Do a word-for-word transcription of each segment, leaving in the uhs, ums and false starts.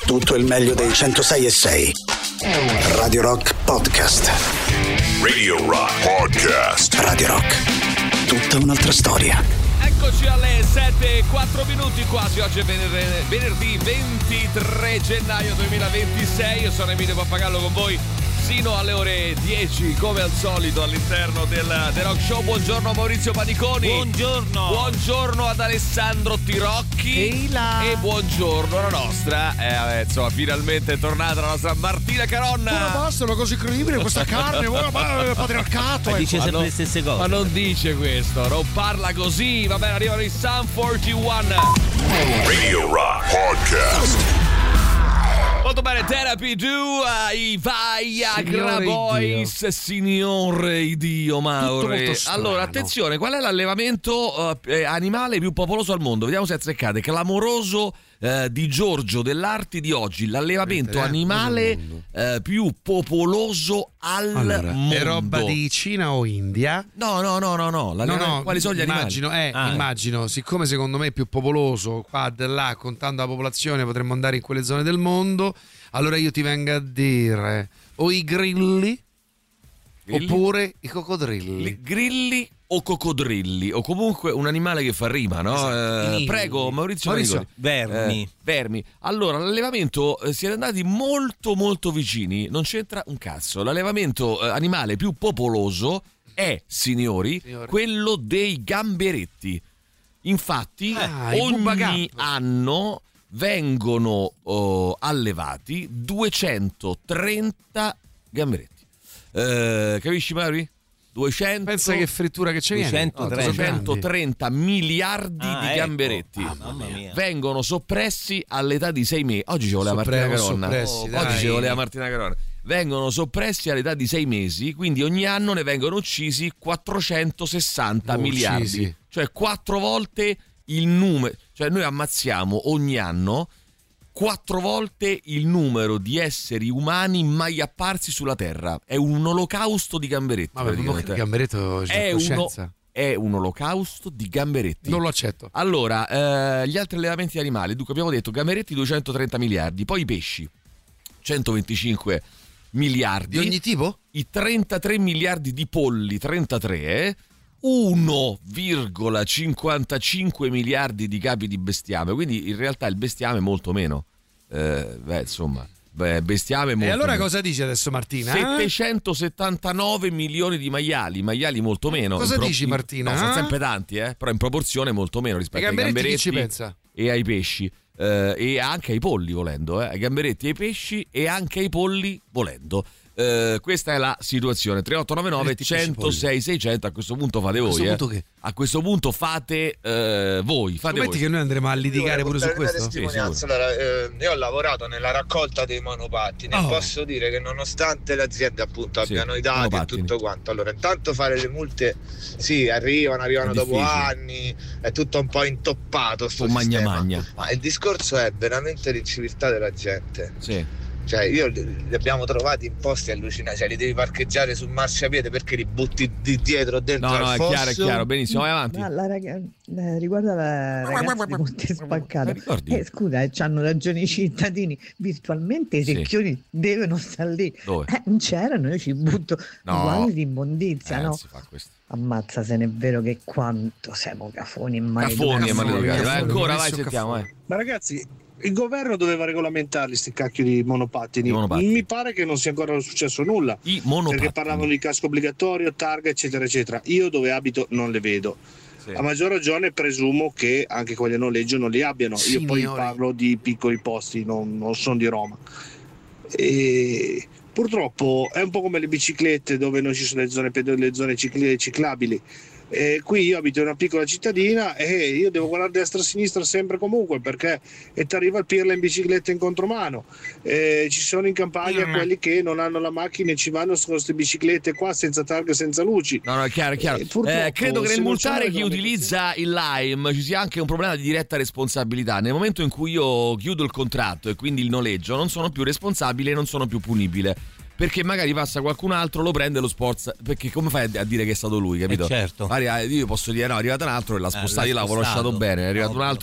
Tutto il meglio dei centosei e sei. Radio Rock Podcast. Radio Rock Podcast. Radio Rock. Tutta un'altra storia. Eccoci alle sette e quattro minuti quasi. Oggi è venerdì, venerdì ventitré gennaio duemilaventisei. Io sono Emilio Pappagallo con voi sino alle ore dieci, come al solito all'interno del The Rock Show. Buongiorno a Maurizio Paniconi. Buongiorno. Buongiorno ad Alessandro Tirocchi. Ehi là. E buongiorno alla nostra eh, vabbè, insomma, finalmente è tornata la nostra Martina Caronna. Ma basta, è cosa incredibile questa carne, il patriarcato. Ma dice ecco. sempre non, le stesse cose. Ma non dice questo, non parla così. Va bene, arrivano i Sum quarantuno. Radio Rock Podcast. Molto bene, Therapy due, i Viagra Signore Boys, signore Dio Maure. molto strano. Allora, attenzione, qual è l'allevamento eh, animale più popoloso al mondo? Vediamo se azzeccate. Clamoroso eh, di Giorgio Dell'Arti di oggi, l'allevamento Eh, animale eh, più popoloso al Allora, mondo. è roba di Cina o India? No, no, no, no, no. No, no, Quali sono gli immagino, animali? eh, Ah. immagino, siccome secondo me è più popoloso, qua e là, contando la popolazione, potremmo andare in quelle zone del mondo. Allora io ti vengo a dire o i grilli, Grilli? oppure i coccodrilli. Li- Grilli o coccodrilli, o comunque un animale che fa rima, no? Esatto. Eh, I- prego, Maurizio, Maurizio, Paniconi. vermi. Eh, vermi. Allora, l'allevamento eh, siete andati molto molto vicini, non c'entra un cazzo. L'allevamento eh, animale più popoloso è, signori, Signori. quello dei gamberetti. Infatti, Ah, i ogni bubagap. anno vengono oh, allevati duecentotrenta gamberetti. Eh, capisci, Mauri? duecento Pensa che frittura che c'è duecentotrenta. duecentotrenta miliardi Ah, di ecco. gamberetti Ah, mamma mia. vengono soppressi all'età di sei mesi. Oggi ci voleva Martina Soppremo, Caronna. soppressi, Oggi dai. ci voleva Martina Caronna. Vengono soppressi all'età di sei mesi, quindi ogni anno ne vengono uccisi quattrocentosessanta Oh, miliardi. uccisi. Cioè quattro volte il numero. Cioè noi ammazziamo ogni anno quattro volte il numero di esseri umani mai apparsi sulla Terra. È un olocausto di gamberetti. Vabbè, ma praticamente. il gamberetto c'è è, uno, coscienza. è un olocausto di gamberetti. Non lo accetto. Allora, eh, gli altri allevamenti di animali, dunque abbiamo detto gamberetti duecentotrenta miliardi, poi i pesci centoventicinque miliardi, Di ogni tipo? i trentatré miliardi di polli, trentatré, eh? uno virgola cinquantacinque miliardi di capi di bestiame, quindi in realtà il bestiame è molto meno. Eh, beh, insomma, beh, bestiame è molto E allora meno. cosa dice adesso Martina? eh? settecentosettantanove milioni di maiali, maiali molto meno. Cosa In pro- dici, in- Martina? No, sono Eh? sempre tanti, eh, però in proporzione molto meno I rispetto ai gamberetti chi gamberetti ci pensa? e ai pesci. Eh, e anche ai polli volendo, eh, ai gamberetti, ai pesci e anche ai polli volendo. Eh, questa è la situazione. Tre otto nove nove centosei seicento. A questo punto fate A voi. questo eh. punto che? A questo punto fate eh, voi. Fate Scommetti voi. che noi andremo a litigare pure su Io vorrei portare questo? una testimonianza. Allora, eh, io ho lavorato nella raccolta dei monopattini Oh. e posso dire che nonostante le aziende appunto Sì, abbiano i dati e monopattini. tutto quanto, allora intanto fare le multe sì, arrivano, arrivano È dopo difficile. anni, è tutto un po' intoppato sto Un magna sistema. magna. Ma il discorso è veramente l'inciviltà della gente. Sì. Cioè, io li li abbiamo trovati in posti allucinanti, cioè li devi parcheggiare sul marciapiede perché li butti di dietro dentro No, al no, è fosso. chiaro, è chiaro. Benissimo, vai avanti. Ma la raga- la- riguardo alla ragazza di Monte Spaccato, Ma ricordi? eh, scusa, eh, c'hanno ragione i cittadini, virtualmente i Sì. secchioni devono stare lì. Dove? Eh, non c'erano, io ci butto No. uguali di immondizia, Eh, no? non si fa questo. Ammazza se n'è vero che quanto siamo cafoni e maleducati. Cafoni e Cafoni, maleducati. Vai cafoni, ancora, ho vai, messo sentiamo. cafoni. Eh. Ma ragazzi, il governo doveva regolamentarli sti cacchio di monopattini. I monopattini. Mi pare che non sia ancora successo nulla. I monopattini. Perché parlavano di casco obbligatorio, targa, eccetera, eccetera. Io dove abito non le vedo. Sì. A maggior ragione presumo che anche quelli a noleggio non li abbiano. Io poi Signori. parlo di piccoli posti, non, non sono di Roma. E purtroppo è un po' come le biciclette dove non ci sono le zone, ped- le zone cicli- ciclabili. E qui io abito in una piccola cittadina e io devo guardare destra e sinistra sempre e comunque perché e ti arriva il pirla in bicicletta in contromano. E ci sono in campagna Mm. quelli che non hanno la macchina e ci vanno con queste biciclette qua senza targa, senza luci. No, no, è chiaro, è chiaro. Eh, purtroppo, Eh, credo che se nel non c'è multare una chi utilizza il Lime ci sia anche un problema di diretta responsabilità. Nel momento in cui io chiudo il contratto e quindi il noleggio, non sono più responsabile e non sono più punibile. Perché magari passa qualcun altro, lo prende lo sports. Perché come fai a dire che è stato lui, capito? Eh, certo. Magari io posso dire no, è arrivato un altro e l'ha spostato, l'ha io l'avevo spostato. lasciato bene, è arrivato Ovvio. un altro.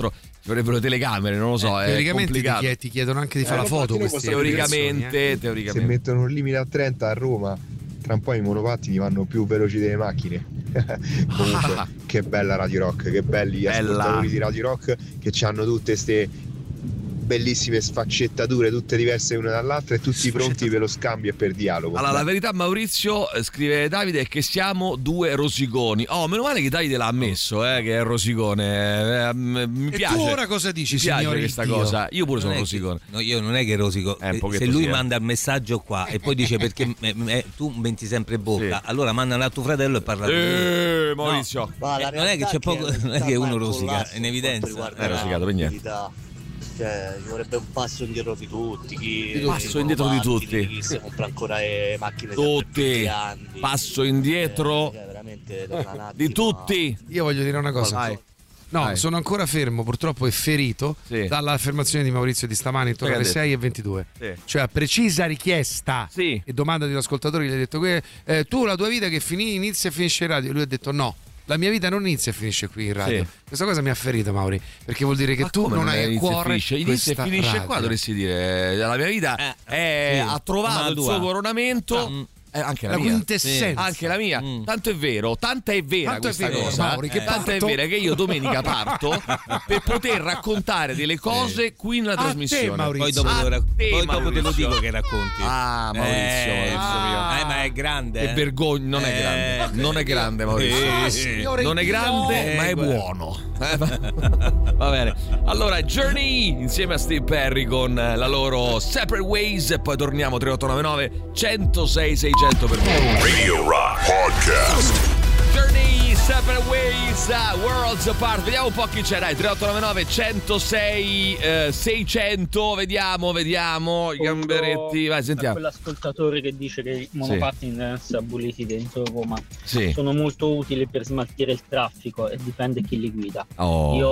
vorrebbero telecamere, non lo so, eh, è teoricamente complicato. Ti, ti chiedono anche di fare Eh, la foto. infatti Questi Teoricamente, eh. teoricamente. Se mettono un limite a trenta a Roma, tra un po' i monopattini vanno più veloci delle macchine. Comunque, che bella Radio Rock, che belli Bella. ascoltatori di Radio Rock che hanno tutte ste bellissime sfaccettature, tutte diverse una dall'altra e tutti pronti per lo scambio e per dialogo. Allora, la verità, Maurizio, eh, scrive Davide, è che siamo due rosiconi. Oh, meno male che Davide l'ha ammesso, eh, che è rosicone. Eh, mi E piace. tu ora cosa dici, Mi piace signore questa Dio? cosa. Io pure Non sono è rosicone. che- no, io non è che rosico. Eh, un Se pochetto lui sì, eh. manda il messaggio qua e poi dice perché me- me- tu menti sempre bocca, Sì. allora manda a tuo fratello e parla con lui. Eh, Maurizio. Ma la Eh, non è che realtà c'è poco- la non è che realtà uno va rosica, collasso è in evidenza. per quanto riguarda È rosicato per la niente. mobilità. Cioè, ci vorrebbe un passo indietro di tutti. Chi, Di passo indietro di tutti. Chi si compra ancora le macchine sempre più Tutti. grandi. Passo indietro Cioè, veramente, da un attimo di tutti. Io voglio dire una cosa. Vai. No, Vai. sono ancora fermo, purtroppo, e ferito Sì. dall'affermazione di Maurizio di stamani intorno Che alle ha detto? sei e ventidue. Sì. Cioè, a precisa richiesta Sì. e domanda dell'ascoltatore, gli ha detto che eh, tu la tua vita che finì, inizia e finisce in radio. Lui ha detto no. La mia vita non inizia e finisce qui in radio. Sì. Questa cosa mi ha ferito, Mauri, perché vuol dire che Ma tu come non hai a inizia e cuore finisce? Inizia e questa finisce radio. qua, dovresti dire. La mia vita Eh, è- sì. ha trovato Ma il tua. suo coronamento. Mm. Eh, anche la, La mia. quintessenza. Anche la mia. Mm. Tanto è vero, tanta è vera Tanto è questa vero, cosa. Mauri, che eh, tanto è parto- vera che io domenica parto per poter raccontare delle cose qui nella A te, trasmissione. Maurizio. Poi dopo, A te lo, rac- te, poi dopo te lo Maurizio. dico che racconti. Ah, Maurizio, eh, Maurizio mio. eh, ma è grande. Che eh. vergogna, non è Eh, grande, non è grande Maurizio. Eh, signore non è grande, Dio. ma è Eh, buono. Eh, va va bene. Allora, Journey insieme a Steve Perry con la loro Separate Ways e poi torniamo tre otto nove nove uno zero sei sei zero zero per voi. Radio Rock Podcast. Journey, Separate Ways, uh, Worlds Apart. Vediamo un po' chi c'è, dai, tre otto nove nove uno zero sei sei zero zero. Vediamo, vediamo i gamberetti. Vai, sentiamo. Quell'ascoltatore che dice che i monopattini devono essere aboliti dentro Roma Sì. sono molto utili per smaltire il traffico e dipende chi li guida. Oh. Io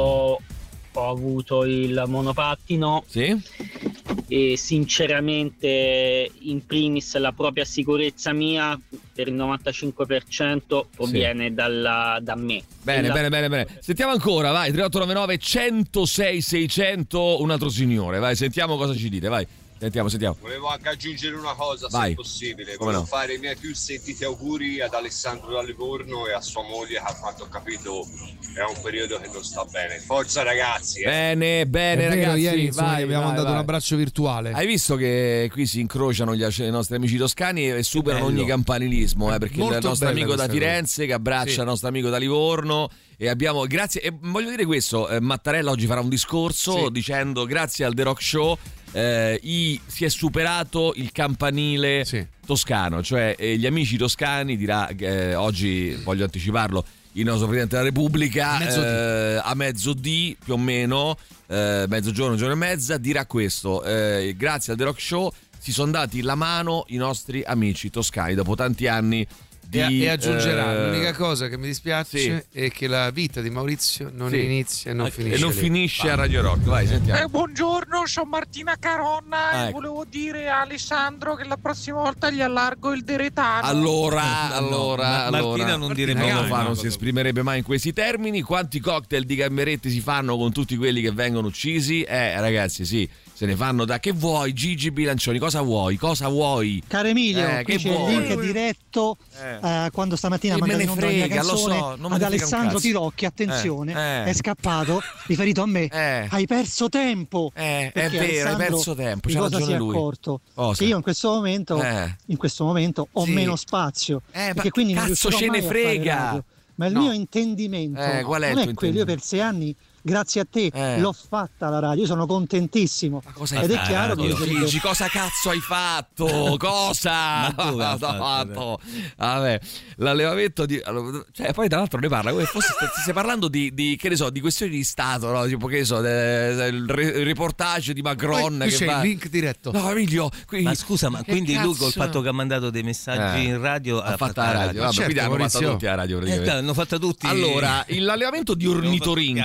ho avuto il monopattino Sì? e sinceramente in primis la propria sicurezza mia per il novantacinque per cento proviene dalla, da me. Bene, La- bene, bene, bene. Sentiamo ancora, vai, tre otto nove nove uno zero sei sei zero zero, un altro signore, vai, sentiamo cosa ci dite, vai. Sentiamo, sentiamo. Volevo anche aggiungere una cosa, Vai. se possibile. Come Volevo no? fare i miei più sentiti auguri ad Alessandro da Livorno e a sua moglie, che a quanto ho capito è un periodo che non sta bene. Forza ragazzi! Eh. Bene, bene, È vero, ragazzi. ieri insomma, vai, gli abbiamo vai, mandato vai. un abbraccio virtuale. Hai visto che qui si incrociano gli, i nostri amici toscani e superano bello. ogni campanilismo, eh, perché Molto il nostro bella amico da questa Firenze che abbraccia Sì. il nostro amico da Livorno e abbiamo, grazie, e voglio dire questo, eh, Mattarella oggi farà un discorso Sì. dicendo grazie al The Rock Show eh, i- si è superato il campanile Sì. toscano, cioè eh, gli amici toscani dirà, eh, oggi voglio anticiparlo, il nostro Presidente della Repubblica A mezzodì. eh, a mezzodì più o meno, eh, mezzogiorno, giorno e mezza, dirà questo, eh, grazie al The Rock Show si sono dati la mano i nostri amici toscani dopo tanti anni di, E, e aggiungerà eh, l'unica cosa che mi dispiace sì. è che la vita di Maurizio non Sì. inizia e non e finisce non lì. finisce a Radio Rock, vai, sentiamo. Eh, buongiorno, sono Martina Caronna Ah, e ecco. volevo dire a Alessandro che la prossima volta gli allargo il deretano. Allora, No, allora, Ma- Martina allora, non direbbe non lo mai fa, una non cosa si esprimerebbe mai in questi termini. Quanti cocktail di gamberetti si fanno con tutti quelli che vengono uccisi? Eh, ragazzi, sì, se ne fanno da che vuoi, Gigi Bilancioni, cosa vuoi? Cosa vuoi? Caro Emilio, Eh, qui che c'è vuoi? il link diretto Eh. eh, quando stamattina Che me magari ne non la mia frega, lo canzone so, non me ad ne frega un Alessandro cazzo. Tirocchi, attenzione, Eh, eh. è scappato, riferito a me. Eh. Hai perso tempo. Eh, è Perché vero, hai Alessandro perso tempo, di c'ha cosa si ragione è lui. accorto? Cosa? Che io in questo momento, Eh. in questo momento ho Sì. meno spazio. Eh, perché ma quindi non cazzo riuscirò ce ne mai a fare frega? radio. Ma il No. mio intendimento Eh, qual è il non tuo è quello. Io per sei anni, grazie a te, Eh. l'ho fatta la radio, io sono contentissimo. Cosa hai Ed è fatto? chiaro che bisognerebbe- Gigi, cosa cazzo hai fatto? Cosa? Ma dove ha Cosa fatto? fatto? Vabbè, l'allevamento di allora, cioè, poi tra l'altro ne parla come fosse st- stai parlando di, di che ne so, di questioni di Stato, no? Tipo che ne so, de- il re- reportage di Macron Poi che c'è va. il link diretto. No, Emilio, qui- Ma scusa, ma che quindi lui cazzo? col fatto che ha mandato dei messaggi Eh. in radio ha fatto la radio, vabbè, Certo, quindi hanno fatto Maurizio. tutti la radio Eh, praticamente. dai, hanno fatto tutti. Allora, l'allevamento di ornitorinco in che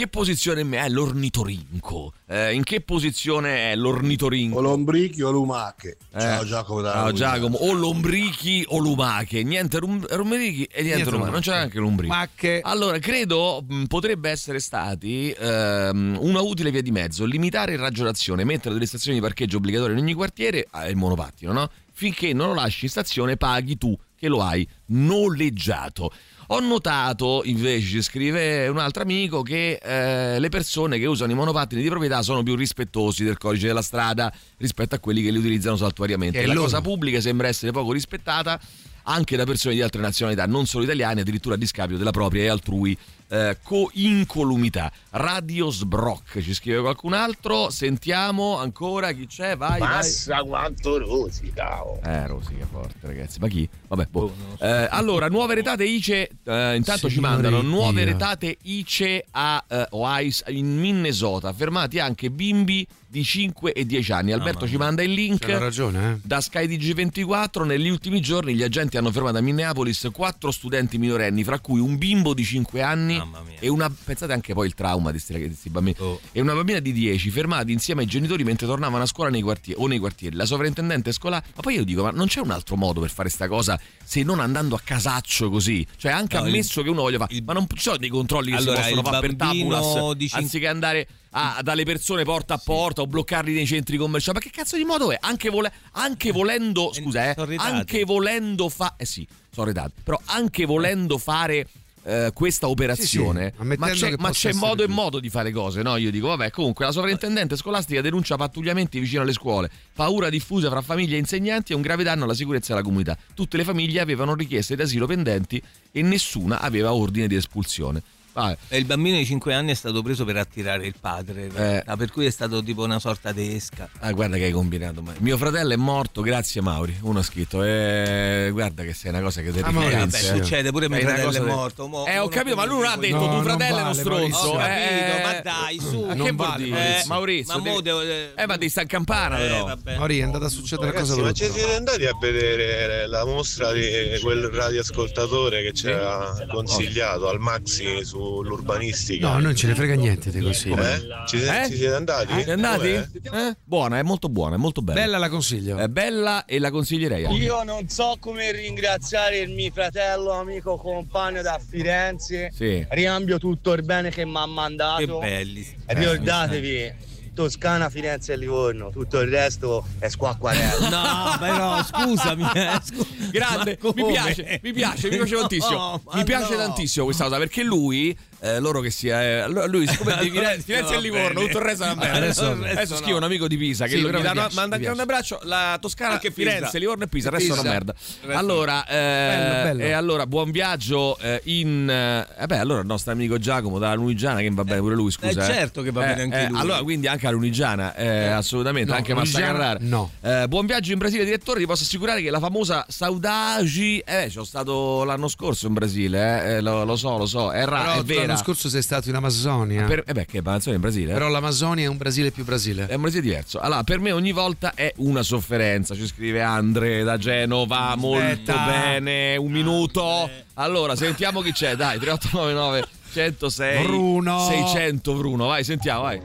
posizione è l'ornitorinco? Eh, in che posizione è l'ornitorinco? O lombrichi o lumache. Ciao eh. Giacomo. Ciao Giacomo. O lombrichi o lumache. Niente rum- lombrichi e niente, niente lumache. Non c'è neanche lombrichi. Macche. Allora, credo mh, potrebbe essere stati ehm, una utile via di mezzo. Limitare il raggio d'azione, mettere delle stazioni di parcheggio obbligatorie in ogni quartiere, ah, il monopattino, no? Finché non lo lasci in stazione paghi tu che lo hai noleggiato. Ho notato, invece, ci scrive un altro amico, che eh, le persone che usano i monopattini di proprietà sono più rispettosi del codice della strada rispetto a quelli che li utilizzano saltuariamente. E la cosa pubblica sembra essere poco rispettata anche da persone di altre nazionalità, non solo italiane, addirittura a discapito della propria e altrui eh, co-incolumità. Radio Sbrock, ci scrive qualcun altro. Sentiamo ancora chi c'è, vai. Massa vai. Quanto rosica. Oh. Eh, rosica forte, ragazzi. Ma chi? Vabbè, boh. Oh, so. eh, allora, nuove retate I C E, eh, intanto Signore ci mandano nuove Dio. retate I C E a eh, Oais in Minnesota, fermati anche bimbi di cinque e dieci anni. Alberto ci manda il link. C'ha ragione, eh? Da Sky T G ventiquattro. Negli ultimi giorni gli agenti hanno fermato a Minneapolis quattro studenti minorenni, fra cui un bimbo di cinque anni e una, pensate anche poi il trauma di questi bambini, oh. e una bambina di dieci, fermati insieme ai genitori mentre tornavano a scuola nei quartieri o nei quartieri. La sovrintendente scolare, ma poi io dico, ma non c'è un altro modo per fare sta cosa se non andando a casaccio così? Cioè, anche no, ammesso il, che uno voglia fare, ma non ci sono dei controlli che allora, si possono fare per tabulas cinque... anziché andare a, dalle persone porta a porta, sì, o bloccarli nei centri commerciali. Ma che cazzo di modo è? Anche, vole, anche volendo, scusa, eh, anche volendo fare, eh sì, sono redati, però anche volendo fare Uh, questa operazione, sì, sì, ma c'è, ma c'è modo più. e modo di fare cose, no? Io dico, vabbè, comunque la sovrintendente scolastica denuncia pattugliamenti vicino alle scuole, paura diffusa fra famiglie e insegnanti e un grave danno alla sicurezza della comunità. Tutte le famiglie avevano richieste di asilo pendenti e nessuna aveva ordine di espulsione. Ah, il bambino di cinque anni è stato preso per attirare il padre, eh. ah, per cui è stato tipo una sorta di esca. Ah, guarda che hai combinato. Mio fratello è morto, grazie Mauri. Uno ha scritto, eh, guarda che sei una cosa che ti ah, vabbè, succede pure mio fratello è morto. Mo, eh, ho capito, ma lui non ha detto no, tuo fratello vale, è uno stronzo. Ho capito, eh, ma dai, su. Ma che vale, eh, Maurizio? Ma devi, devo, eh, eh, ma devi sta in campana, eh, però. Mauri, è andata a succedere Ragazzi, cosa ma ci siete andati a vedere la mostra di quel radioascoltatore che ci ha consigliato al Maxi sull'urbanistica? No, non ce ne frega niente di così. Eh? Ci, eh? ci siete andati? Siete andati? Eh? Buona, è molto buona, è molto bella. Bella, la consiglio. È bella e la consiglierei anche. Io non so come ringraziare il mio fratello, amico, compagno da Firenze. Sì. Riambio tutto il bene che mi ha mandato. Che belli. Ricordatevi. Toscana, Firenze e Livorno, tutto il resto è squacquarello. No, però scusami, eh, scu- grande, mi piace, mi piace, mi piace tantissimo. No, mi piace no. tantissimo questa cosa, perché lui, eh, loro che sia, eh, lui siccome di Firenze, Firenze e Livorno, tutto il resto va bene. Adesso, adesso, adesso scrivo un amico di Pisa che sì, lo manda anche un abbraccio. La Toscana, anche Firenze, Livorno e Pisa, il resto è una merda. Allora, eh, bello, bello. E allora buon viaggio eh, in eh, beh, allora il nostro amico Giacomo dalla Lunigiana, che va bene pure lui, scusa. Eh, certo che va bene anche eh, lui. Allora, quindi anche a Lunigiana, eh, assolutamente, no, anche Massa Carrara. No. Eh, buon viaggio in Brasile, direttore. Ti posso assicurare che la famosa Saudagi, eh, c'ho stato l'anno scorso in Brasile, eh, eh, lo, lo so, lo so, è, ra- Però è vera. L'anno scorso sei stato in Amazzonia. Per, eh beh, che Amazzonia in Brasile? Però l'Amazzonia è un Brasile più Brasile. È un Brasile diverso. Allora, per me ogni volta è una sofferenza. Ci scrive Andre da Genova, molto Aspetta. bene, un minuto. Allora, sentiamo chi c'è, dai, tre otto nove nove centosei Bruno seicento Bruno, vai, sentiamo, vai.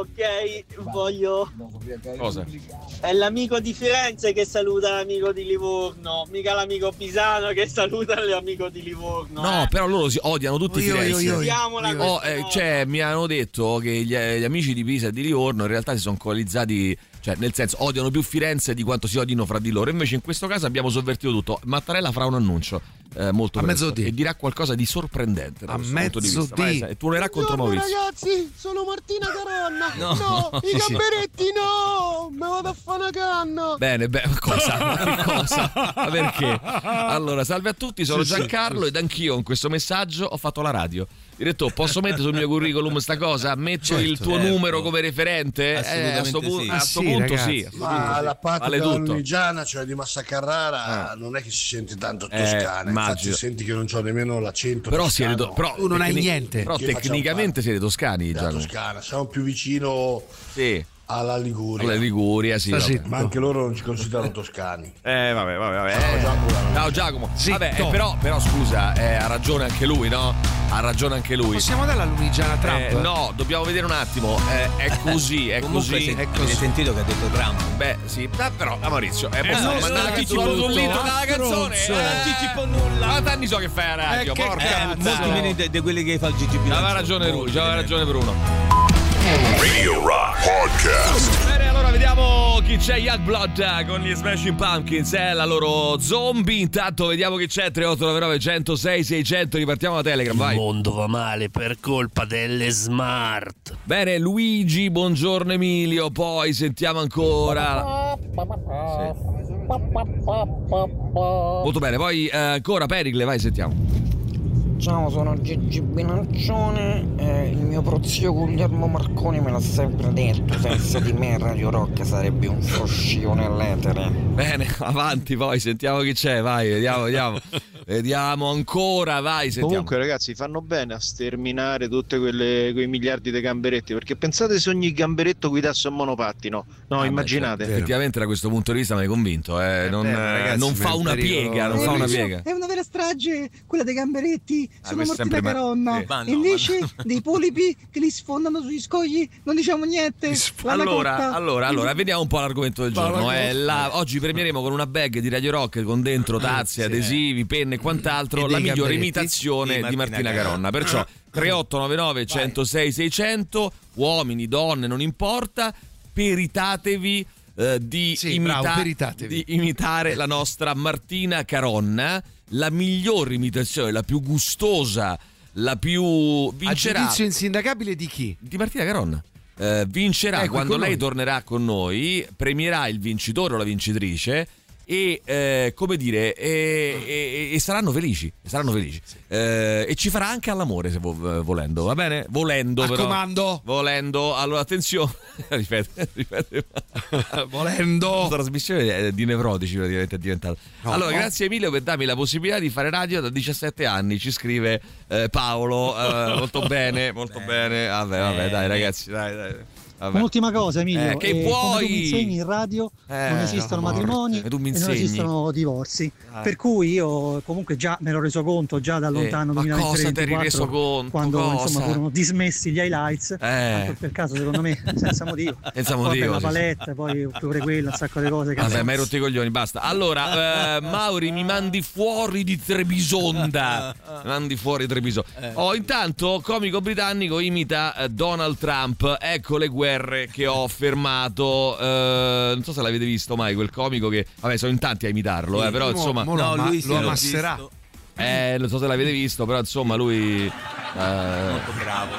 Ok, voglio. Cosa? È l'amico di Firenze che saluta l'amico di Livorno, mica l'amico pisano che saluta l'amico di Livorno. No, eh. però loro si odiano tutti i Firenze. Io, io, io. Oh, eh, cioè, mi hanno detto che gli, gli amici di Pisa e di Livorno in realtà si sono coalizzati, cioè nel senso odiano più Firenze di quanto si odino fra di loro. Invece in questo caso abbiamo sovvertito tutto. Mattarella farà un annuncio eh, molto a presto, mezzodì e dirà qualcosa di sorprendente a mezzodì e tuonerà contro Maurizio. Ragazzi, sono Martina Caronna. No, no i sì. gamberetti no, me vado a fare una canna. Bene, beh, cosa? Che cosa? Ma perché? Allora, salve a tutti, sono sì, Giancarlo sì, sì. ed anch'io con questo messaggio ho fatto la radio. Direttore, posso mettere sul mio curriculum sta cosa? Metto certo, il tuo certo. numero come referente? Assolutamente eh, a sto, pu- sì. a sto sì, punto ragazzi. sì. Ma la parte vale della tutto. Lunigiana, cioè di Massa Carrara, ah. non è che si sente tanto toscana. Eh, infatti senti che non c'ho nemmeno l'accento però toscano. Siete to- però tu non hai niente. Però che tecnicamente siete toscani, da Toscana, siamo più vicino sì. alla Liguria. Alla Liguria, sì. Ma anche loro non ci considerano toscani. Eh, vabbè, vabbè, vabbè. Ciao, Giacomo. Ciao Giacomo. Vabbè, eh, però, però scusa, eh, ha ragione anche lui, no? Ha ragione anche lui. Possiamo dare la lunigiana a Trump? Eh, no, dobbiamo vedere un attimo. Eh, è così, è Comunque così. se- È Hai così. sentito che ha detto Trump? Beh, sì, eh, però a Maurizio, è Eh, possibile no, mandare la anticipo canzone sul tutto. litro dalla canzone. Stronzo. Eh, anticipo nulla. Quanti anni so che fai a radio? Eh, che Porca cazzo. puttana. Molti meno di, di quelli che fa il Gigi Bilancio. Aveva ragione lui, aveva ragione Bruno. Radio Rock Podcast. Bene, allora vediamo chi c'è. Youngblood con gli Smashing Pumpkins, è la loro zombie. Intanto vediamo chi c'è. tre otto nove nove uno zero sei sei zero zero. Ripartiamo da Telegram, vai. Il mondo va male per colpa delle smart. Bene, Luigi, buongiorno Emilio. Poi sentiamo ancora. Molto bene, poi eh, ancora Pericle, vai, sentiamo. Ciao, sono Gigi Bilancione e il mio prozio Guglielmo Marconi me l'ha sempre detto, senza di me Radio Rock sarebbe un fruscione all'etere. Bene, avanti, poi sentiamo chi c'è, vai, vediamo, vediamo. Vediamo ancora, vai, sentiamo. Comunque ragazzi, fanno bene a sterminare tutte quelle quei miliardi di gamberetti, perché pensate se ogni gamberetto guidasse un monopattino. No, Ah, immaginate. beh, cioè, effettivamente da questo punto di vista mi hai convinto, eh. non, beh, eh, ragazzi, non fa nel una pericolo- piega, non Eh, fa una invece- piega. È una vera strage quella dei gamberetti, Ah, sono questo morti da sempre ma- caronna. sì. Ma no, E invece dei polipi che li sfondano sugli scogli non diciamo niente. La Allora, lagotta. allora, allora, vediamo un po' l'argomento del Va, giorno. va, eh. va. La- oggi premieremo con una bag di Radio Rock con dentro tazze, adesivi, penne e quant'altro E la dei migliore gamberetti imitazione di di Martina Martina Caronna. Caronna. Perciò tre otto nove nove uno zero sei sei zero zero, uomini, donne, non importa, peritatevi eh, di, Sì, imita- bravo, peritatevi. di imitare la nostra Martina Caronna, la migliore imitazione, la più gustosa, la più vincerà. A giudizio insindacabile di chi? Di Martina Caronna. Eh, vincerà Eh, qui quando con lei noi. tornerà con noi, premierà il vincitore o la vincitrice e eh, come dire e, e- e saranno felici, saranno felici. Eh, e ci farà anche all'amore se vo- volendo, va bene? Volendo A però. comando. Volendo. Allora attenzione. ripete, ripete. Volendo. Questa trasmissione è di nevrotici praticamente è diventata. No. Allora, grazie Emilio per darmi la possibilità di fare radio da diciassette anni, ci scrive eh, Paolo. Eh, molto bene, molto bene. Vabbè, vabbè, dai ragazzi, dai, dai. Vabbè. Un'ultima cosa, Emilio, Eh, che eh, vuoi? come tu mi insegni in radio Eh, non esistono la morte. matrimoni E tu mi e non insegni. esistono divorzi, Ah. per cui io comunque già me l'ho reso conto già da lontano Eh, ma duemilaventitré cosa t'eri reso conto? quando Cosa? insomma furono dismessi gli highlights, Eh. tanto per caso secondo me senza motivo, Senza poi motivo, per la sì, palette, poi pure quella, un sacco di cose. Vabbè, cazzo. ma hai rotto i coglioni, basta. Allora, eh, Mauri, mi mandi fuori di Trebisonda. Mi mandi fuori Trebisonda. Oh, intanto, comico britannico imita eh, Donald Trump. Ecco le guerre che ho fermato. Eh, non so se l'avete visto mai, quel comico che. Vabbè, sono in tanti a imitarlo, eh, però Mo- insomma. mo lo ama- lo amasserà. Eh, non so se l'avete visto, però insomma lui. Eh, Molto bravo.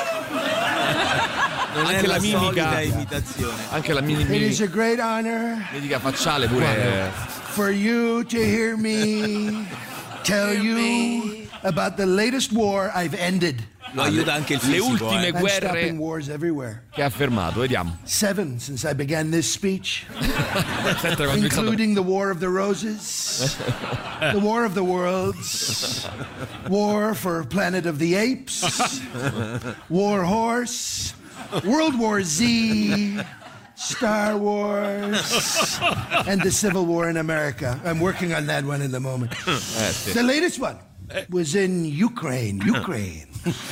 Non anche è la la mimica. solita imitazione. Anche la mini, It mini, is a great honor mimica facciale pure. for you to hear me tell you about the latest war I've ended. Lo aiuta anche il Le fisico, ultime eh. I'm guerre stopping wars everywhere. che ha fermato, vediamo. Seven since I began this speech, Senta quando ho iniziato- including the War of the Roses, the War of the Worlds, War for Planet of the Apes, War Horse, World War Z, Star Wars, and the Civil War in America. I'm working on that one in the moment. Eh, sì. The latest one was in Ukraine, Ukraine.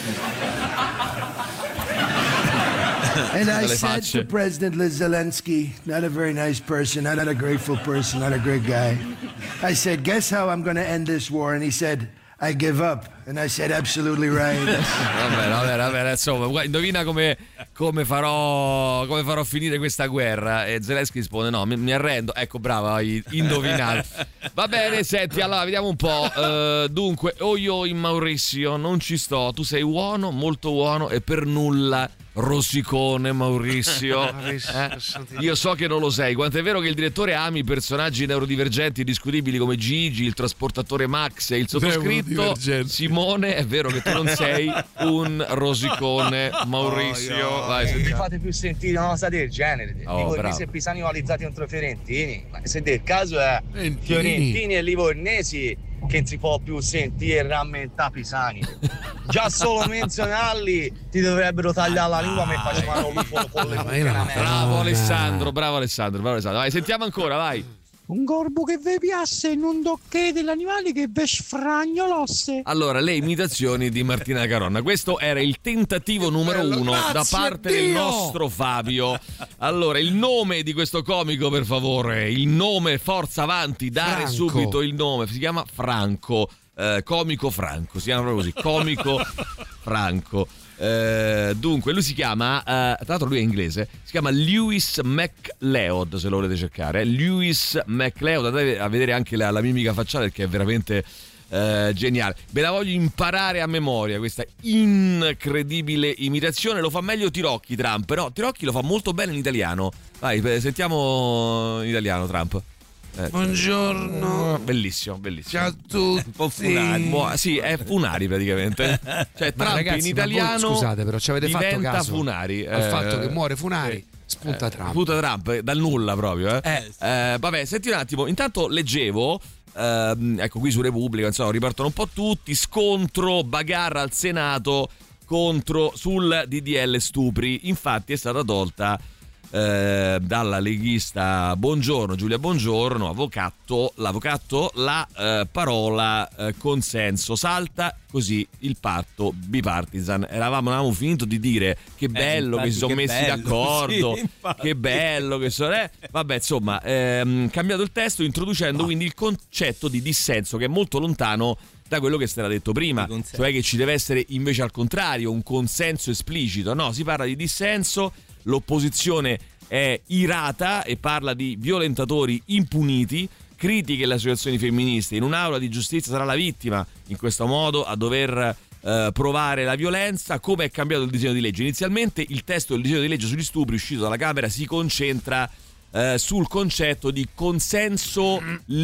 And I Le said facce. to President Zelensky, not a very nice person, not a grateful person, not a great guy. I said, guess how I'm going to end this war? And he said, I give up. And I said, absolutely right. Vabbè, vabbè, vabbè, insomma, guarda, indovina come, come farò come farò finire questa guerra. E Zelensky risponde: no, mi, mi arrendo. Ecco, brava, hai indovinato. Va bene, senti, allora vediamo un po'. Eh, dunque, oh io in Maurizio, non ci sto. Tu sei buono, molto buono e per nulla rosicone, Maurizio. Eh? Io so che non lo sei. Quanto è vero che il direttore ami personaggi neurodivergenti discutibili come Gigi, il trasportatore Max e il sottoscritto Simone, è vero che tu non sei un rosicone, Maurizio. Vai, Non mi sentiamo. fate più sentire una cosa del genere. Oh, Livornesi bravo. e pisani rivalizzati contro i fiorentini. Ma se del caso è Fiorentini. fiorentini e livornesi che non si può più sentire rammentare Pisani. Già solo menzionarli ti dovrebbero tagliare la lingua mentre facevano lupo con le buche. Bravo Alessandro, bravo Alessandro, bravo Alessandro. Vai, sentiamo ancora, vai. Un corpo che vi piace non tocche degli animali che vi sfragnolosse. Allora, le imitazioni di Martina Caronna. Questo era il tentativo numero bello, uno da parte Dio! del nostro Fabio. Allora, il nome di questo comico, per favore. Il nome, forza avanti, dare Franco. subito il nome. Si chiama Franco. Eh, comico Franco, si chiama proprio così. Comico Franco. Eh, dunque lui si chiama eh, tra l'altro lui è inglese, si chiama Lewis McLeod, se lo volete cercare, eh. Lewis McLeod, andate a vedere anche la, la mimica facciale perché è veramente eh, geniale. Ve la voglio imparare a memoria questa incredibile imitazione. Lo fa meglio Tirocchi Trump, però Tirocchi lo fa molto bene in italiano. Vai, sentiamo in italiano Trump. Eh, Buongiorno. Bellissimo, bellissimo. Ciao a tutti. Un po' Funari. Buo- sì, è Funari praticamente. Cioè, Ma Trump ragazzi, in ma voi, italiano scusate, però ci avete fatto diventa caso Funari. al eh, fatto che muore Funari, eh, spunta eh, Trump. Spunta Trump, eh, dal nulla proprio. Eh. Eh, Eh, vabbè, senti un attimo. Intanto leggevo, ehm, ecco qui su Repubblica, insomma, ripartono un po' tutti. Scontro, bagarre al Senato contro sul D D L stupri. Infatti è stata tolta Eh, dalla leghista Bongiorno, Giulia Bongiorno, avvocato, l'avvocato, la eh, parola eh, consenso. Salta così il patto bipartisan. Eravamo, avevamo finito di dire che bello infatti, che si sono che messi bello, d'accordo, sì, infatti. che bello che sono. Eh. Vabbè, insomma, ehm, cambiato il testo, introducendo quindi il concetto di dissenso, che è molto lontano da quello che si era detto prima, cioè che ci deve essere invece al contrario un consenso esplicito. No, si parla di dissenso. L'opposizione è irata e parla di violentatori impuniti, critiche le associazioni femministe. In un'aula di giustizia sarà la vittima, in questo modo, a dover eh, provare la violenza. Come è cambiato il disegno di legge? Inizialmente il testo del disegno di legge sugli stupri uscito dalla Camera si concentra eh, sul concetto di consenso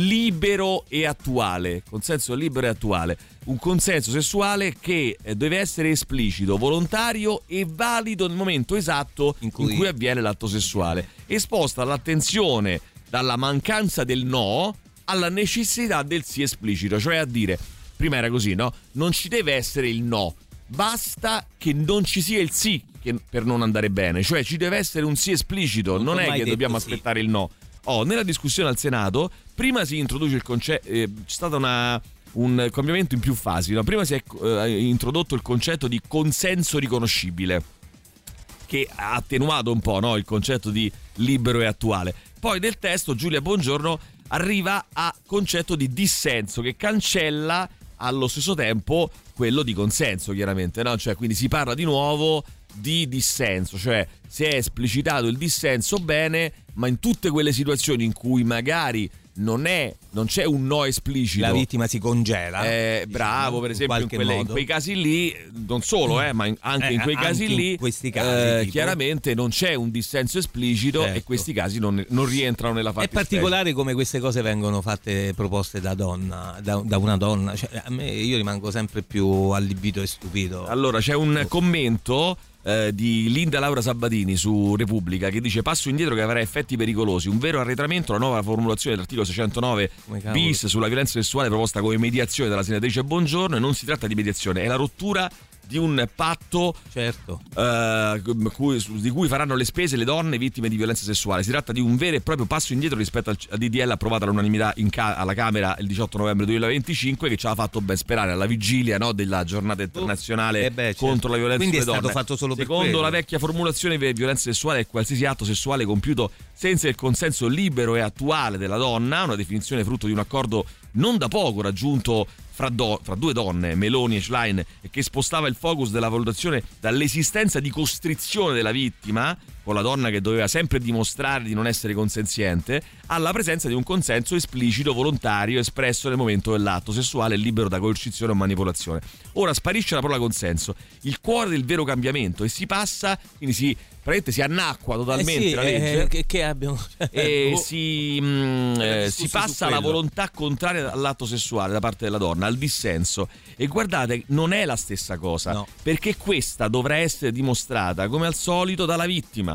libero e attuale. Consenso libero e attuale. Un consenso sessuale che deve essere esplicito, volontario e valido nel momento esatto in cui, in cui avviene l'atto sessuale, e sposta l'attenzione dalla mancanza del no alla necessità del sì esplicito, cioè a dire, prima era così, no? Non ci deve essere il no, basta che non ci sia il sì che, per non andare bene, cioè ci deve essere un sì esplicito, non, non è che dobbiamo sì. aspettare il no. Oh, nella discussione al Senato prima si introduce il concetto, eh, c'è stata una un cambiamento in più fasi, no? Prima si è eh, introdotto il concetto di consenso riconoscibile, che ha attenuato un po', no? Il concetto di libero e attuale. Poi nel testo Giulia Bongiorno arriva a concetto di dissenso, che cancella allo stesso tempo quello di consenso, chiaramente, no? Cioè, quindi si parla di nuovo di dissenso, cioè si è esplicitato il dissenso bene, ma in tutte quelle situazioni in cui magari non è non c'è un no esplicito, la vittima si congela, eh, bravo, per esempio in, quelle, in quei casi lì, non solo eh, ma in, anche eh, in quei casi lì, in questi casi, eh, chiaramente non c'è un dissenso esplicito, certo. E questi casi non, non rientrano nella fattispecie. È particolare come queste cose vengono fatte, proposte da donna, da, da una donna, cioè, a me, io rimango sempre più allibito e stupito. Allora c'è un commento Eh, di Linda Laura Sabatini su Repubblica che dice: passo indietro che avrà effetti pericolosi, un vero arretramento, la nuova formulazione dell'articolo seicentonove bis sulla violenza sessuale proposta come mediazione dalla senatrice Bongiorno, e non si tratta di mediazione, è la rottura di un patto, certo, eh, cui, di cui faranno le spese le donne vittime di violenza sessuale. Si tratta di un vero e proprio passo indietro rispetto al D D L approvato all'unanimità in ca- alla Camera il diciotto novembre duemilaventicinque, che ci ha fatto ben sperare alla vigilia, no, della giornata internazionale eh beh, certo. contro la violenza sulle donne. Quindi è stato fatto solo per Secondo quello. la vecchia formulazione, violenza sessuale è qualsiasi atto sessuale compiuto senza il consenso libero e attuale della donna, una definizione frutto di un accordo non da poco raggiunto Fra, do, fra due donne, Meloni e Schlein, e che spostava il focus della valutazione dall'esistenza di costrizione della vittima, con la donna che doveva sempre dimostrare di non essere consenziente, alla presenza di un consenso esplicito, volontario, espresso nel momento dell'atto sessuale, libero da coercizione o manipolazione. Ora sparisce la parola consenso, il cuore del vero cambiamento, e si passa, quindi si praticamente si annacqua totalmente eh sì, la legge, eh, che, che abbiamo e oh. si, mh, eh, si passa alla volontà contraria all'atto sessuale da parte della donna, al dissenso. E guardate, non è la stessa cosa, no. Perché questa dovrà essere dimostrata come al solito dalla vittima,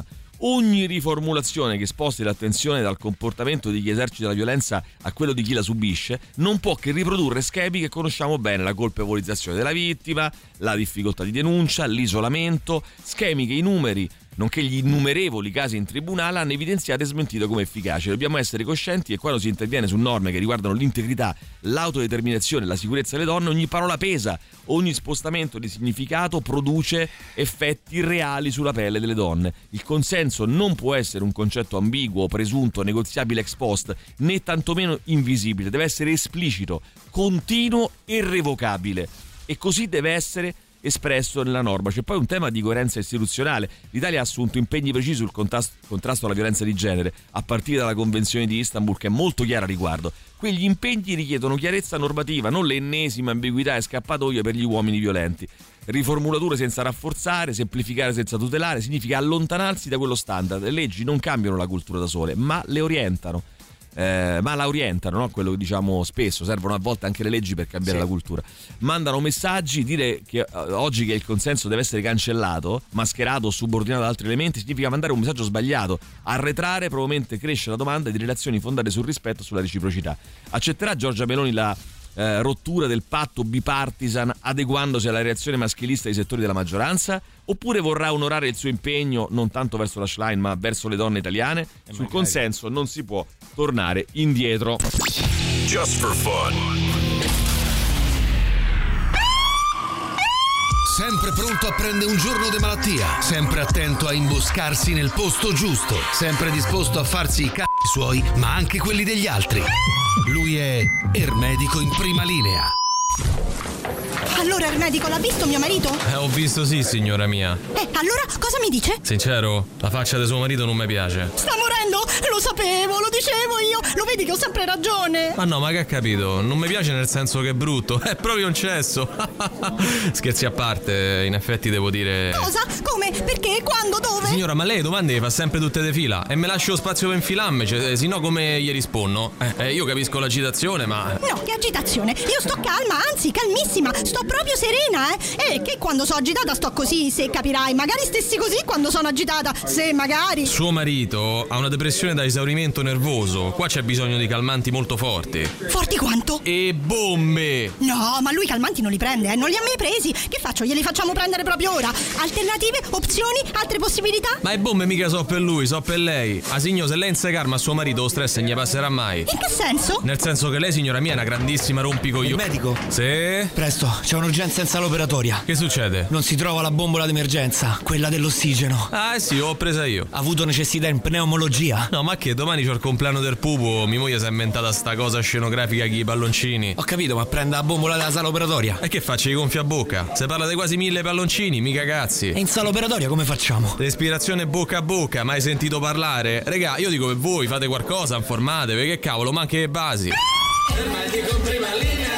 Ogni riformulazione che sposti l'attenzione dal comportamento di chi esercita la violenza a quello di chi la subisce non può che riprodurre schemi che conosciamo bene: la colpevolizzazione della vittima, la difficoltà di denuncia, l'isolamento, schemi che i numeri nonché gli innumerevoli casi in tribunale hanno evidenziato e smentito come efficaci. Dobbiamo essere coscienti che quando si interviene su norme che riguardano l'integrità, l'autodeterminazione e la sicurezza delle donne, ogni parola pesa, ogni spostamento di significato produce effetti reali sulla pelle delle donne. Il consenso non può essere un concetto ambiguo, presunto, negoziabile ex post, né tantomeno invisibile. Deve essere esplicito, continuo e irrevocabile. E così deve essere espresso nella norma. C'è poi un tema di coerenza istituzionale. L'Italia ha assunto impegni precisi sul contrasto alla violenza di genere, a partire dalla Convenzione di Istanbul, che è molto chiara a riguardo. Quegli impegni richiedono chiarezza normativa, non l'ennesima ambiguità e scappatoie per gli uomini violenti. Riformulature senza rafforzare, semplificare senza tutelare, significa allontanarsi da quello standard. Le leggi non cambiano la cultura da sole, ma le orientano. Eh, ma la orientano, no? Quello che diciamo spesso, servono a volte anche le leggi per cambiare sì. la cultura. Mandano messaggi. Dire che eh, oggi che il consenso deve essere cancellato, mascherato o subordinato ad altri elementi, significa mandare un messaggio sbagliato. Arretrare probabilmente cresce la domanda di relazioni fondate sul rispetto e sulla reciprocità. Accetterà Giorgia Meloni la eh, rottura del patto bipartisan adeguandosi alla reazione maschilista dei settori della maggioranza? Oppure vorrà onorare il suo impegno non tanto verso la Schlein ma verso le donne italiane? E sul magari. Consenso non si può tornare indietro. Just for fun. Sempre pronto a prendere un giorno di malattia, sempre attento a imboscarsi nel posto giusto, sempre disposto a farsi i c***i suoi, ma anche quelli degli altri. Lui è Ermedico in prima linea. Allora, Ermedico, l'ha visto mio marito? Eh, ho visto sì, signora mia. Eh, allora cosa mi dice? Sincero, la faccia di suo marito non mi piace. Sta morendo? Lo sapevo, lo dicevo io. Lo vedi che ho sempre ragione. Ma no, ma che ha capito? Non mi piace nel senso che è brutto. È proprio un cesso. Scherzi a parte, in effetti devo dire... Cosa? Come? Perché? Quando? Dove? Signora, ma lei domande fa sempre tutte de fila e me lascio lo spazio per infilarmi, cioè, sennò come gli rispondo? Eh, eh, io capisco l'agitazione, ma... No, che agitazione? Io sto calma, anzi calmissima. Sto proprio serena, eh? E che quando sono agitata sto così, se capirai. Magari stessi così quando sono agitata, se magari... Suo marito ha una depressione da esaurimento nervoso. Qua c'è bisogno di calmanti molto forti. Forti quanto? E bombe! No, ma lui calmanti non li prende, eh? Non li ha mai presi. Che faccio? Glieli facciamo prendere proprio ora? Alternative? Opzioni? Altre possibilità? Ma e bombe mica so per lui, so per lei. Ah, signor, se lei non si calma a suo marito lo stress non gli passerà mai. In che senso? Nel senso che lei, signora mia, è una grandissima rompicoglioni. Il medico? Sì? Presto, c'è un'urgenza in sala operatoria. Che succede? Non si trova la bombola d'emergenza, quella dell'ossigeno. Ah, eh sì, l'ho presa io. Ha avuto necessità in pneumologia. No, ma che domani c'ho il compleanno del pupo, mia moglie si è inventata sta cosa scenografica con i palloncini. Ho capito, ma prenda la bombola della sala operatoria. E che faccio, gli gonfia a bocca? Se parla di quasi mille palloncini, mica cazzi. E in sala operatoria come facciamo? Respirazione bocca a bocca, mai sentito parlare? Regà, io dico per voi, fate qualcosa, informatevi, che cavolo, ma anche le basi. Ermedico in prima linea.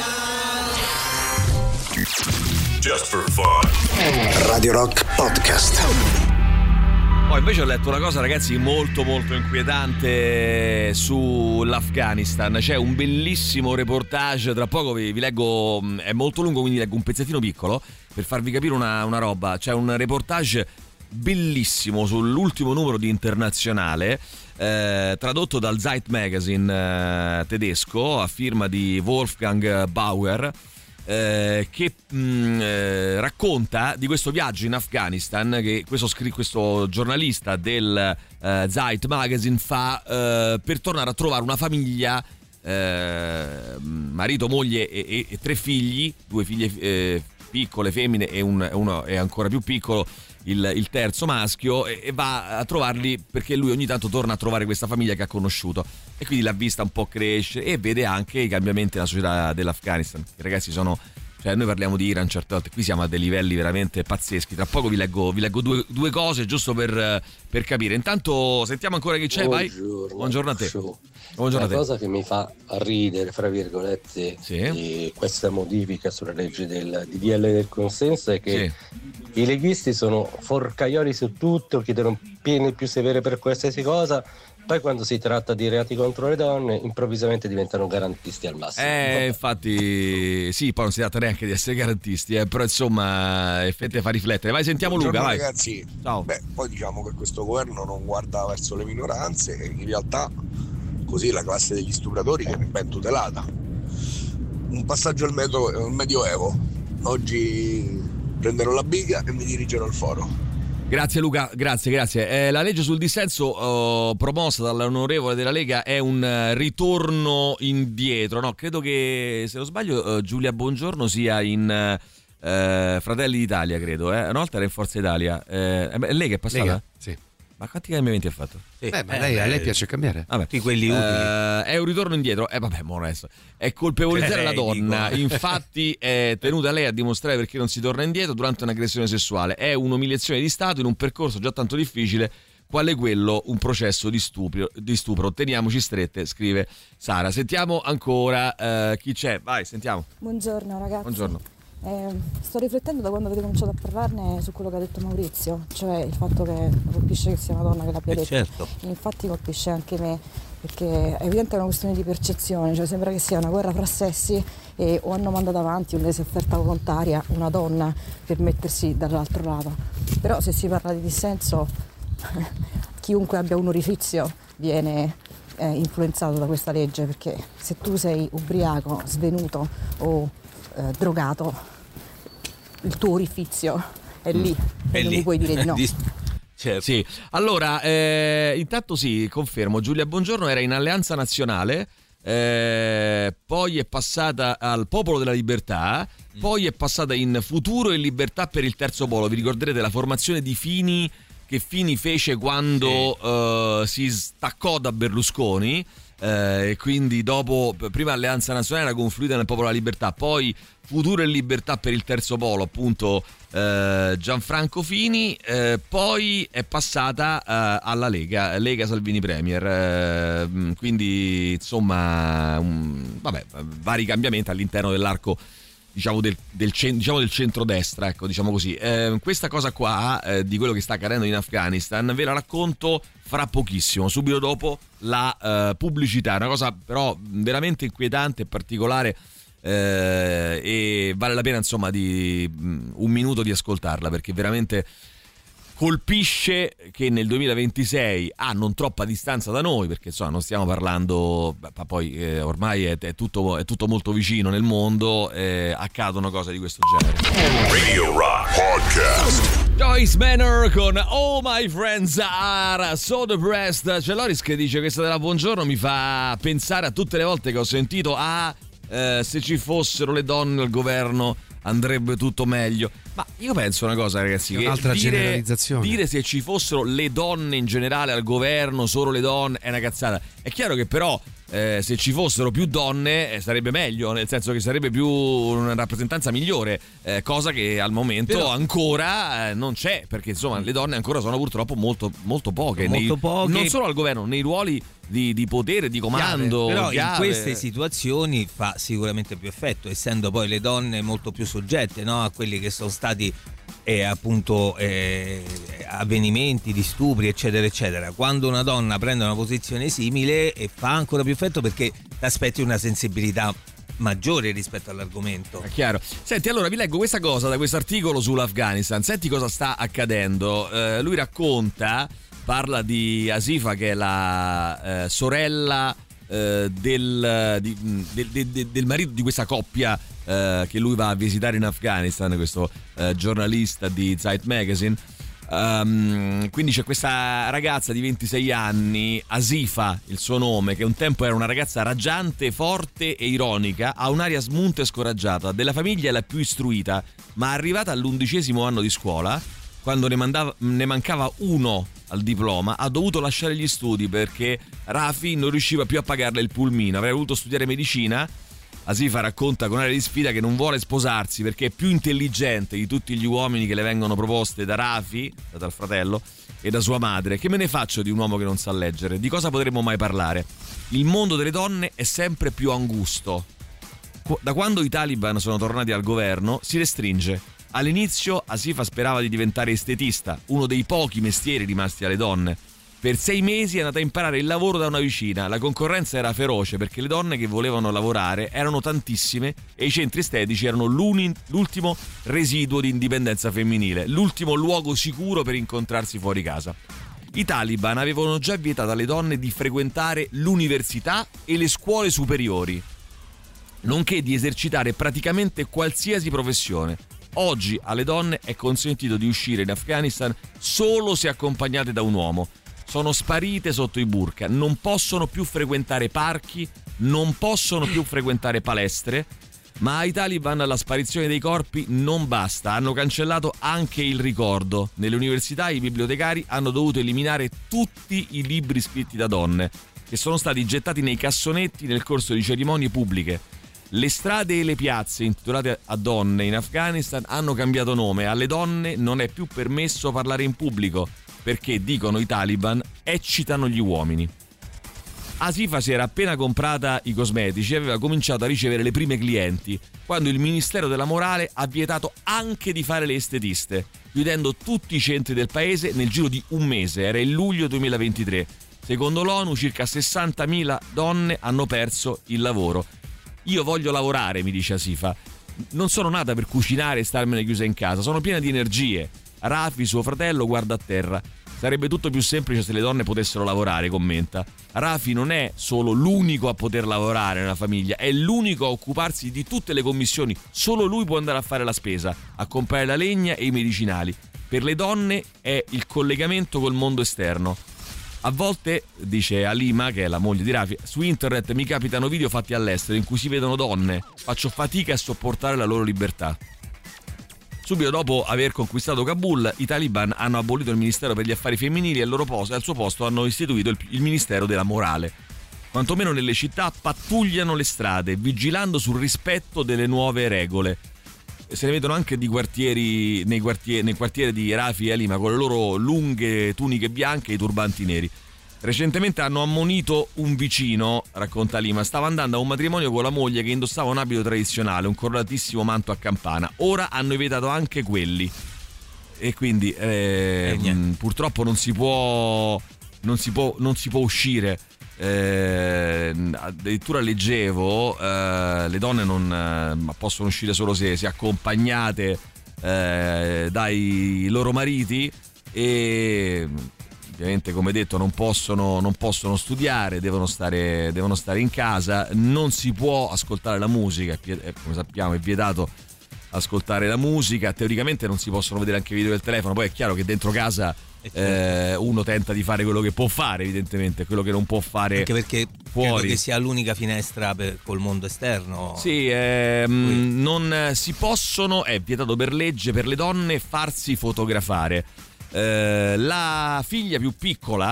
Just for fun. Radio Rock Podcast. Poi invece ho letto una cosa, ragazzi, molto molto inquietante sull'Afghanistan. C'è un bellissimo reportage, tra poco vi, vi leggo, è molto lungo quindi leggo un pezzettino piccolo per farvi capire una, una roba. C'è un reportage bellissimo sull'ultimo numero di Internazionale, eh, tradotto dal Zeit Magazine eh, tedesco a firma di Wolfgang Bauer. Eh, che mh, eh, racconta di questo viaggio in Afghanistan che questo, questo giornalista del eh, Zeit Magazine fa eh, per tornare a trovare una famiglia, eh, marito, moglie e, e, e tre figli, due figlie eh, piccole femmine e un, uno è ancora più piccolo, il, il terzo maschio, e, e va a trovarli perché lui ogni tanto torna a trovare questa famiglia che ha conosciuto e quindi l'ha vista un po' crescere e vede anche i cambiamenti nella società dell'Afghanistan. I ragazzi sono, cioè noi parliamo di Iran certe volte, qui siamo a dei livelli veramente pazzeschi. Tra poco vi leggo, vi leggo due, due cose giusto per, per capire. Intanto sentiamo ancora chi c'è. Buongiorno. Vai. Buongiorno a te. Show. Buongiorno a te. La cosa che mi fa ridere, fra virgolette, sì, di questa modifica sulla legge del D D L del consenso è che sì, i leghisti sono forcaioli su tutto, chiedono pene più severe per qualsiasi cosa, Poi quando si tratta di reati contro le donne, improvvisamente diventano garantisti al massimo. Eh, infatti, sì, poi non si tratta neanche di essere garantisti, eh, però insomma, effettivamente fa riflettere. Vai, sentiamo Buongiorno, Luca, vai. ragazzi. Ciao. Beh, poi diciamo che questo governo non guarda verso le minoranze e in realtà così la classe degli stupratori che è ben tutelata. Un passaggio al, metro, al Medioevo. Oggi prenderò la biga e mi dirigerò al foro. Grazie Luca, grazie, grazie. Eh, la legge sul dissenso eh, promossa dall'onorevole della Lega è un eh, ritorno indietro, no? Credo che, se non sbaglio, eh, Giulia Bongiorno sia in eh, Fratelli d'Italia, credo, eh? Una volta era in Forza Italia. Eh, è Lega è passata? Lega, sì. Ma quanti cambiamenti ha fatto? Sì. Beh, ma lei, a lei piace cambiare? Vabbè. Tutti quelli utili. Eh, è un ritorno indietro. Eh vabbè, mo adesso. È colpevolizzare la donna. Infatti è tenuta lei a dimostrare perché non si torna indietro durante un'aggressione sessuale. È un'umiliazione di Stato in un percorso già tanto difficile quale quello, un processo di stupro. Di stupro. Teniamoci strette, scrive Sara. Sentiamo ancora eh, chi c'è. Vai, sentiamo. Buongiorno ragazzi. Buongiorno. Eh, sto riflettendo da quando avete cominciato a parlarne su quello che ha detto Maurizio, cioè il fatto che colpisce che sia una donna che l'abbia Eh, detto. certo. Infatti colpisce anche me, perché è evidente che è una questione di percezione, cioè sembra che sia una guerra fra sessi e o hanno mandato avanti un'esa offerta volontaria una donna per mettersi dall'altro lato. Però se si parla di dissenso, chiunque abbia un orifizio viene eh, influenzato da questa legge, perché se tu sei ubriaco, svenuto o eh, drogato, il tuo orifizio è lì, Mm. e È non lì. mi puoi dire di no. Certo. Sì. Allora, eh, intanto sì, confermo, Giulia Bongiorno era in Alleanza Nazionale, eh, poi è passata al Popolo della Libertà, mm. poi è passata in Futuro e Libertà per il Terzo Polo. Vi ricorderete la formazione di Fini che Fini fece quando sì. eh, si staccò da Berlusconi, eh, e quindi dopo, prima Alleanza Nazionale era confluita nel Popolo della Libertà, poi Futuro e Libertà per il Terzo Polo, appunto eh, Gianfranco Fini, eh, poi è passata eh, alla Lega, Lega Salvini Premier, eh, quindi insomma um, vabbè, vari cambiamenti all'interno dell'arco, diciamo del, del, diciamo del centrodestra, ecco, diciamo così. Eh, questa cosa qua eh, di quello che sta accadendo in Afghanistan ve la racconto fra pochissimo, subito dopo la eh, pubblicità, una cosa però veramente inquietante e particolare. Eh, e vale la pena insomma di um, un minuto di ascoltarla, perché veramente colpisce che nel duemilaventisei, a ah, non troppa distanza da noi, perché insomma non stiamo parlando, ma poi eh, ormai è, è, tutto, è tutto molto vicino nel mondo, eh, accadono cose di questo genere. Radio Rock Podcast. Joyce Manor con All My Friends Are So Depressed. C'è Loris che dice: questa della Buongiorno mi fa pensare a tutte le volte che ho sentito ah, eh, se ci fossero le donne al governo andrebbe tutto meglio. Ma io penso una cosa, ragazzi, è che un'altra dire, generalizzazione. dire se ci fossero le donne in generale al governo, solo le donne, è una cazzata. È chiaro che però eh, se ci fossero più donne eh, sarebbe meglio, nel senso che sarebbe più una rappresentanza migliore, eh, cosa che al momento però ancora eh, non c'è, perché insomma le donne ancora sono purtroppo molto, molto poche, molto nei, poche. non solo al governo, nei ruoli di, di potere, di comando. Però chiave. in queste situazioni fa sicuramente più effetto, essendo poi le donne molto più soggette, no, a quelli che sono stati eh, appunto eh, avvenimenti di stupri eccetera eccetera. Quando una donna prende una posizione simile eh, fa ancora più effetto, perché ti aspetti una sensibilità maggiore rispetto all'argomento. È chiaro. Senti, allora vi leggo questa cosa da questo articolo sull'Afghanistan. Senti cosa sta accadendo. Eh, lui racconta, parla di Asifa, che è la eh, sorella eh, del, di, del, del, del marito di questa coppia eh, che lui va a visitare in Afghanistan, questo eh, giornalista di Zeit Magazine. Um, quindi c'è questa ragazza di ventisei anni, Asifa il suo nome, che un tempo era una ragazza raggiante, forte e ironica, ha un'aria smunta e scoraggiata, della famiglia è la più istruita, ma arrivata all'undicesimo anno di scuola, quando ne, mandava, ne mancava uno al diploma, ha dovuto lasciare gli studi perché Rafi non riusciva più a pagarle il pulmino. Avrebbe voluto studiare medicina. Asifa racconta con aria di sfida che non vuole sposarsi perché è più intelligente di tutti gli uomini che le vengono proposte da Rafi, dal fratello, e da sua madre. Che me ne faccio di un uomo che non sa leggere? Di cosa potremmo mai parlare? Il mondo delle donne è sempre più angusto. Da quando i Taliban sono tornati al governo si restringe. All'inizio Asifa sperava di diventare estetista, uno dei pochi mestieri rimasti alle donne. Per sei mesi è andata a imparare il lavoro da una vicina. La concorrenza era feroce perché le donne che volevano lavorare erano tantissime e i centri estetici erano l'ultimo residuo di indipendenza femminile, l'ultimo luogo sicuro per incontrarsi fuori casa. I Taliban avevano già vietato alle donne di frequentare l'università e le scuole superiori, nonché di esercitare praticamente qualsiasi professione. Oggi alle donne è consentito di uscire in Afghanistan solo se accompagnate da un uomo. Sono sparite sotto i burqa, non possono più frequentare parchi, non possono più frequentare palestre, ma ai Taliban la sparizione dei corpi non basta, hanno cancellato anche il ricordo. Nelle università i bibliotecari hanno dovuto eliminare tutti i libri scritti da donne, che sono stati gettati nei cassonetti nel corso di cerimonie pubbliche. Le strade e le piazze intitolate a donne in Afghanistan hanno cambiato nome, alle donne non è più permesso parlare in pubblico, perché, dicono i Taliban, eccitano gli uomini. Asifa si era appena comprata i cosmetici e aveva cominciato a ricevere le prime clienti, quando il Ministero della Morale ha vietato anche di fare le estetiste, chiudendo tutti i centri del paese nel giro di un mese, era il luglio duemilaventitré. Secondo l'ONU circa sessantamila donne hanno perso il lavoro. Io voglio lavorare, mi dice Asifa. Non sono nata per cucinare e starmene chiusa in casa, sono piena di energie. Rafi, suo fratello, guarda a terra. Sarebbe tutto più semplice se le donne potessero lavorare, commenta. Rafi non è solo l'unico a poter lavorare nella famiglia, è l'unico a occuparsi di tutte le commissioni. Solo lui può andare a fare la spesa, a comprare la legna e i medicinali. Per le donne è il collegamento col mondo esterno. A volte, dice Alima, che è la moglie di Rafi, su internet mi capitano video fatti all'estero in cui si vedono donne. Faccio fatica a sopportare la loro libertà. Subito dopo aver conquistato Kabul, i Taliban hanno abolito il Ministero per gli Affari Femminili e al, loro posto, al suo posto hanno istituito il, il Ministero della Morale. Quantomeno nelle città pattugliano le strade, vigilando sul rispetto delle nuove regole. Se ne vedono anche di quartieri, nei, quartieri, nei quartieri di Rafi e Alima con le loro lunghe tuniche bianche e i turbanti neri. Recentemente hanno ammonito un vicino, racconta Lima, stava andando a un matrimonio con la moglie che indossava un abito tradizionale, un coloratissimo manto a campana. Ora hanno vietato anche quelli. E quindi eh, eh, mh, purtroppo non si può non si può, non si può uscire. Eh, addirittura leggevo eh, le donne non eh, possono uscire solo se, se accompagnate eh, dai loro mariti e ovviamente, come detto, non possono, non possono studiare, devono stare, devono stare in casa, non si può ascoltare la musica, come sappiamo è vietato ascoltare la musica, teoricamente non si possono vedere anche i video del telefono, poi è chiaro che dentro casa eh, uno tenta di fare quello che può fare, evidentemente, quello che non può fare anche perché fuori. Credo che sia l'unica finestra per, col mondo esterno. Sì, ehm, non si possono, è vietato per legge per le donne farsi fotografare. Uh, la figlia più piccola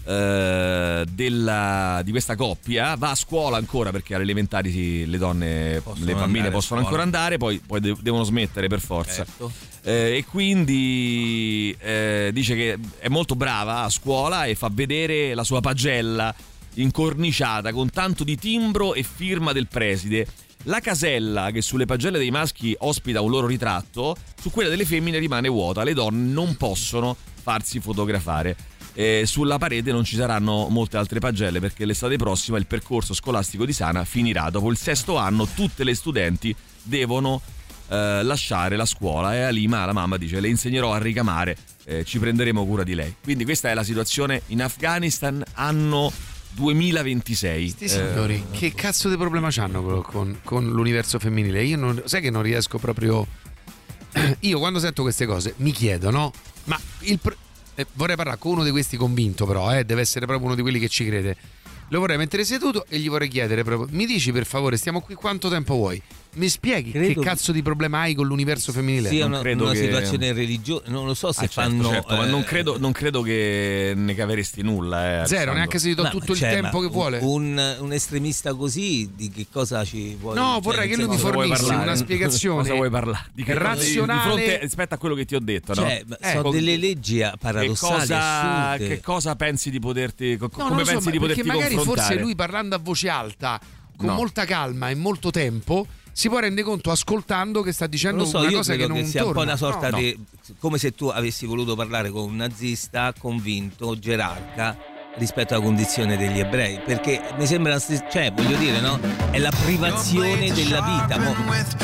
uh, della, di questa coppia va a scuola ancora, perché alle elementari sì, le donne, possono le bambine possono ancora andare, poi, poi de- devono smettere per forza. Certo. Uh, e quindi uh, dice che è molto brava a scuola e fa vedere la sua pagella incorniciata con tanto di timbro e firma del preside. La casella che sulle pagelle dei maschi ospita un loro ritratto, su quella delle femmine rimane vuota, le donne non possono farsi fotografare. E sulla parete non ci saranno molte altre pagelle perché l'estate prossima il percorso scolastico di Sana finirà. Dopo il sesto anno tutte le studenti devono eh, lasciare la scuola e Alima, la mamma, dice: le insegnerò a ricamare, eh, ci prenderemo cura di lei. Quindi questa è la situazione in Afghanistan anno duemilaventisei. Sti signori, eh, che cazzo di problema c'hanno con, con l'universo femminile? Io non, sai che non riesco proprio. Io quando sento queste cose mi chiedo, no? Ma il eh, vorrei parlare con uno di questi convinto, però, eh, deve essere proprio uno di quelli che ci crede. Lo vorrei mettere seduto e gli vorrei chiedere proprio: mi dici per favore, stiamo qui quanto tempo vuoi? Mi spieghi credo che cazzo di problema hai con l'universo femminile? Sì, è non una, credo una che... situazione religiosa, non lo so se ah, certo, fanno certo, eh... ma non credo, non credo che ne caveresti nulla, eh, zero, neanche se gli do no, tutto cioè, il tempo che un, vuole. Un, un estremista così di che cosa ci vuole? No, cioè, vorrei che lui mi fornissi una spiegazione. Cosa vuoi parlare? Di che razionale di fronte rispetto a quello che ti ho detto, cioè, no? Sono eh, delle leggi paradossali, che cosa, assurde. Che cosa pensi di poterti co- no, come so, pensi di poterti perché magari confrontare? forse lui, parlando a voce alta con no. molta calma e molto tempo, si può rendere conto ascoltando che sta dicendo non lo so, una io cosa che credo non che sia torna. un po' una sorta no, di no. come se tu avessi voluto parlare con un nazista convinto, gerarca rispetto alla condizione degli ebrei, perché mi sembra, cioè voglio dire, no? È la privazione della vita. Mo.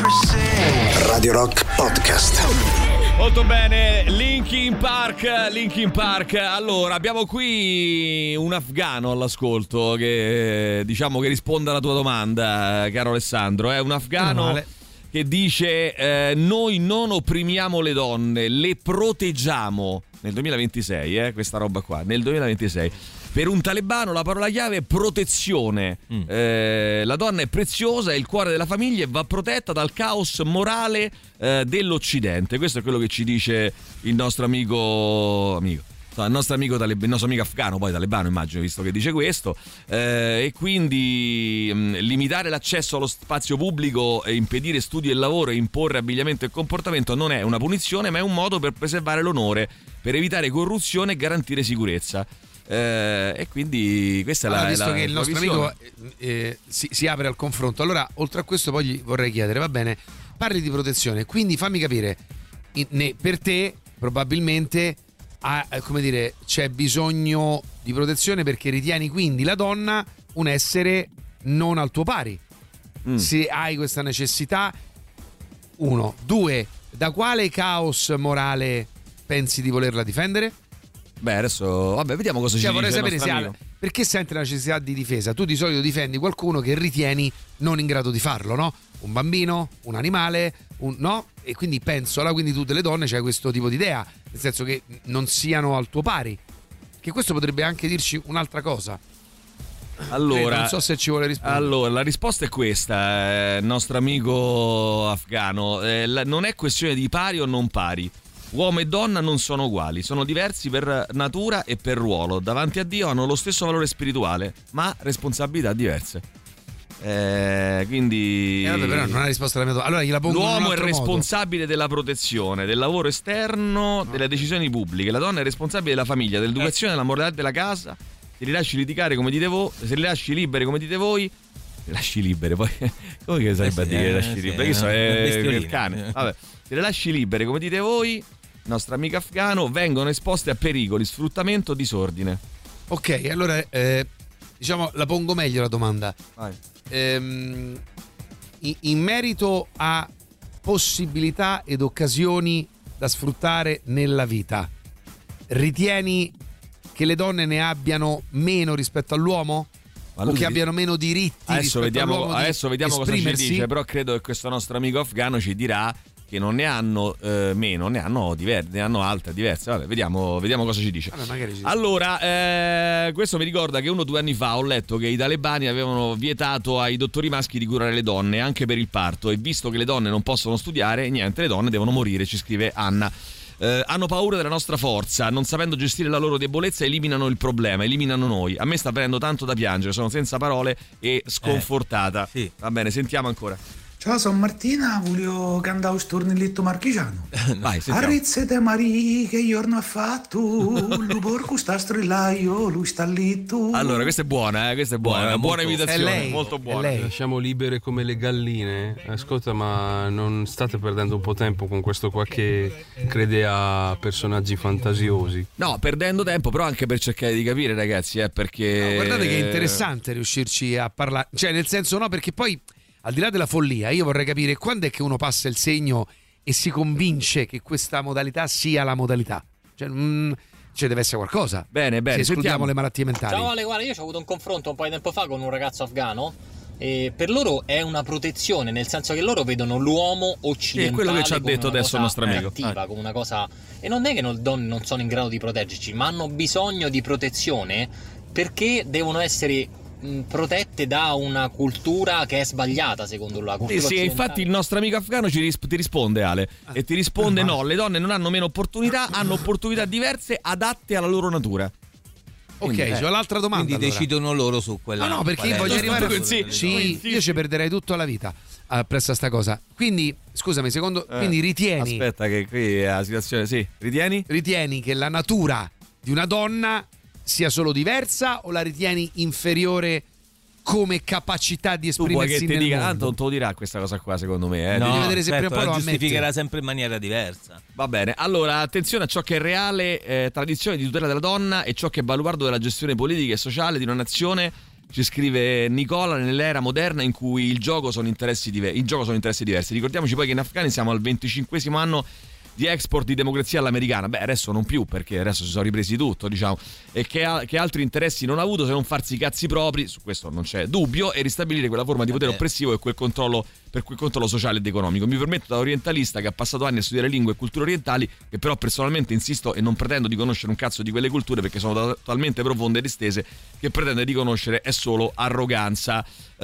Radio Rock Podcast. Molto bene, Linkin Park, Linkin Park. Allora, abbiamo qui un afgano all'ascolto che diciamo che risponde alla tua domanda, caro Alessandro. È un afgano che dice eh, noi non opprimiamo le donne, le proteggiamo. Nel duemilaventisei, eh, questa roba qua, nel duemilaventisei. Per un talebano la parola chiave è protezione. Mm. Eh, la donna è preziosa, è il cuore della famiglia e va protetta dal caos morale eh, dell'Occidente. Questo è quello che ci dice il nostro amico amico. Il nostro amico, taleb- il nostro amico afgano, poi talebano immagino, visto che dice questo, eh, e quindi mh, limitare l'accesso allo spazio pubblico, e impedire studi e lavoro e imporre abbigliamento e comportamento non è una punizione, ma è un modo per preservare l'onore, per evitare corruzione e garantire sicurezza. Eh, e quindi questa è la, allora, visto la, che il la nostro visione. amico eh, si, si apre al confronto, allora oltre a questo poi gli vorrei chiedere, va bene, parli di protezione, quindi fammi capire, in, ne, per te probabilmente ha, come dire, c'è bisogno di protezione perché ritieni quindi la donna un essere non al tuo pari. Mm. Se hai questa necessità, uno, due, da quale caos morale pensi di volerla difendere? Beh, adesso vabbè, vediamo cosa cioè, ci vorrei dice sapere se ha, perché senti la necessità di difesa. Tu di solito difendi qualcuno che ritieni non in grado di farlo, no? Un bambino, un animale, un, no? E quindi penso, allora quindi tu delle donne c'hai questo tipo di idea, nel senso che non siano al tuo pari. Che questo potrebbe anche dirci un'altra cosa. Allora, Credo, non so se ci vuole rispondere. Allora, la risposta è questa, eh, nostro amico afgano. Eh, la, non è questione di pari o non pari. Uomo e donna non sono uguali, sono diversi per natura e per ruolo. Davanti a Dio hanno lo stesso valore spirituale, ma responsabilità diverse. Eh, quindi eh, vabbè, però non ha risposto alla mia domanda. Allora gliela pongo l'uomo in un è altro responsabile modo. Della protezione, del lavoro esterno, no. delle decisioni pubbliche. La donna è responsabile della famiglia, dell'educazione, della moralità della casa. Se li lasci litigare come dite voi, se li lasci libere come dite voi, le lasci libere poi come che sarebbe eh sì, a dire le lasci sì, libere? Che so, è il cane. Vabbè, se le lasci libere come dite voi, nostro amico afgano, vengono esposte a pericoli, sfruttamento, disordine. Ok, allora eh, diciamo la pongo meglio la domanda. Vai. Ehm, in, in merito a possibilità ed occasioni da sfruttare nella vita, ritieni che le donne ne abbiano meno rispetto all'uomo? O che abbiano meno diritti adesso rispetto vediamo, all'uomo di adesso vediamo cosa ci dice, però credo che questo nostro amico afgano ci dirà che non ne hanno eh, meno, ne hanno diverse, ne hanno altre, diverse. Vabbè, vediamo, vediamo cosa ci dice. Vabbè, ci allora, eh, questo mi ricorda che uno o due anni fa ho letto che i talebani avevano vietato ai dottori maschi di curare le donne anche per il parto, e visto che le donne non possono studiare, niente, le donne devono morire, ci scrive Anna. Eh, hanno paura della nostra forza, non sapendo gestire la loro debolezza eliminano il problema, eliminano noi. A me sta venendo tanto da piangere, sono senza parole e sconfortata. Eh, sì. Va bene, sentiamo ancora. Ciao, sono Martina, voglio cantare un stornelletto marchigiano. Vai, sentiamo. Arrizzete Mari, che giorno ha fatto? Lo porco sta strillaio, lui sta lì tu. Allora, questa è buona, eh? Questa è buona, buona, buona imitazione, è lei, molto buona. Lei. Lasciamo libere come le galline. Ascolta, ma non state perdendo un po' tempo con questo qua che crede a personaggi fantasiosi? No, perdendo tempo, però anche per cercare di capire, ragazzi, eh, perché... No, guardate che è interessante riuscirci a parlare, cioè nel senso no, perché poi al di là della follia, io vorrei capire quando è che uno passa il segno e si convince che questa modalità sia la modalità. Cioè, mm, cioè deve essere qualcosa. Bene, bene. Se escludiamo le malattie mentali. Ciao Ale, guarda, io ho avuto un confronto un po' di tempo fa con un ragazzo afgano e per loro è una protezione, nel senso che loro vedono l'uomo occidentale. È quello che ci ha detto adesso il nostro amico. Attiva, come una cosa. E non è che le donne non sono in grado di proteggerci, ma hanno bisogno di protezione perché devono essere protette da una cultura che è sbagliata secondo la cultura. Eh sì, infatti il nostro amico afgano ci ris- ti risponde Ale ah. e ti risponde ah, no, le donne non hanno meno opportunità, hanno opportunità diverse adatte alla loro natura. Quindi, ok, eh. c'ho l'altra domanda. Quindi allora. decidono loro su quella. No, no, perché io voglio arrivare a... sì, sì, io ci perderei tutta la vita appresso a sta cosa. Quindi, scusami, secondo eh, quindi ritieni Aspetta che qui è la situazione, sì. Ritieni? Ritieni che la natura di una donna sia solo diversa o la ritieni inferiore come capacità di Tu vuoi esprimersi che ti nel dica, mondo. tanto non te lo dirà questa cosa qua secondo me, eh? No, devi vedere se certo, prima o poi la lo ammette. giustificherà sempre in maniera diversa. Va bene, allora attenzione a ciò che è reale eh, tradizione di tutela della donna e ciò che è baluardo della gestione politica e sociale di una nazione. Ci scrive Nicola, nell'era moderna in cui il gioco sono interessi diver- in gioco sono interessi diversi. Ricordiamoci poi che in Afghanistan siamo al venticinquesimo anno di export di democrazia all'americana. Beh, adesso non più, perché adesso si sono ripresi tutto, diciamo. E che, a- che altri interessi non ha avuto se non farsi i cazzi propri, su questo non c'è dubbio, e ristabilire quella forma di potere Vabbè. oppressivo e quel controllo, per quel controllo sociale ed economico. Mi permetto, da orientalista che ha passato anni a studiare lingue e culture orientali, che però personalmente insisto e non pretendo di conoscere un cazzo di quelle culture perché sono da- talmente profonde ed estese che pretendere di conoscere è solo arroganza.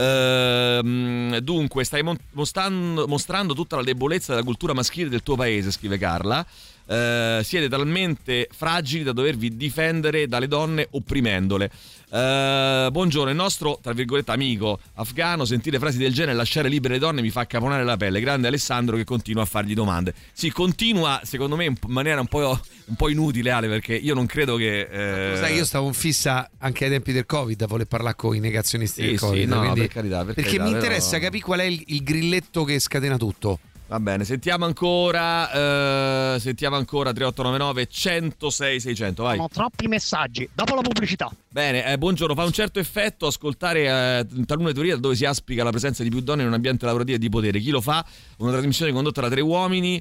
Ehm, dunque stai mon- mostrando, mostrando tutta la debolezza della cultura maschile del tuo paese, scrive Carla. Eh, siete talmente fragili da dovervi difendere dalle donne opprimendole. Eh, buongiorno, il nostro tra virgolette amico afgano, sentire frasi del genere e lasciare libere le donne mi fa caponare la pelle. Grande Alessandro che continua a fargli domande. Sì, continua secondo me in maniera un po', un po' inutile, Ale, perché io non credo che eh... Sai, io stavo in fissa anche ai tempi del Covid a voler parlare con i negazionisti Sì, del sì, Covid, no, quindi- per carità, per perché carità, mi però- interessa capire qual è il, il grilletto che scatena tutto. Va bene, sentiamo ancora eh, sentiamo ancora tre otto nove nove uno zero sei sei zero zero, vai. Sono troppi messaggi. Dopo la pubblicità. Bene, eh, buongiorno, fa un certo effetto ascoltare eh, talune teorie dove si aspica la presenza di più donne in un ambiente lavorativo e di potere. Chi lo fa? Una trasmissione condotta da tre uomini.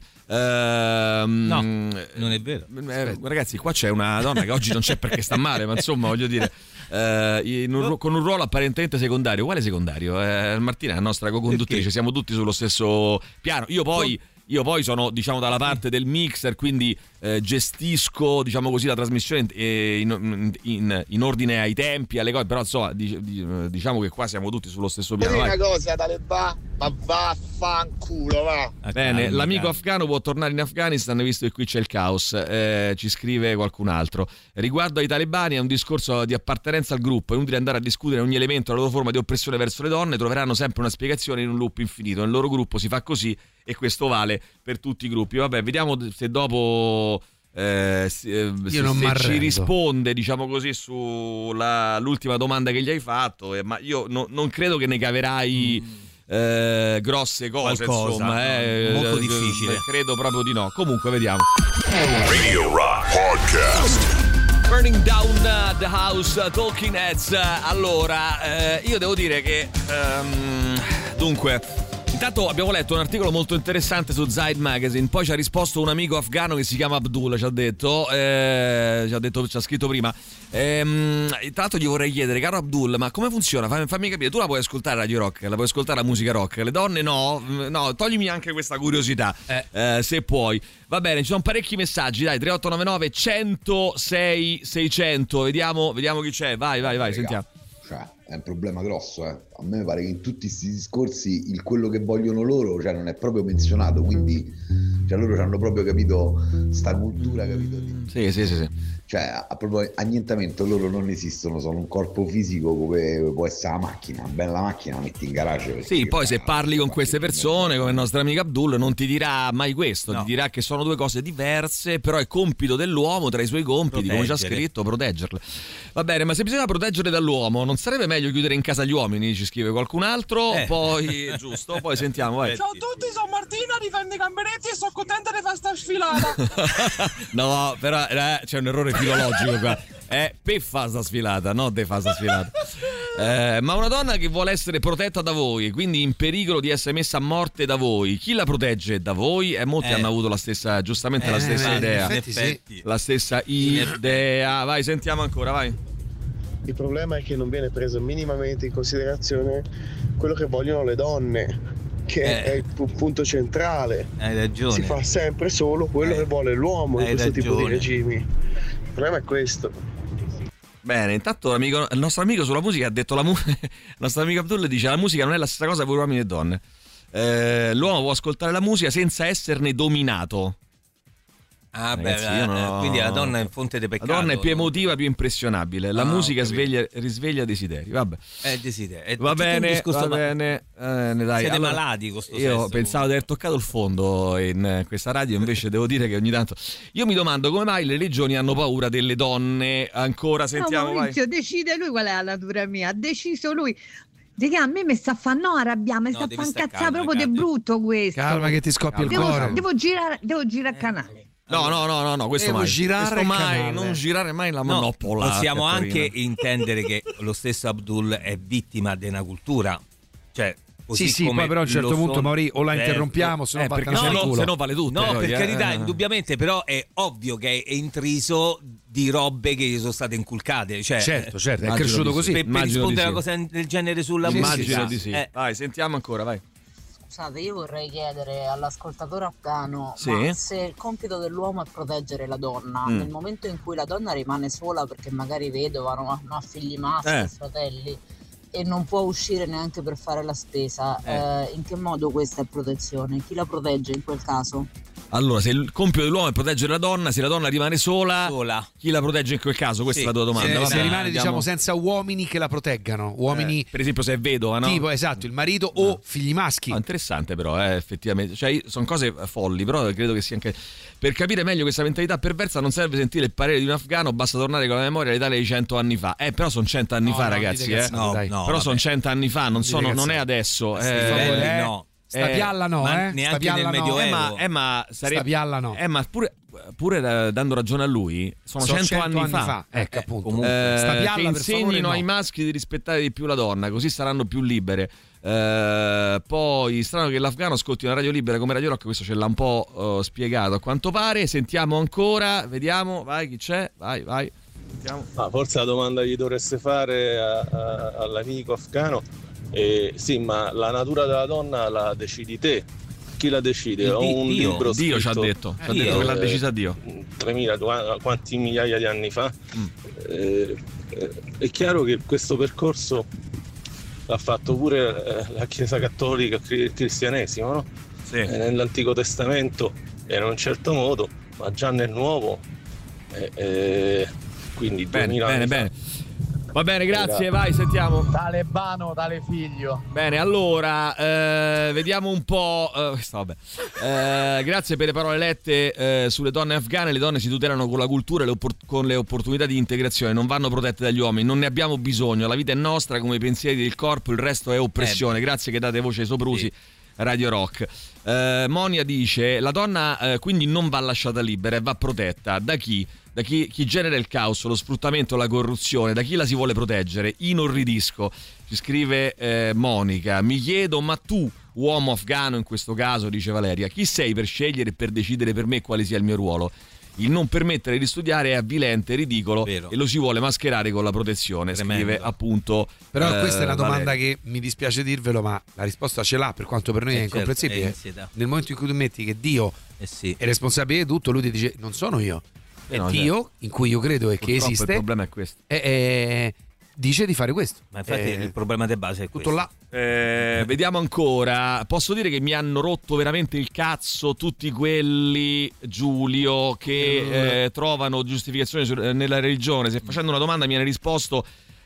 Ehm, No, non è vero. eh, ragazzi, qua c'è una donna che oggi non c'è perché sta male, ma insomma, voglio dire, eh, in un ru- con un ruolo apparentemente secondario. Quale secondario? Eh, Martina è la nostra co-conduttrice, Perché? siamo tutti sullo stesso piano. Io poi... Io poi sono, diciamo, dalla parte del mixer, quindi eh, gestisco, diciamo così, la trasmissione eh, in, in, in ordine ai tempi, alle cose, però insomma, dic- di- diciamo che qua siamo tutti sullo stesso piano. Una Vai. cosa, tale va, ma vaffanculo, va. Bene, calmi, l'amico calmi. afgano può tornare in Afghanistan visto che qui c'è il caos, eh, ci scrive qualcun altro. Riguardo ai talebani è un discorso di appartenenza al gruppo, è inutile andare a discutere ogni elemento della loro forma di oppressione verso le donne, troveranno sempre una spiegazione in un loop infinito, nel loro gruppo si fa così e questo vale per tutti i gruppi. Vabbè, vediamo se dopo... Eh, se, eh, se- non se ci m'arrendo. risponde, diciamo così, sull'ultima domanda che gli hai fatto, eh, ma io no- non credo che ne caverai eh, grosse cose, Qualcosa, insomma, no, eh, molto eh, difficile. eh, credo proprio di no. Comunque vediamo. Radio Rock Podcast. Burning Down uh, the House, uh, Talking Heads. Uh, allora, eh, io devo dire che ehm, dunque, intanto abbiamo letto un articolo molto interessante su Zaid Magazine, poi ci ha risposto un amico afgano che si chiama Abdul, ci ha detto, eh, ci ha detto, ci ha scritto prima. Ehm, tra l'altro gli vorrei chiedere, caro Abdul, ma come funziona? Fammi, fammi capire, tu la puoi ascoltare Radio Rock, la puoi ascoltare la musica rock, le donne no, no, toglimi anche questa curiosità, Eh. eh, se puoi. Va bene, ci sono parecchi messaggi, dai, tre otto nove nove uno zero sei sei zero zero, vediamo, vediamo chi c'è, vai, vai, vai, sentiamo. Cioè, è un problema grosso, eh. A me pare che in tutti questi discorsi il quello che vogliono loro, cioè, non è proprio menzionato, quindi cioè, loro hanno proprio capito sta cultura, capito? Di- Sì, sì, sì, sì. Cioè, a proprio annientamento loro non esistono, sono un corpo fisico come può essere la macchina, una bella macchina la metti in garage. perché- Sì, poi se parli con queste persone, come il nostro amico Abdul, non ti dirà mai questo, No. ti dirà che sono due cose diverse, però è compito dell'uomo, tra i suoi compiti, come ci ha Proteggere. scritto, proteggerle. Va bene, ma se bisogna proteggerle dall'uomo, non sarebbe meglio chiudere in casa gli uomini, ci scrive qualcun altro, Eh. poi, giusto, poi sentiamo, vai. Ciao a tutti, sono Martina, difendo i gamberetti e sono contenta di fare sta sfilata. No, però eh, c'è un errore filologico qua. È per fa sta sfilata, no de fa sta sfilata. Eh, ma una donna che vuole essere protetta da voi, quindi in pericolo di essere messa a morte da voi, chi la protegge da voi? E molti Eh. hanno avuto la stessa, giustamente la Eh, stessa in idea. effetti sì. La stessa idea. Vai, sentiamo ancora, vai. Il problema è che non viene preso minimamente in considerazione quello che vogliono le donne, che Eh. è il pu- punto centrale. Hai ragione. Si fa sempre solo quello Eh. che vuole l'uomo in Hai questo tipo di ragione. regimi. Il problema è questo. Bene, intanto l'amico- il nostro amico sulla musica ha detto la mu- il nostro amico Abdul dice la musica non è la stessa cosa per uomini e donne. Eh, l'uomo può ascoltare la musica senza esserne dominato. Ah, Ragazzi, beh, io non eh, ho- quindi la donna è in fonte di La peccato. donna è più emotiva, più impressionabile. La Ah, ho musica capito. sveglia, risveglia desideri. Vabbè. È desiderio. È Va tutto un bene, discorso, va ma- bene. Eh, ne dai. Siete Allora, malati con sto io sesso, pensavo di aver toccato il fondo in eh, questa radio, invece devo dire che ogni tanto. Io mi domando come mai le regioni hanno paura delle donne. Ancora sentiamo, no, vai. Maurizio decide lui qual è la natura mia, ha deciso lui. Di che a me mi sta a fare no arrabbiare, mi No, sta a devi fare sta incazzare calma, proprio di Katia. brutto questo. Calma che ti scoppia il devo, cuore. devo girare, devo girare canale. No, no, no, no, no, questo Devo mai. girare questo il mai, canale. non girare mai la No, monopola. possiamo Caterina. anche intendere che lo stesso Abdul è vittima di una cultura, cioè così Sì, sì, come poi però a un certo lo punto, sono- Mauri, o la Certo. interrompiamo, se no Eh, va a perché cancellare se il no, culo. se no vale tutto. No, poi, per eh. carità, indubbiamente, però è ovvio che è intriso di robe che gli sono state inculcate. Cioè, Certo, certo, è Immagino cresciuto di così. sì. Per, per Immagino rispondere a di una sì. cosa del genere sulla Sì, musica. Immagino di sì. eh, Vai, sentiamo ancora, vai. Scusate, io vorrei chiedere all'ascoltatore afgano, Sì? ma se il compito dell'uomo è proteggere la donna, Mm. nel momento in cui la donna rimane sola perché magari vedova, non ha, non ha figli maschi, Eh. fratelli, e non può uscire neanche per fare la spesa, Eh. eh, in che modo questa è protezione? Chi la protegge in quel caso? Allora, se il compito dell'uomo è proteggere la donna, se la donna rimane sola, Sola. chi la protegge in quel caso? Questa Sì. è la tua domanda. Se, Vabbè, se rimane, andiamo- diciamo, senza uomini che la proteggano, uomini Eh, per esempio se è vedova, no? tipo, esatto, il marito o figli maschi. Ah, interessante però, eh, effettivamente. Cioè, sono cose folli, però credo che sia anche... Per capire meglio questa mentalità perversa non serve sentire il parere di un afgano, basta tornare con la memoria all'Italia di cento anni fa. Eh, però sono cento anni No, fa, no, ragazzi, dite eh. cazzate, No, dai. no. Però sono vabbè. cento anni fa, non, Dite sono, non è cazzate. adesso. Sti Eh, favori, eh, eh. no. Sta Eh, pialla no, ma eh? neanche Sta pialla nel no. Medioevo. Eh, ma, eh, ma sarebbe... Sta pialla no. Eh, ma pure, pure eh, dando ragione a lui, sono, Sono cento, cento anni, fa. Ecco, Eh, appunto. comunque, Sta eh, pialla, che per insegnino favore, no. ai maschi di rispettare di più la donna, così saranno più libere. Eh, poi strano che l'afgano ascolti una radio libera come Radio Rock, questo ce l'ha un po' eh, spiegato a quanto pare. Sentiamo ancora, vediamo, vai chi c'è, vai, vai. Sentiamo. Ah, forse la domanda gli dovreste fare a- a- all'amico afgano. Eh, sì, ma la natura della donna la decidi te. Chi la decide? Il Ho Di- un Dio, libro Dio ci ha scritto, detto, ci ha eh, detto che l'ha decisa Dio. tremila, qua- quanti migliaia di anni fa. Mm. Eh, eh, è chiaro che questo percorso l'ha fatto pure eh, la Chiesa Cattolica, il cristianesimo, no? Sì. Eh, nell'Antico Testamento era in un certo modo, ma già nel Nuovo, eh, eh, quindi Bene, duemila bene, anni fa. bene. Va bene, grazie, vai, sentiamo. Talebano, tale figlio. Bene, allora, eh, vediamo un po'. eh, questa, vabbè. Eh, grazie per le parole lette eh, sulle donne afghane. Le donne si tutelano con la cultura e le oppor- con le opportunità di integrazione, non vanno protette dagli uomini, non ne abbiamo bisogno. La vita è nostra come i pensieri del corpo, il resto è oppressione. Eh, Grazie che date voce ai soprusi. sì. Radio Rock. Eh, Monia dice: la donna eh, quindi non va lasciata libera e va protetta. Da chi? Da chi, chi genera il caos, lo sfruttamento, la corruzione, da chi la si vuole proteggere? Inorridisco, ci scrive eh, Monica. Mi chiedo, ma tu, uomo afghano in questo caso, dice Valeria, chi sei per scegliere e per decidere per me quale sia il mio ruolo? Il non permettere di studiare è avvilente, ridicolo, Vero. e lo si vuole mascherare con la protezione, Tremendo. scrive appunto. Però eh, questa è una domanda Valeria. che mi dispiace dirvelo, ma la risposta ce l'ha, per quanto per noi Eh, è certo, incomprensibile. è ansietà. Nel momento in cui tu metti che Dio Eh sì. è responsabile di tutto, lui ti dice non sono io, è Eh no, Dio certo. in cui io credo e che Purtroppo esiste, il problema è questo. e, e dice di fare questo. Ma infatti Eh, il problema di base è tutto questo. là. Eh, vediamo ancora. Posso dire che mi hanno rotto veramente il cazzo tutti quelli, Giulio, che eh, trovano giustificazione su- nella religione. Se facendo una domanda mi hanno risposto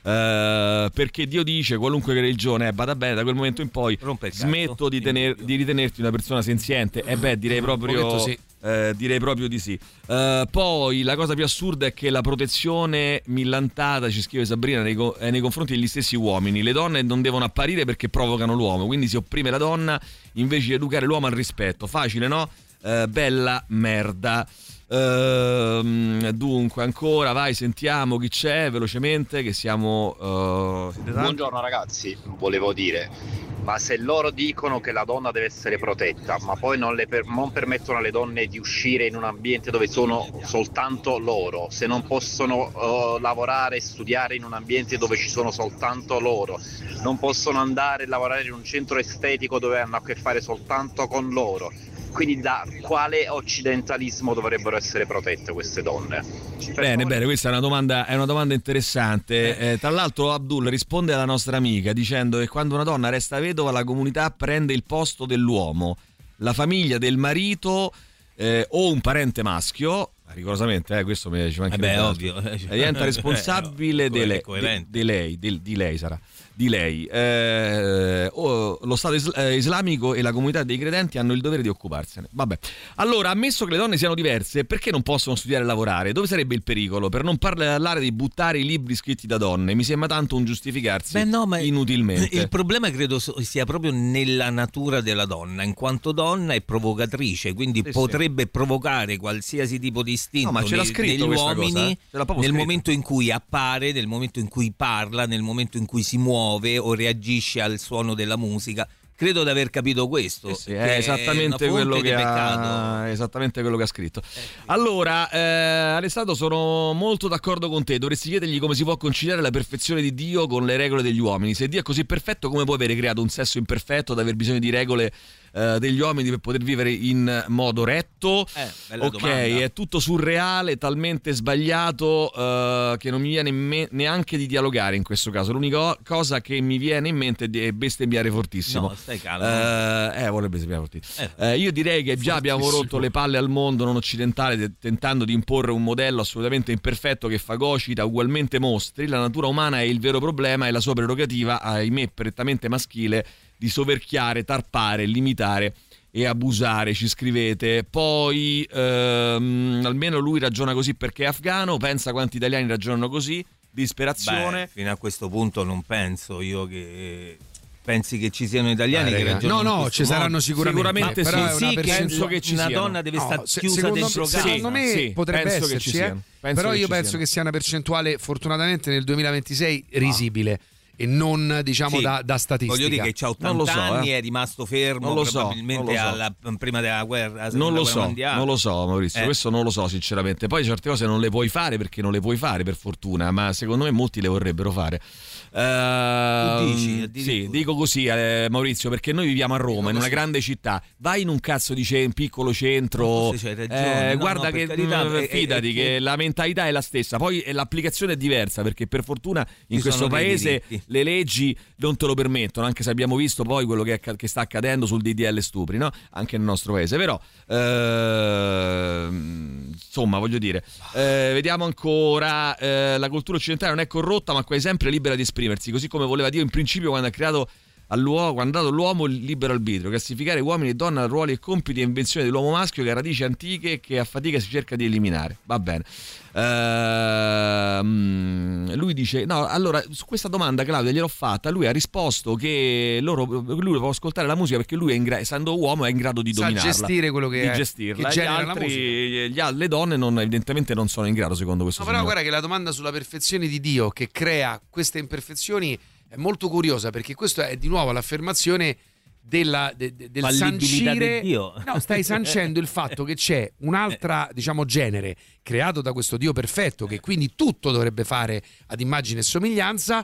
eh, perché Dio dice qualunque religione, eh, vada bene, da quel momento in poi Rompe il cazzo. smetto di, tener- di ritenerti una persona senziente. E beh, direi proprio pochetto sì. eh, direi proprio di sì. Eh, poi la cosa più assurda è che la protezione millantata, ci scrive Sabrina, nei, co- è nei confronti degli stessi uomini. Le donne non devono apparire perché provocano l'uomo, quindi si opprime la donna invece di educare l'uomo al rispetto. Facile, no? Eh, bella merda. Ehm, dunque ancora vai, sentiamo chi c'è velocemente, che siamo eh, siete tanti? Buongiorno ragazzi, volevo dire, ma se loro dicono che la donna deve essere protetta, ma poi non, le per- non permettono alle donne di uscire in un ambiente dove sono soltanto loro, se non possono uh, lavorare e studiare in un ambiente dove ci sono soltanto loro, non possono andare a lavorare in un centro estetico dove hanno a che fare soltanto con loro, quindi da quale occidentalismo dovrebbero essere protette queste donne? Per Bene, favore. bene, questa è una domanda, è una domanda interessante. Eh, tra l'altro Abdul risponde alla nostra amica dicendo che quando una donna resta vedova la comunità prende il posto dell'uomo, la famiglia del marito eh, o un parente maschio, rigorosamente, eh, questo mi ci manca. Eh beh, ovvio. Diventa responsabile Eh, di lei, coerente. di lei, di- di lei sarà. di lei. Eh, oh, lo Stato isl- eh, islamico e la comunità dei credenti hanno il dovere di occuparsene. Vabbè. Allora, ammesso che le donne siano diverse, perché non possono studiare e lavorare? Dove sarebbe il pericolo? Per non parlare di buttare i libri scritti da donne. Mi sembra tanto un giustificarsi Beh, no, ma inutilmente. Il problema credo sia proprio nella natura della donna, in quanto donna è provocatrice, quindi sì, potrebbe sì. provocare qualsiasi tipo di istinto no, ma ce l'ha scritto negli questa uomini cosa, eh? Ce l'ha proprio nel scritto. momento in cui appare, nel momento in cui parla, nel momento in cui si muove o reagisce al suono della musica. Credo di aver capito questo. Sì, sì, è esattamente è quello che peccato. ha esattamente quello che ha scritto. Allora, eh, Alessandro, sono molto d'accordo con te. Dovresti chiedergli come si può conciliare la perfezione di Dio con le regole degli uomini. Se Dio è così perfetto, come può avere creato un sesso imperfetto ad aver bisogno di regole eh, degli uomini per poter vivere in modo retto? Eh, bella ok, domanda. è tutto surreale, talmente sbagliato eh, che non mi viene in me- neanche di dialogare in questo caso. L'unica cosa che mi viene in mente è di bestemmiare fortissimo. No, stai calmo. Eh, eh vorrebbe bestemmiare fortissimo. Eh, io direi che già abbiamo rotto le palle al mondo non occidentale de- tentando di imporre un modello assolutamente imperfetto che fagocita ugualmente mostri. La natura umana è il vero problema e la sua prerogativa, ahimè prettamente maschile, di soverchiare, tarpare, limitare e abusare, ci scrivete. Poi ehm, almeno lui ragiona così perché è afgano, pensa quanti italiani ragionano così, disperazione. Beh, fino a questo punto non penso io che pensi che ci siano italiani eh, che raga. ragionano No, in no, questo ci saranno modo. sicuramente, Sicuramente però sì, è una sì, percentuale- penso che ci una siano. donna deve No, stare se- chiusa secondo, dentro me- casa. secondo me Sì, potrebbe penso che esserci, ci eh. siano. Penso però che io ci penso siano. che sia una percentuale fortunatamente nel duemilaventisei risibile e non diciamo Sì, da, da statistica. Voglio dire che c'ha ottanta Non lo so, anni, eh. è rimasto fermo Non lo so, probabilmente non lo so. alla, prima della guerra, la Non seconda lo guerra so, mondiale. non lo so Maurizio, Eh. questo non lo so sinceramente. Poi certe cose non le puoi fare perché non le puoi fare per fortuna, ma secondo me molti le vorrebbero fare. Ehm, Tu dici, addirittura. sì, dico così eh, Maurizio, perché noi viviamo a Roma, in una grande città. Vai in un cazzo di ce- piccolo centro, Forse c'hai ragione. eh, No, guarda no, per che carità, mh, è- è- fidati è che che- la mentalità è la stessa. Poi eh, l'applicazione è diversa perché per fortuna in Ci questo sono dei paese diritti. le leggi non te lo permettono, anche se abbiamo visto poi quello che, è- che sta accadendo sul D D L stupri, no? Anche nel nostro paese. Però ehm, insomma, voglio dire, eh, vediamo ancora, eh, la cultura occidentale non è corrotta ma quasi sempre libera di esprimersi, così come voleva Dio in principio quando ha creato all'uomo, quando ha dato all'uomo il libero arbitrio, classificare uomini e donne a ruoli e compiti e invenzioni dell'uomo maschio che ha radici antiche e che a fatica si cerca di eliminare. Va bene. Ehm, lui dice no, allora su questa domanda Claudia gliel'ho fatta, lui ha risposto che loro, lui può ascoltare la musica perché lui è in gra- essendo uomo è in grado di Sa dominarla, gestire quello che di è- gestirla. che Gli genera la altri, musica. gli al- le donne non, evidentemente non sono in grado secondo questo No, però signore. guarda che la domanda sulla perfezione di Dio che crea queste imperfezioni è molto curiosa, perché questo è di nuovo l'affermazione della, de, de- del Fallibilità sancire. di Dio. No, stai sancendo il fatto che c'è un'altra, diciamo, genere creato da questo Dio perfetto, che quindi tutto dovrebbe fare ad immagine e somiglianza,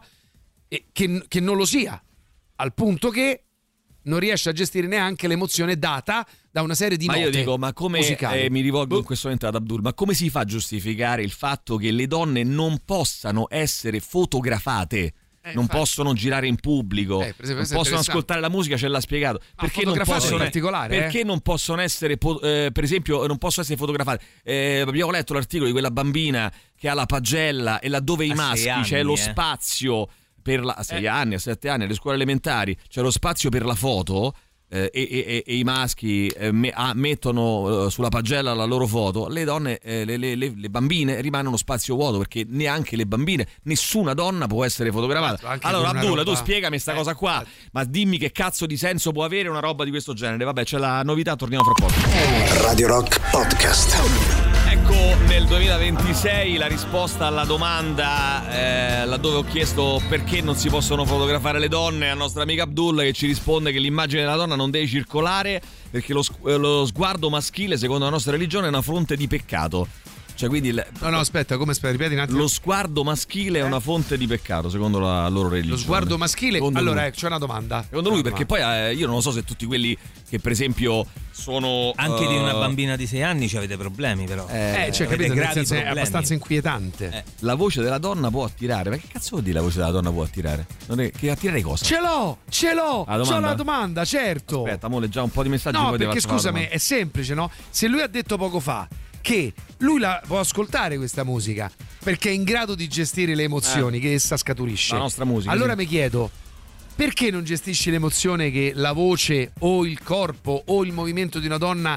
e che, che non lo sia, al punto che non riesce a gestire neanche l'emozione data da una serie di ma note io dico, ma come musicali. eh, mi rivolgo in questo momento ad Abdul, ma come si fa a giustificare il fatto che le donne non possano essere fotografate? Eh, non infatti. possono girare in pubblico, Eh, per esempio, non questo è possono interessante. ascoltare la musica, ce l'ha spiegato. Perché non fotografate possono, in particolare, perché eh? non possono essere, po- eh, per esempio, non possono essere fotografate. Eh, abbiamo letto l'articolo di quella bambina che ha la pagella e laddove i A sei maschi anni, c'è lo eh. spazio per la, a sei Eh. anni, a sette anni, alle scuole elementari c'è lo spazio per la foto. eh, e, e- e i maschi eh, me- ah, mettono eh, sulla pagella la loro foto, le donne, eh, le, le- le- le bambine rimangono spazio vuoto perché neanche le bambine, nessuna donna può essere fotografata. Esatto, anche Allora con una Abdullah, roba- tu spiegami sta Eh, cosa qua, ma dimmi che cazzo di senso può avere una roba di questo genere. Vabbè, c'è la novità, torniamo fra poco. Radio Rock Podcast. Ecco, nel duemilaventisei la risposta alla domanda eh, laddove ho chiesto perché non si possono fotografare le donne al nostro amico Abdul, che ci risponde che l'immagine della donna non deve circolare perché lo, sgu- eh, lo sguardo maschile secondo la nostra religione è una fonte di peccato. Cioè, quindi il- No, no, aspetta, come aspetta, ripeti un attimo. lo sguardo maschile è una fonte di peccato secondo la loro religione. Lo sguardo maschile. Secondo Allora, lui. eh, c'è una domanda. Secondo lui, perché poi eh, io non lo so se tutti quelli che per esempio sono Anche di una eh, bambina di sei anni ci avete problemi, però. Eh, cioè, Avete capito, nel gravi senso è problemi. abbastanza inquietante. Eh, la voce della donna può attirare. Ma che cazzo vuol dire la voce della donna può attirare? Non è, che attirare cosa? Ce l'ho, ce l'ho, La c'ho domanda? la domanda, certo. Aspetta, mo leggiamo un po' di messaggi. No, poi ti perché faccio la scusami, domanda. è semplice, no? Se lui ha detto poco fa che lui la può ascoltare questa musica perché è in grado di gestire le emozioni Eh. che essa scaturisce. La nostra musica, Allora sì. mi chiedo, perché non gestisci l'emozione che la voce o il corpo o il movimento di una donna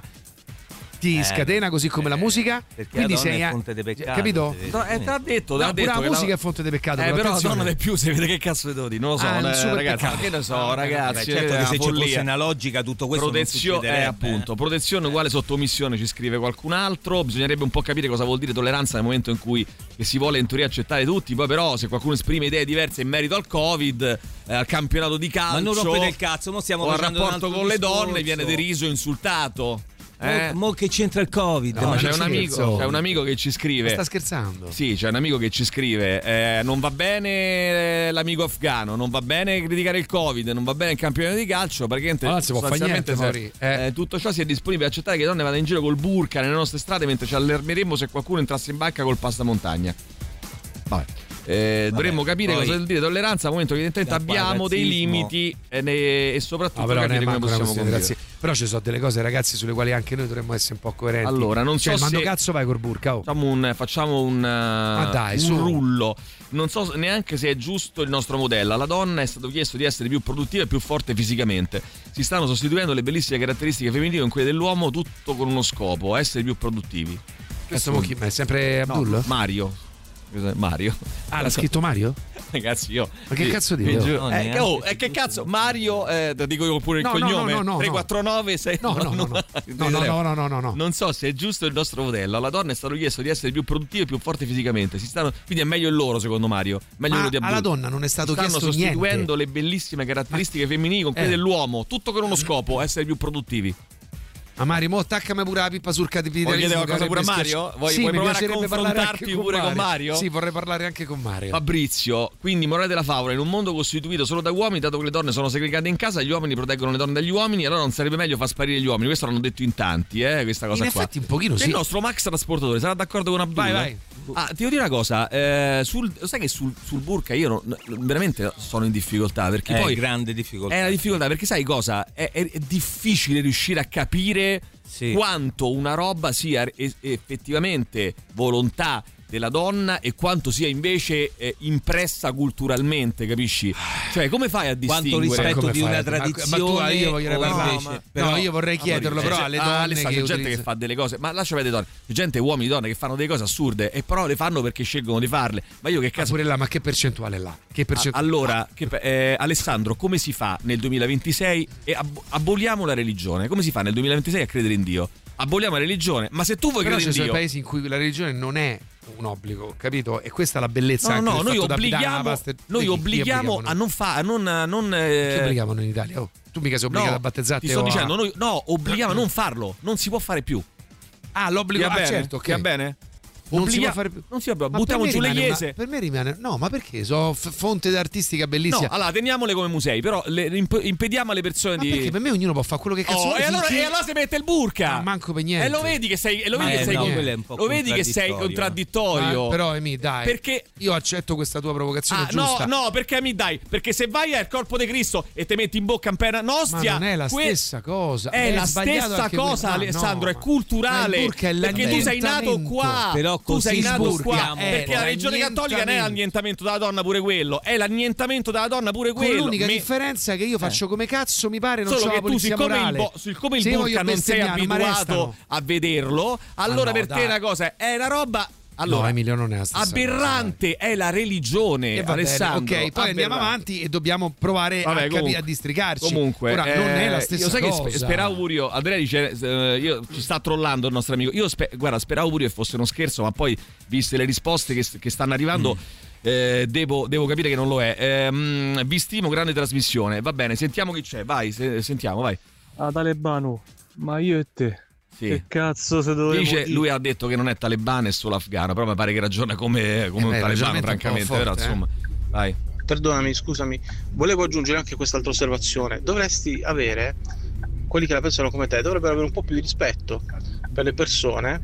ti Eh, scatena così come eh, la musica? perché Quindi la donna sei è a- fonte di peccato, capito? deve- No, eh, te l'ha detto, te No, l'ha pure detto la che musica è fonte di peccato. Eh, però però la attenzione. donna del più, se vede che cazzo devo dire, non lo so, Ah, eh, un super ragazzi, peccato. che ne so, Ah, ragazzi, Beh, certo è che se una ci fosse follia. una logica tutto questo non Protezio- eh, succederebbe. appunto, protezione uguale sottomissione, ci scrive qualcun altro. Bisognerebbe un po' capire cosa vuol dire tolleranza nel momento in cui che si vuole in teoria accettare tutti. Poi però se qualcuno esprime idee diverse in merito al Covid, eh, al campionato di calcio, Ma non rompete il cazzo, mo stiamo o al facendo un rapporto altro con le discorso. donne, viene deriso, insultato. Eh? Mo, mo che c'entra il Covid? No, Ma c'è, che un amico, scherzo? c'è un amico che ci scrive. Ma sta scherzando? Sì, c'è un amico che ci scrive: eh, non va bene l'amico afghano, non va bene criticare il Covid, non va bene il campione di calcio. Praticamente, Ma non si può fare sostanzialmente, niente, se- Mauri. eh, tutto ciò si è disponibile a accettare che le donne vadano in giro col burka nelle nostre strade mentre ci allarmeremmo se qualcuno entrasse in banca col passamontagna. Vabbè. Eh, dovremmo capire poi- cosa vuol dire tolleranza al momento che evidentemente Da qua abbiamo al dei razzismo. limiti e, ne- e soprattutto No, però non è capire come manco una possiamo questione di convivere. razzi- Però ci sono delle cose, ragazzi, sulle quali anche noi dovremmo essere un po' coerenti. Allora, non cioè, so quando se- cazzo vai col burka? Oh. Facciamo un, facciamo un, uh, dai, un su. rullo. Non so neanche se è giusto il nostro modello. Alla donna è stato chiesto di essere più produttiva e più forte fisicamente. Si stanno sostituendo le bellissime caratteristiche femminili con quelle dell'uomo, tutto con uno scopo: essere più produttivi. Questo mo chi- ma è sempre Abdul? No, Mario. Mario. Ah, l'ha scritto Mario? Ragazzi, io. Ma che sì, cazzo vi dite? giuro- No, eh, neanche che, oh, eh, che cazzo? Mario, eh, te dico io pure il No, no, cognome. no, no, no, tre quattro nove sei No, no, no, no. No, no, no, no, no, no, no. Non so se è giusto il nostro modello. Alla donna è stato chiesto di essere più produttive e più forti fisicamente. Si stanno, quindi è meglio il loro, secondo Mario. Meglio Ma quello di Abdul. alla donna non è stato Si stanno chiesto sostituendo niente. le bellissime caratteristiche femminili con quelle Eh. dell'uomo. Tutto con uno scopo: essere più produttivi. Ma Mario, mo attaccami pure la pippa sul capitalismo. Vuoi chiedere che qualcosa pure a avrebbe Mario? schiacci- Vuoi- sì, vuoi mi provare a piacerebbe parlare confrontarti anche pure con Mario? Sì, vorrei parlare anche con Mario. Fabrizio, quindi morale della favola: in un mondo costituito solo da uomini, dato che le donne sono segregate in casa, gli uomini proteggono le donne dagli uomini, allora non sarebbe meglio far sparire gli uomini? Questo l'hanno detto in tanti, eh, questa cosa In qua. effetti un pochino E sì. il nostro Max trasportatore sarà d'accordo con Abdul? Vai, vai. Ah, ti devo dire una cosa, eh, sul, sai che sul, sul burka io non- veramente sono in difficoltà, perché Eh, poi grande difficoltà. è la difficoltà, perché sai cosa? È, è- è difficile riuscire a capire Sì. quanto una roba sia e- effettivamente volontà della donna e quanto sia invece eh, impressa culturalmente, capisci? Cioè, come fai a distinguere? Quanto rispetto Come di fai? una Ma- tradizione ma tu- io voglio o parlare- invece- no, però- io vorrei chiederlo però alle Ah, donne Alessandro, che c'è gente utilizzano- che fa delle cose, ma lascia vedere donne, c'è gente, uomini, donne che fanno delle cose assurde e però le fanno perché scelgono di farle. Ma io che Ma cazzo. pure là, ma che percentuale là? Che Ah, percentuale? allora, che pe- eh, Alessandro, come si fa nel duemilaventisei e ab- aboliamo la religione? Come si fa nel duemilaventisei a credere in Dio? Aboliamo la religione, ma se tu vuoi Però credere ci in sono Dio, paesi in cui la religione non è un obbligo, capito? E questa è la bellezza no, anche no, del noi fatto d'abitare una obblighiamo, pasta- noi Chi- chi obblighiamo obblighiamo a non fare, a non, a non eh, Chi obblighiamo noi in Italia? Oh, tu mica sei obbligato no, a battezzarti ti sto o a- dicendo, noi, no, obblighiamo a non farlo, non si può fare più. Ah, l'obbligo, Ti va ah, bene? certo, ok. Ti va bene? Non si Obblighi- può fare più. Non si può, Ma buttiamo per me giù le rimane una- chiese. Per me rimane. No, ma perché? Sono f- fonte artistica bellissima. No, allora teniamole come musei, però le, imp- impediamo alle persone Ma di. perché per me ognuno può fare quello che cazzo Oh, vuole. e, allora, finché- e allora si mette il burka. Ma manco per niente. E lo vedi che sei, e lo Ma vedi eh, che sei, no, con- quello è un po' lo vedi che sei contraddittorio. contraddittorio. Ma però Emi, dai. Perché io accetto questa tua provocazione Ah, giusta. no, no, perché mi dai? Perché se vai al corpo di Cristo e ti metti in bocca un pena Ma nostia, non è la que- stessa cosa. È, la sbagliato stessa anche cosa, quello. Ah, Alessandro, no, è ma- culturale. ma il burka è Perché tu sei nato l'annientamento. qua. Però tu così sei nato sburka qua. è Perché la religione cattolica non è l'annientamento della donna pure quello. È l'annientamento della donna pure Con quello. l'unica Me- differenza che io faccio come cazzo mi pare, non Solo c'ho che la tu, polizia siccome il, morale. bo- siccome il Se io burka voglio non sei bestemmiare, non mi abituato arrestano. a vederlo, allora no, per te dai. una cosa è una roba. Allora, no, Emilio, non è la stessa aberrante è la religione, E va bene, Alessandro. ok, poi andiamo Aberrante. avanti e dobbiamo provare Vabbè, a, capi- comunque, a districarci. Comunque, Ora, non è la eh, stessa io sai cosa. che spe- speravo pure io. Andrea dice: eh, io, ci sta trollando il nostro amico. Io spe- guarda, speravo pure che fosse uno scherzo, ma poi, viste le risposte che, che stanno arrivando. Mm. eh, devo, devo capire che non lo è. Ehm, vi stimo, grande trasmissione. Va bene, sentiamo chi c'è. Vai, se- sentiamo, vai. Ah, Talebano, ma io e te. Sì. Che cazzo se dovevo Dice, dire? lui ha detto che non è talebano, è solo afgano. Però mi pare che ragiona come, come Eh un beh, talebano, ragionamento un po' francamente. forte, Però, eh. insomma, vai. Perdonami, scusami, volevo aggiungere anche quest'altra osservazione. Dovresti avere, quelli che la pensano come te, dovrebbero avere un po' più di rispetto per le persone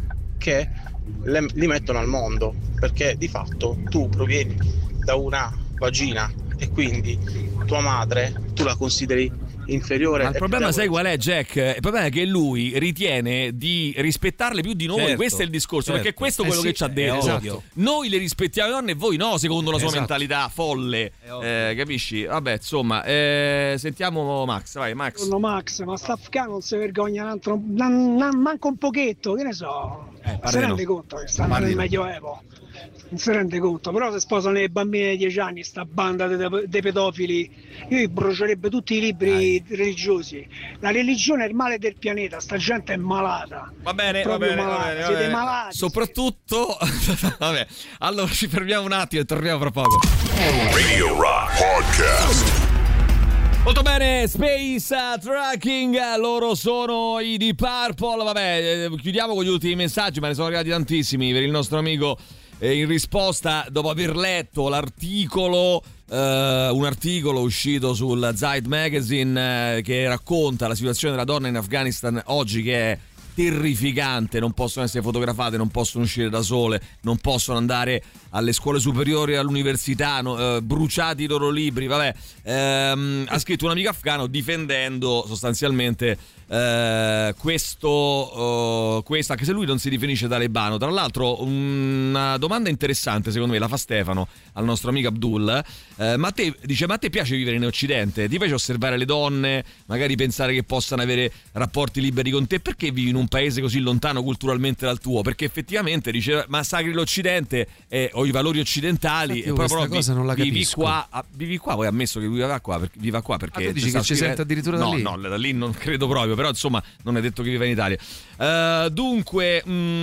che le- li mettono al mondo, perché di fatto tu provieni da una vagina e quindi tua madre tu la consideri inferiore. Ma il problema sai qual è, Jack? Il problema è che lui ritiene di rispettarle più di noi, certo, questo è il discorso, certo. perché questo è Eh quello sì, che ci ha detto. esatto. Noi le rispettiamo le donne e voi no, secondo la sua Esatto. mentalità folle, eh, capisci? Vabbè, insomma, eh, sentiamo Max, vai Max. Buongiorno Max, ma st'afgano non si vergogna un altro, nan- nan- manco un pochetto, che ne so, Eh, si rende conto che stanno nel Medioevo, non si rende conto, però se sposano le bambine di dieci anni, sta banda dei pedofili, io gli brucierebbe tutti i libri Dai. religiosi. La religione è il male del pianeta, sta gente è malata. Va bene, va Proprio bene, va malata, bene, va siete bene. malati. Soprattutto, vabbè, allora ci fermiamo un attimo e torniamo fra poco. Radio Rock Podcast. Molto bene, Space Tracking, loro sono i Deep Purple. Vabbè, eh, chiudiamo con gli ultimi messaggi, ma ne sono arrivati tantissimi per il nostro amico, eh, in risposta dopo aver letto l'articolo, eh, un articolo uscito sul Zeit Magazine, eh, che racconta la situazione della donna in Afghanistan oggi, che è terrificante. Non possono essere fotografate, non possono uscire da sole, non possono andare alle scuole superiori e all'università, no, eh, bruciati i loro libri. Vabbè, ehm, ha scritto un amico afgano difendendo sostanzialmente eh, questo, uh, questo, anche se lui non si definisce talebano. Tra l'altro, una domanda interessante secondo me la fa Stefano al nostro amico Abdul. Eh, ma a te, dice, ma a te piace vivere in Occidente? Ti piace osservare le donne, magari pensare che possano avere rapporti liberi con te? Perché vivi in un paese così lontano culturalmente dal tuo? Perché effettivamente dice massacri l'Occidente eh, o i valori occidentali. Infatti, e poi questa però cosa non la vivi capisco. qua, ah, vivi qua, poi ha ammesso che viva qua, perché, viva qua perché Ah, tu dici ci sta che ci scrivendo- sente addirittura da no, lì? No, da lì non credo proprio, però insomma non è detto che viva in Italia. Uh, dunque,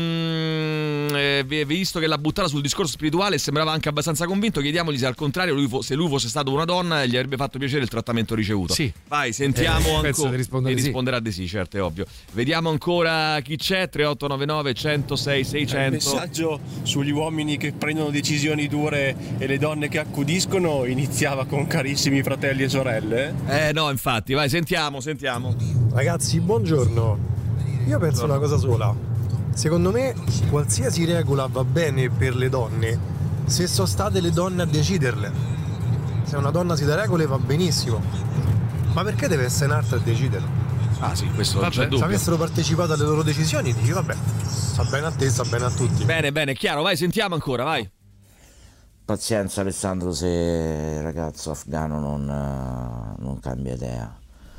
mm, eh, visto che l'ha buttata sul discorso spirituale, sembrava anche abbastanza convinto, chiediamogli se al contrario lui fo- se lui fosse stato una donna gli avrebbe fatto piacere il trattamento ricevuto. Sì. Vai, sentiamo Eh, penso ancora. di rispondere E sì. risponderà di sì, certo, è ovvio. Vediamo ancora chi c'è. Tre otto nove nove uno zero sei sei Il zero zero. messaggio sugli uomini che prendono decisioni dure e le donne che accudiscono iniziava con carissimi fratelli e sorelle. Eh no, infatti, vai, sentiamo, sentiamo. Ragazzi, buongiorno. Io penso una cosa sola. Secondo me qualsiasi regola va bene per le donne se sono state le donne a deciderle. Se una donna si dà regole va benissimo. Ma perché deve essere un'altra a deciderlo? Ah sì, questo non c'è Vabbè, se dubbio. avessero partecipato alle loro decisioni, dici vabbè, sta bene a te, sta bene a tutti. Bene, bene, chiaro, vai, sentiamo ancora, vai. Pazienza Alessandro, se il ragazzo afgano non, eh, non cambia idea,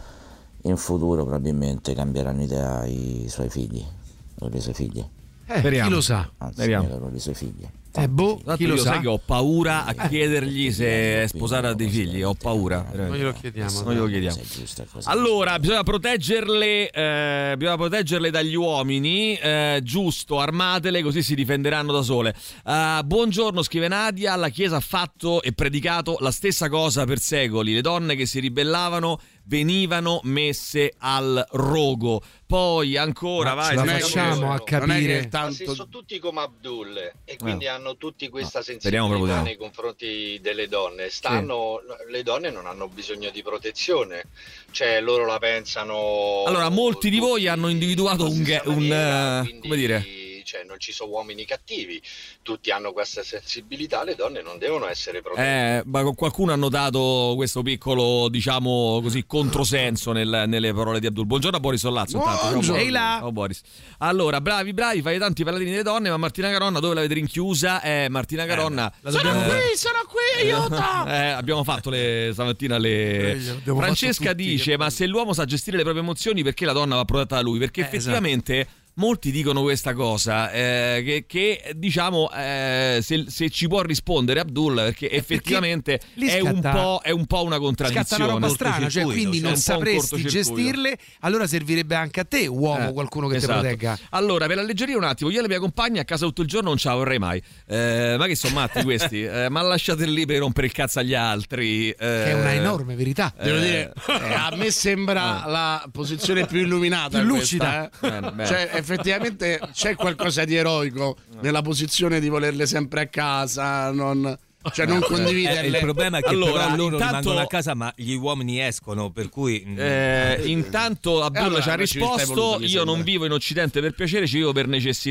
in futuro probabilmente cambieranno idea i suoi figli, o le sue figlie. Eh, Speriamo. chi lo sa? Anzi, Speriamo. meglio le sue figlie. Eh boh, Tanto chi lo io sa? sai che ho paura a chiedergli se è sposata ha dei figli, ho paura. Non glielo chiediamo. Non glielo chiediamo. Allora, bisogna proteggerle, eh, bisogna proteggerle dagli uomini, eh, giusto, armatele così si difenderanno da sole. Uh, buongiorno, scrive Nadia, la Chiesa ha fatto e predicato la stessa cosa per secoli. Le donne che si ribellavano venivano messe al rogo. Poi ancora, Ma vai, ce la sentiamo- facciamo a capire. Non è che tanto- Ma se sono tutti come Abdul e quindi Eh. hanno tutti questa speriamo proprio di sensibilità no. nei confronti delle donne. Stanno, le donne non hanno bisogno di protezione, cioè loro la pensano. Allora, molti di voi hanno individuato un, ga- un maniera, eh, come dire, cioè non ci sono uomini cattivi, tutti hanno questa sensibilità, le donne non devono essere protette. Eh, ma qualcuno ha notato questo piccolo, diciamo così, controsenso nel- nelle parole di Abdul. Buongiorno a Boris Sollazzo. intanto. Ciao, Buongiorno. Boris. Ehi là. Ciao, Boris. Allora, bravi, bravi, fate tanti paladini delle donne, ma Martina Caronna dove l'avete rinchiusa? Eh, Martina Caronna. la dobbiamo- eh, Sono qui, sono qui, aiuto! eh, abbiamo fatto le, stamattina le. Eh, gliel'abbiamo Francesca fatto tutti, dice: ma se l'uomo sa gestire le proprie emozioni, perché la donna va protetta da lui? Perché Eh, effettivamente. Molti dicono questa cosa, eh, che, che diciamo eh, se, se ci può rispondere Abdul, perché effettivamente lì è, un scatta- po', è un po' una contraddizione. Scatta una roba strana, cioè quindi È non un po' un sapresti cortocircuito. gestirle, allora servirebbe anche a te, uomo, Eh, qualcuno che esatto. ti protegga. Allora, per alleggerire un attimo, io e la mia compagna a casa tutto il giorno non ce la vorrei mai. Eh, ma che sono matti questi? Eh, ma lasciate lì per rompere il cazzo agli altri. eh, Che è una enorme verità. eh, Devo dire, eh, a me sembra la posizione più illuminata, Più questa, lucida. eh. Bene, bene. Cioè, effettivamente c'è qualcosa di eroico nella posizione di volerle sempre a casa, non, cioè non Eh, condividerle. il problema è che Allora, però loro intanto- rimangono a casa, ma gli uomini escono, per cui mm, Eh, intanto Abdul allora ci ha una civiltà risposto: evoluta, mi io non sembra. vivo in Occidente per piacere, ci vivo per necessità.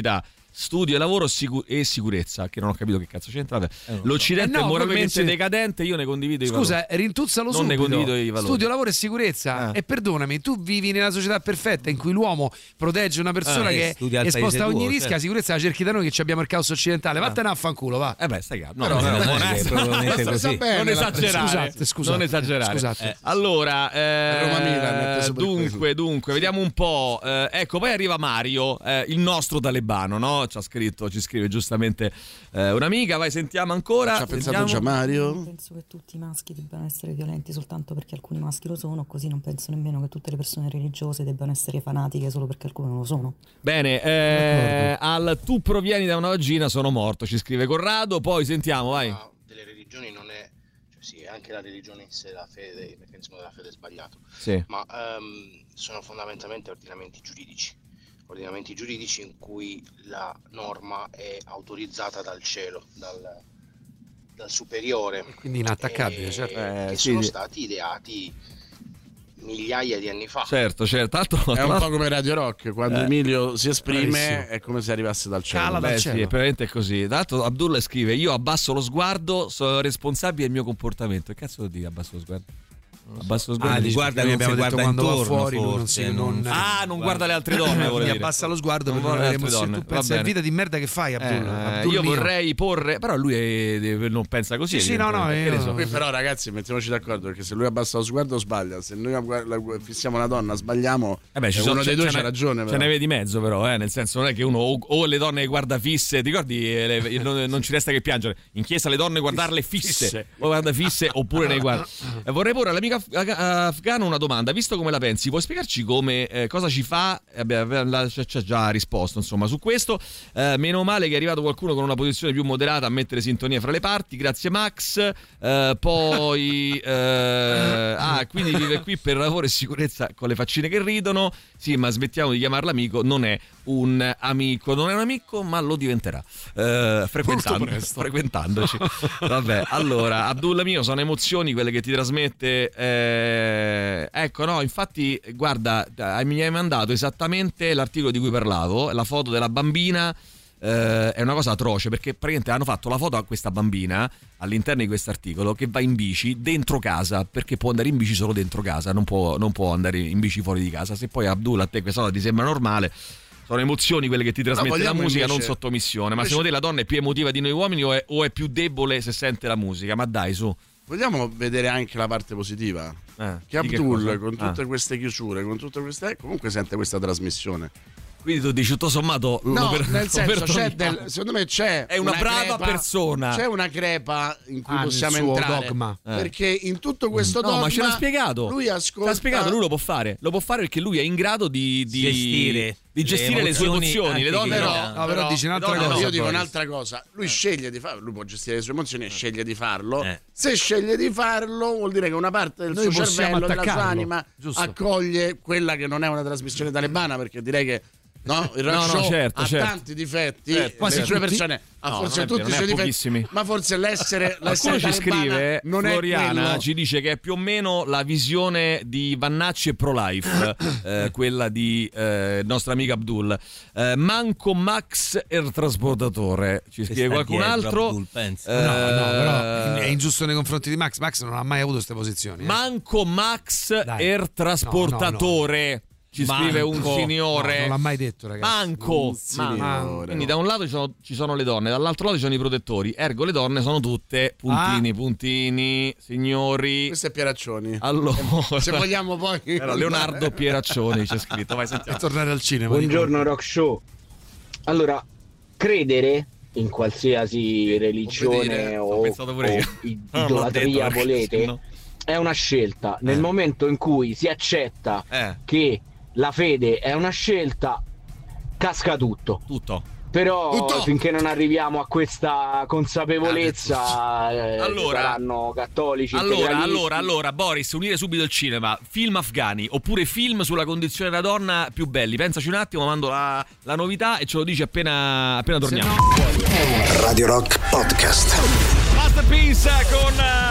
studio e lavoro sicu- e sicurezza, che non ho capito che cazzo c'entra. Vabbè. Eh, L'Occidente so. eh no, è moralmente se... decadente, io ne condivido i valori. Scusa, rintuzzalo non subito. Ne condivido i valori. Studio, lavoro e sicurezza. Ah. E perdonami, tu vivi nella società perfetta in cui l'uomo protegge una persona ah, che è esposta a ogni tuo, rischio, certo. La sicurezza la cerchi da noi che abbiamo il caos occidentale. Ah. Vattene a fanculo, va. Eh beh, stai calmo. No, no, no, no, non, è, probabilmente così. Non esagerare. Scusate, scusate. Non esagerare. Scusate. Eh, allora, eh, Roma Milan, dunque, dunque, vediamo un po'. Eh, ecco, poi arriva Mario, eh, il nostro talebano, no? Ci ha scritto, ci scrive giustamente eh, un'amica. Vai, sentiamo ancora. Ci ha pensato già Mario. Non penso che tutti i maschi debbano essere violenti soltanto perché alcuni maschi lo sono, così non penso nemmeno che tutte le persone religiose debbano essere fanatiche solo perché alcune non lo sono. Bene, eh, al tu provieni da una vagina sono morto, ci scrive Corrado. Poi sentiamo, vai. Ma delle religioni non è, cioè sì, anche la religione in sé, la fede, il meccanismo della fede è sbagliato, sì. ma um, sono fondamentalmente ordinamenti giuridici, ordinamenti giuridici in cui la norma è autorizzata dal cielo, dal, dal superiore, quindi inattaccabile, e, certo. che Eh, sono sì. stati ideati migliaia di anni fa. Certo, certo. Tanto, è un po' come Radio Rock, quando eh. Emilio si esprime Bravissimo. è come se arrivasse dal cielo. Cala dal cielo. Sì, praticamente è così. Tanto Abdullah scrive: io abbasso lo sguardo, sono responsabile del mio comportamento. Che cazzo vuol dire abbasso lo sguardo? Abbasso lo sguardo. Ah, dici, guarda, non si guarda intorno, va fuori, forse, non si, non... non... Ah, non guarda le altre donne, vuole dire. Abbassa lo sguardo Non per non guarda avere le altre emozioni. Tu donne. pensa Va alla bene. vita di merda che fai, Abdul? Eh, Abdul io mio. vorrei porre, però lui è- non pensa così. Sì, sì, no, no, evidentemente. io- Che ne so. Qui però ragazzi mettiamoci d'accordo, perché se lui abbassa lo sguardo sbaglia, se noi la- la- fissiamo una donna sbagliamo, Eh beh, ci e sono- uno dei ce- due ce c'ha n'è- ragione. Ce però. ne vedi mezzo, però, eh, nel senso, non è che uno o, o le donne guarda fisse, ti ricordi? eh, le- non, non ci resta che piangere. In chiesa le donne guardarle fisse, Fisse. o guarda fisse oppure ne guarda. Eh, vorrei porre all'amica af- afgana una domanda, visto come la pensi, puoi spiegarci come eh, cosa ci fa? Eh, beh, la- ci ha già risposto, insomma, su questo. Eh, meno male che è arrivato qualcuno con una posizione più moderata a mettere sintonia fra le parti. Grazie, Max. Eh, poi, eh, ah, quindi vive qui per lavoro e sicurezza con le faccine che ridono. Sì, ma smettiamo di chiamarlo amico. Non è un amico, non è un amico, ma lo diventerà. Eh, frequentando, frequentandoci. Vabbè, allora, Abdullah mio, sono emozioni quelle che ti trasmette. Eh, ecco, no, infatti, guarda, eh, mi hai mandato esattamente l'articolo di cui parlavo, la foto della bambina. Eh, è una cosa atroce, perché praticamente hanno fatto la foto a questa bambina all'interno di questo articolo che va in bici dentro casa, perché può andare in bici solo dentro casa, non può, non può andare in bici fuori di casa. Se poi Abdullah a te questa cosa ti sembra normale, sono emozioni quelle che ti trasmette la vogliamo musica, invece- non sottomissione. Ma invece- secondo te la donna è più emotiva di noi uomini o è, o è più debole se sente la musica? Ma dai, su. Vogliamo vedere anche la parte positiva? Eh, Che di che Abdul, cosa? con tutte Ah. queste chiusure, con tutte queste, comunque sente questa trasmissione. Quindi tu dici tutto sommato lo No, per- nel lo senso, c'è perdoniamo. del- secondo me c'è È una brava crepa- persona. C'è una crepa in cui Ah, nel possiamo suo entrare. dogma. Eh. Perché in tutto questo No, dogma ma ce l'ha spiegato. Lui ascolta. L'ha spiegato, lui lo può fare. Lo può fare perché lui è in grado di, di Gestire di gestire le le, sue emozioni emozioni. Le anche donne che- no. Però, No, però dici un'altra le donne cosa, io dico Boris. un'altra cosa. Lui sceglie di farlo, lui può gestire le sue emozioni e sceglie di farlo. Eh. Se sceglie di farlo, vuol dire che una parte del Noi suo possiamo cervello, della sua attaccarlo, anima, giusto. accoglie quella che non è una trasmissione talebana, perché direi che no, il rock No, no, show certo, ha certo. tanti difetti, Certo, quasi certo. le sue persone ha No, forse non è tutti vero, i non suoi è difetti, pochissimi. ma forse l'essere, Qualcuno l'essere ci talebana scrive, non è Floriana quello. ci dice che è più o meno la visione di Vannacci e Pro-Life, eh, quella di eh, nostra amica Abdul. Eh, manco Max il trasportatore, ci scrive sta qualcun dietro, altro. Abdul, pensa. Eh, No, no, però è ingiusto nei confronti di Max. Max non ha mai avuto queste posizioni. eh. Manco Max Dai. il trasportatore. Ci Manco. scrive un No, signore. non l'ha mai detto, ragazzi. Manco. Un signore. Ma- Quindi da un lato ci sono, ci sono le donne, dall'altro lato ci sono i protettori. Ergo le donne sono tutte puntini, Ah. puntini, signori. Questo è Pieraccioni. Allora, Se vogliamo poi era Leonardo Pieraccioni c'è scritto. Vai, sentiamo. E tornare al cinema. Buongiorno Rock Show. Allora, credere in qualsiasi religione Obbedire, ho o, pensato pure io. o i- No, l'ho idolatria detto, volete perché sennò- è una scelta. Nel Eh. momento in cui si accetta Eh. che la fede è una scelta, casca tutto. Tutto. Però Tutto. finché non arriviamo a questa consapevolezza, eh, Allora- saranno cattolici, Allora, integralisti. allora, allora, Boris, unire subito il cinema, film afghani oppure film sulla condizione della donna più belli. Pensaci un attimo, mando la, la novità e ce lo dici appena, appena torniamo. Radio Rock Podcast. Masterpiece con uh, There's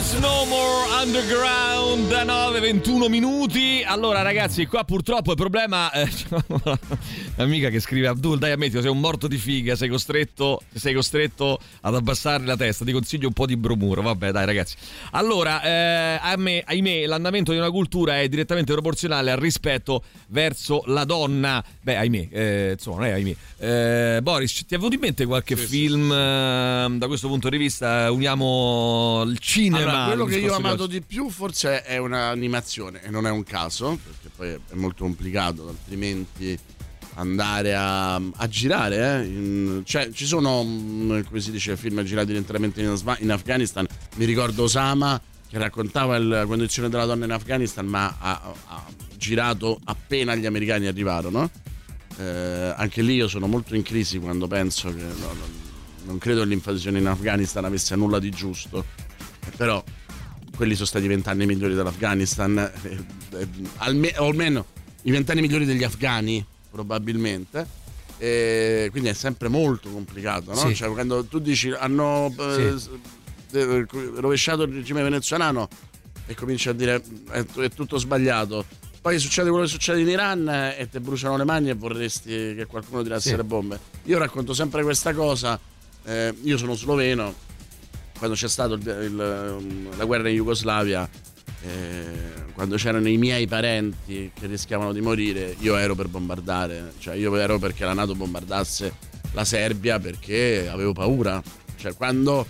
There's no more underground da nove e ventuno minuti. Allora ragazzi, qua purtroppo il problema eh, l'amica che scrive: Abdul, dai, ammettilo, sei un morto di figa, sei costretto sei costretto ad abbassare la testa, ti consiglio un po' di bromuro. Vabbè, dai ragazzi. Allora, eh, a me, ahimè, l'andamento di una cultura è direttamente proporzionale al rispetto verso la donna. Beh, ahimè, eh, insomma, non è ahimè. Eh, Boris, ti è venuto in mente qualche sì, film sì, sì. Eh, da questo punto di vista? Uniamo il cinema. Allora, quello che io ho amato di più forse è un'animazione, e non è un caso, perché poi è molto complicato altrimenti andare a, a girare, eh? in, cioè ci sono, come si dice, film girati interamente in, in Afghanistan. Mi ricordo Osama che raccontava la condizione della donna in Afghanistan, ma ha, ha girato appena gli americani arrivarono. Eh, anche lì io sono molto in crisi quando penso che no, no, non credo che l'invasione in Afghanistan avesse nulla di giusto, però quelli sono stati i vent'anni migliori dell'Afghanistan, eh, eh, alme- o almeno i vent'anni migliori degli afghani probabilmente, e quindi è sempre molto complicato, no? Sì. Cioè, quando tu dici hanno eh, sì. eh, rovesciato il regime venezuelano e cominci a dire è, è tutto sbagliato, poi succede quello che succede in Iran e ti bruciano le mani e vorresti che qualcuno tirasse sì. le bombe. Io racconto sempre questa cosa, eh, io sono sloveno, quando c'è stata la guerra in Jugoslavia, eh, quando c'erano i miei parenti che rischiavano di morire, io ero per bombardare, cioè io ero perché la NATO bombardasse la Serbia, perché avevo paura. Cioè quando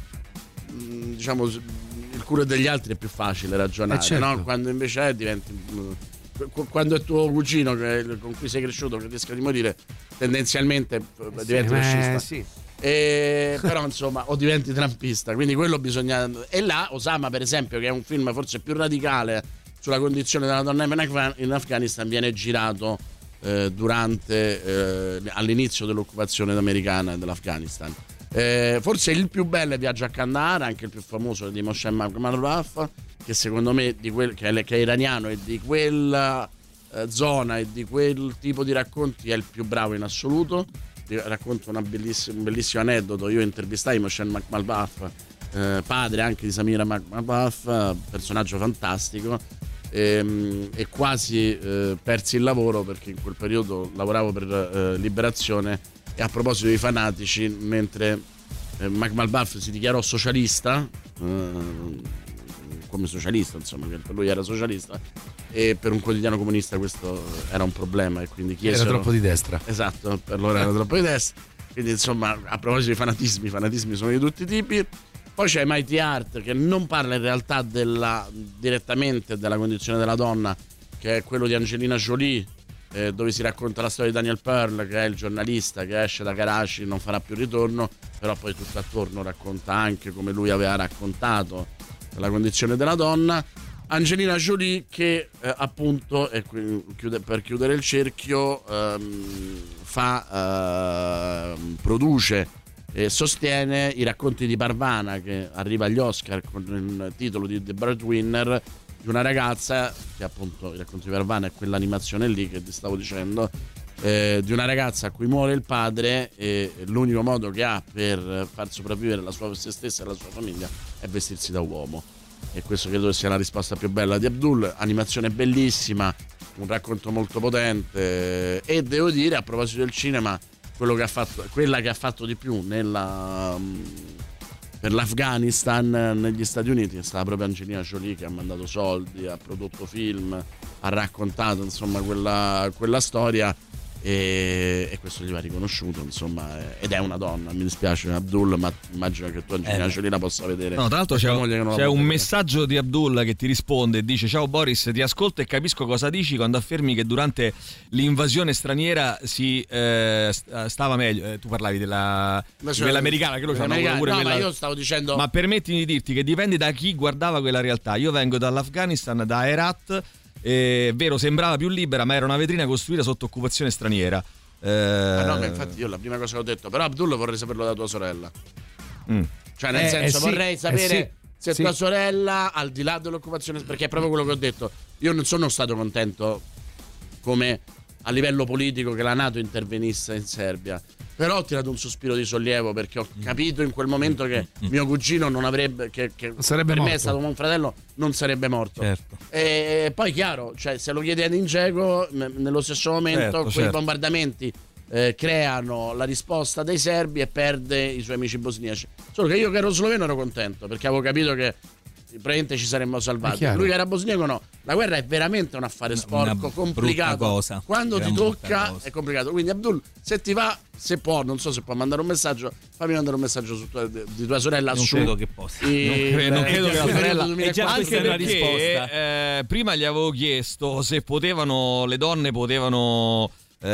mh, diciamo il culo degli altri è più facile ragionare, eh certo. no? Quando invece è, diventi mh, quando è tuo cugino che, con cui sei cresciuto che rischia di morire, tendenzialmente eh diventi fascista. Sì. E, però insomma o diventi trampista, quindi quello bisogna. E là Osama per esempio, che è un film forse più radicale sulla condizione della donna in Afghanistan, viene girato eh, durante eh, all'inizio dell'occupazione americana dell'Afghanistan. Eh, forse il più bello è Viaggio a Kandahar, anche il più famoso di Moshe Makhmalbaf, che secondo me di quel, che, è, che è iraniano e di quella eh, zona e di quel tipo di racconti è il più bravo in assoluto. Racconto una bellissima, un bellissimo aneddoto. Io intervistai Moshe Makhmalbaf, eh, padre anche di Samira Makhmalbaf, personaggio fantastico, e, e quasi eh, persi il lavoro perché in quel periodo lavoravo per eh, Liberazione. E a proposito dei fanatici, mentre eh, Makhmalbaf si dichiarò socialista, eh, come socialista insomma, che per lui era socialista, e per un quotidiano comunista questo era un problema e quindi chiesero, era troppo di destra. Esatto, per loro era troppo di destra. Quindi insomma, a proposito di fanatismi, i fanatismi sono di tutti i tipi. Poi c'è Mighty Heart, che non parla in realtà della, direttamente della condizione della donna, che è quello di Angelina Jolie, eh, dove si racconta la storia di Daniel Pearl, che è il giornalista che esce da Karachi, non farà più ritorno, però poi tutto attorno racconta anche come lui aveva raccontato la condizione della donna. Angelina Jolie che eh, appunto, e chiude, per chiudere il cerchio, ehm, fa, ehm, produce e sostiene i racconti di Parvana, che arriva agli Oscar con il titolo di The Breadwinner, di una ragazza che appunto, i racconti di Parvana è quell'animazione lì che ti stavo dicendo, eh, di una ragazza a cui muore il padre e l'unico modo che ha per far sopravvivere la sua, se stessa e la sua famiglia è vestirsi da uomo. E questo credo sia la risposta più bella di Abdul. Animazione bellissima, un racconto molto potente, e devo dire, a proposito del cinema, quello che ha fatto, quella che ha fatto di più nella, per l'Afghanistan negli Stati Uniti è stata proprio Angelina Jolie, che ha mandato soldi, ha prodotto film, ha raccontato insomma quella, quella storia, e, e questo gli va riconosciuto insomma, ed è una donna. Mi dispiace Abdul, ma immagino che tu Angelina eh. Jolie la possa vedere. No, tra l'altro c'è, c'è un messaggio di Abdul che ti risponde e dice: ciao Boris, ti ascolto e capisco cosa dici quando affermi che durante l'invasione straniera si eh, stava meglio. eh, tu parlavi della cioè, quell'americana, che lo c'hanno pure no, quella... ma io stavo dicendo, ma permettimi di dirti che dipende da chi guardava quella realtà. Io vengo dall'Afghanistan, da Herat. È vero, sembrava più libera, ma era una vetrina costruita sotto occupazione straniera. Eh... Ah no, ma infatti io la prima cosa che ho detto, però Abdul vorrei saperlo da tua sorella. Mm. Cioè nel eh, senso eh sì, vorrei sapere eh sì, se sì. tua sorella, al di là dell'occupazione, perché è proprio quello che ho detto. Io non sono stato contento come a livello politico che la NATO intervenisse in Serbia. Però ho tirato un sospiro di sollievo perché ho capito in quel momento che mio cugino non avrebbe, che, che sarebbe per morto. me è stato un fratello, non sarebbe morto. Certo. E poi chiaro, cioè, se lo chiedi ad Ingeco, nello stesso momento Certo, quei certo. bombardamenti eh, creano la risposta dei serbi e perde i suoi amici bosniaci. Solo che io che ero sloveno ero contento perché avevo capito che probabilmente ci saremmo salvati. Lui che era bosniaco no. La guerra è veramente un affare sporco, complicato. Cosa. Quando Gran ti brutta tocca cosa. è complicato. Quindi Abdul, se ti va, se può, non so se può mandare un messaggio, fammi mandare un messaggio su tua, di tua sorella Non su credo che possa. i- Non credo- non credo che la il sorella- periodo è già duemilaquattro. questa Anche è la perché risposta. eh, prima gli avevo chiesto se potevano, le donne potevano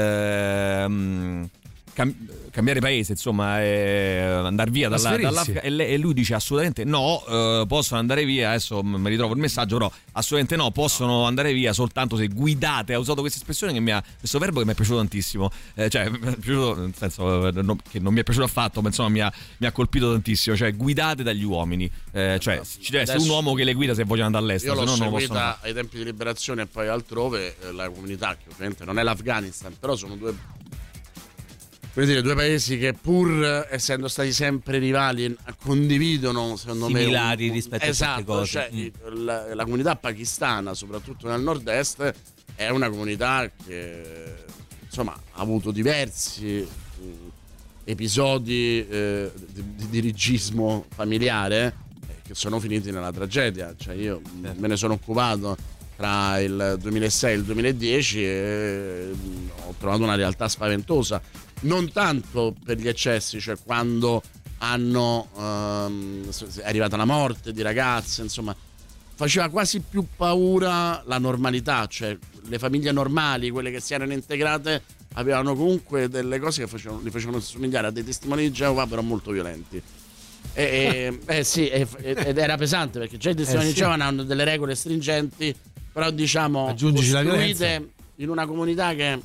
ehm, cam- cambiare paese, insomma, e andare via dalla, Trasferirsi. dall'Africa, e, lei- e lui dice assolutamente no, eh, possono andare via, adesso m- mi ritrovo il messaggio, però assolutamente no, possono andare via soltanto se guidate. Ha usato questa espressione che mi ha, questo verbo che mi è piaciuto tantissimo, eh, cioè mi è piaciuto, nel senso eh, no- che non mi è piaciuto affatto, ma insomma mi ha, mi ha colpito tantissimo, cioè guidate dagli uomini, eh, cioè ci deve essere un Adesso- uomo che le guida se vogliono andare all'estero, Io se l'ho no non lo possono seguita fare. ai tempi di liberazione e poi altrove, eh, la comunità che ovviamente non è l'Afghanistan, però sono due voglio dire, due paesi che pur essendo stati sempre rivali condividono secondo Similari me un- rispetto a esatto, certe cose. cioè, Mm. i- la, la comunità pakistana, soprattutto nel nord-est, è una comunità che insomma ha avuto diversi mh, episodi eh, di, di dirigismo familiare eh, che sono finiti nella tragedia. Cioè io mh, me ne sono occupato tra il duemilasei e il duemiladieci e mh, ho trovato una realtà spaventosa, non tanto per gli eccessi, cioè quando hanno ehm, è arrivata la morte di ragazze, insomma faceva quasi più paura la normalità, cioè le famiglie normali, quelle che si erano integrate, avevano comunque delle cose che facevano, li facevano somigliare a dei testimoni di Geova, però molto violenti. E, e- eh sì, e- ed era pesante perché già i testimoni Eh di sì. Geova hanno delle regole stringenti, però diciamo Aggiungici la costruite in una comunità che,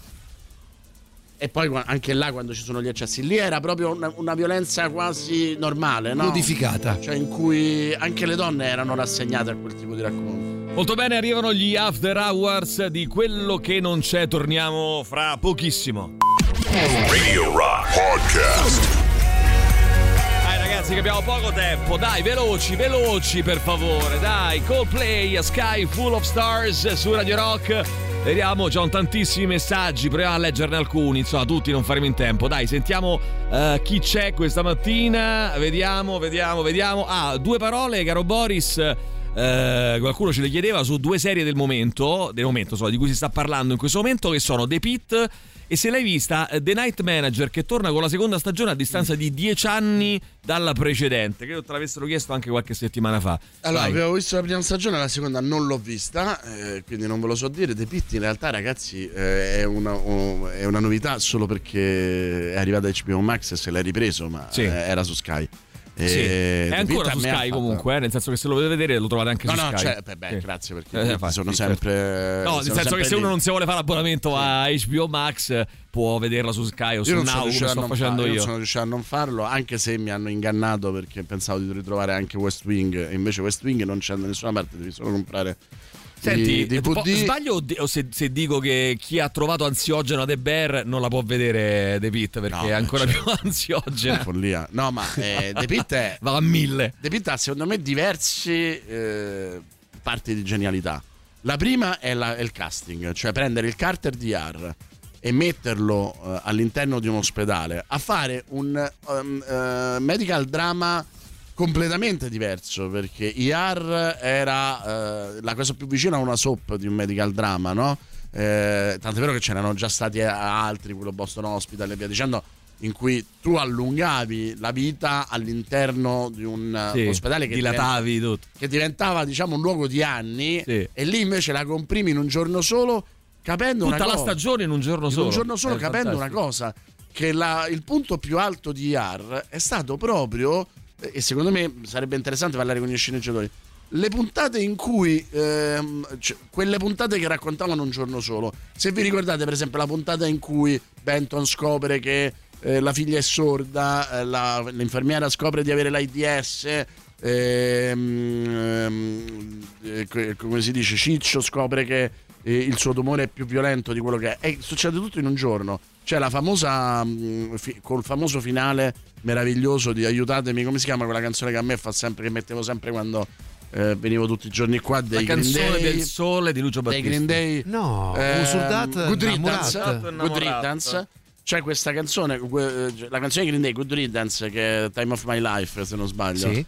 e poi qua- anche là quando ci sono gli eccessi, lì era proprio una, una violenza quasi normale, no? Modificata. Cioè in cui anche le donne erano rassegnate a quel tipo di racconto. Molto bene, arrivano gli After Hours di Quello che non c'è, torniamo fra pochissimo. Radio Rock Podcast. Dai ragazzi che abbiamo poco tempo, dai veloci, veloci per favore, dai. Coldplay, A Sky Full of Stars su Radio Rock. Vediamo, già tantissimi messaggi, proviamo a leggerne alcuni, insomma tutti non faremo in tempo. Dai, sentiamo eh, chi c'è questa mattina, vediamo, vediamo, vediamo. Ah, due parole, caro Boris. Eh, qualcuno ce le chiedeva su due serie del momento, del momento so, di cui si sta parlando in questo momento, che sono The Pitt e, se l'hai vista, The Night Manager, che torna con la seconda stagione a distanza di dieci anni dalla precedente. Credo te l'avessero chiesto anche qualche settimana fa. Allora, Vai. avevo visto la prima stagione, la seconda non l'ho vista, eh, quindi non ve lo so dire. The Pitt in realtà, ragazzi, eh, è, una, oh, è una novità solo perché è arrivata H B O Max e se l'hai ripreso, ma Sì. eh, era su Sky. Sì. Eh, È The ancora Pitt su a me ha Sky fatto- comunque, eh, nel senso che se lo volete vedere lo trovate anche No, su no, Sky. cioè, beh, beh, Sì. grazie perché Eh, i infatti, sono sì, sempre. certo. No, nel sono senso che sempre se uno lì. non si vuole fare abbonamento a H B O Max può vederla su Sky o Io su non sono Now, come riuscito a sto non facendo farlo, io. non sono riuscito a non farlo, anche se mi hanno ingannato perché pensavo di ritrovare anche West Wing e invece West Wing non c'è da nessuna parte, devi solo comprare Senti, i D V po- D. sbaglio o di- o se, se dico che chi ha trovato ansiogeno a The Bear non la può vedere The Pitt perché No, è ancora cioè, più ansiogena. follia. No, ma eh, The Pitt è va a mille. The Pitt ha secondo me diversi eh, parti di genialità. La prima è, la- è il casting, cioè prendere il Carter D R e metterlo eh, all'interno di un ospedale a fare un um, eh, medical drama completamente diverso, perché I R era eh, la cosa più vicina a una soap di un medical drama, no? Eh, tant'è vero che ce n'erano già stati altri, quello Boston Hospital e via dicendo, in cui tu allungavi la vita all'interno di un Sì, ospedale che, dilatavi diventa- tutto. che diventava, diciamo, un luogo di anni, Sì. e lì invece la comprimi in un giorno solo, capendo Tutta una la cosa. stagione in un giorno In solo. un giorno solo, È capendo fantastico. una cosa, che la- il punto più alto di I R è stato proprio, e secondo me sarebbe interessante parlare con gli sceneggiatori, le puntate in cui ehm, cioè, quelle puntate che raccontavano un giorno solo. Se vi ricordate, per esempio, la puntata in cui Benton scopre che eh, la figlia è sorda, eh, la- l'infermiera scopre di avere l'AIDS, ehm, ehm, eh, que- come si dice, Ciccio scopre che eh, il suo tumore è più violento di quello che è, e succede tutto in un giorno. c'è la famosa mh, fi, col famoso finale meraviglioso di Aiutatemi, come si chiama quella canzone che a me fa sempre, che mettevo sempre quando eh, venivo tutti i giorni qua, dei la Green canzone Day, del sole di Lucio dei Battisti. Green Day, no eh, Usurdat Good Riddance, Namorat. Good Riddance. C'è questa canzone, la canzone di Green Day, Good Riddance, che è Time of My Life, se non sbaglio, sì.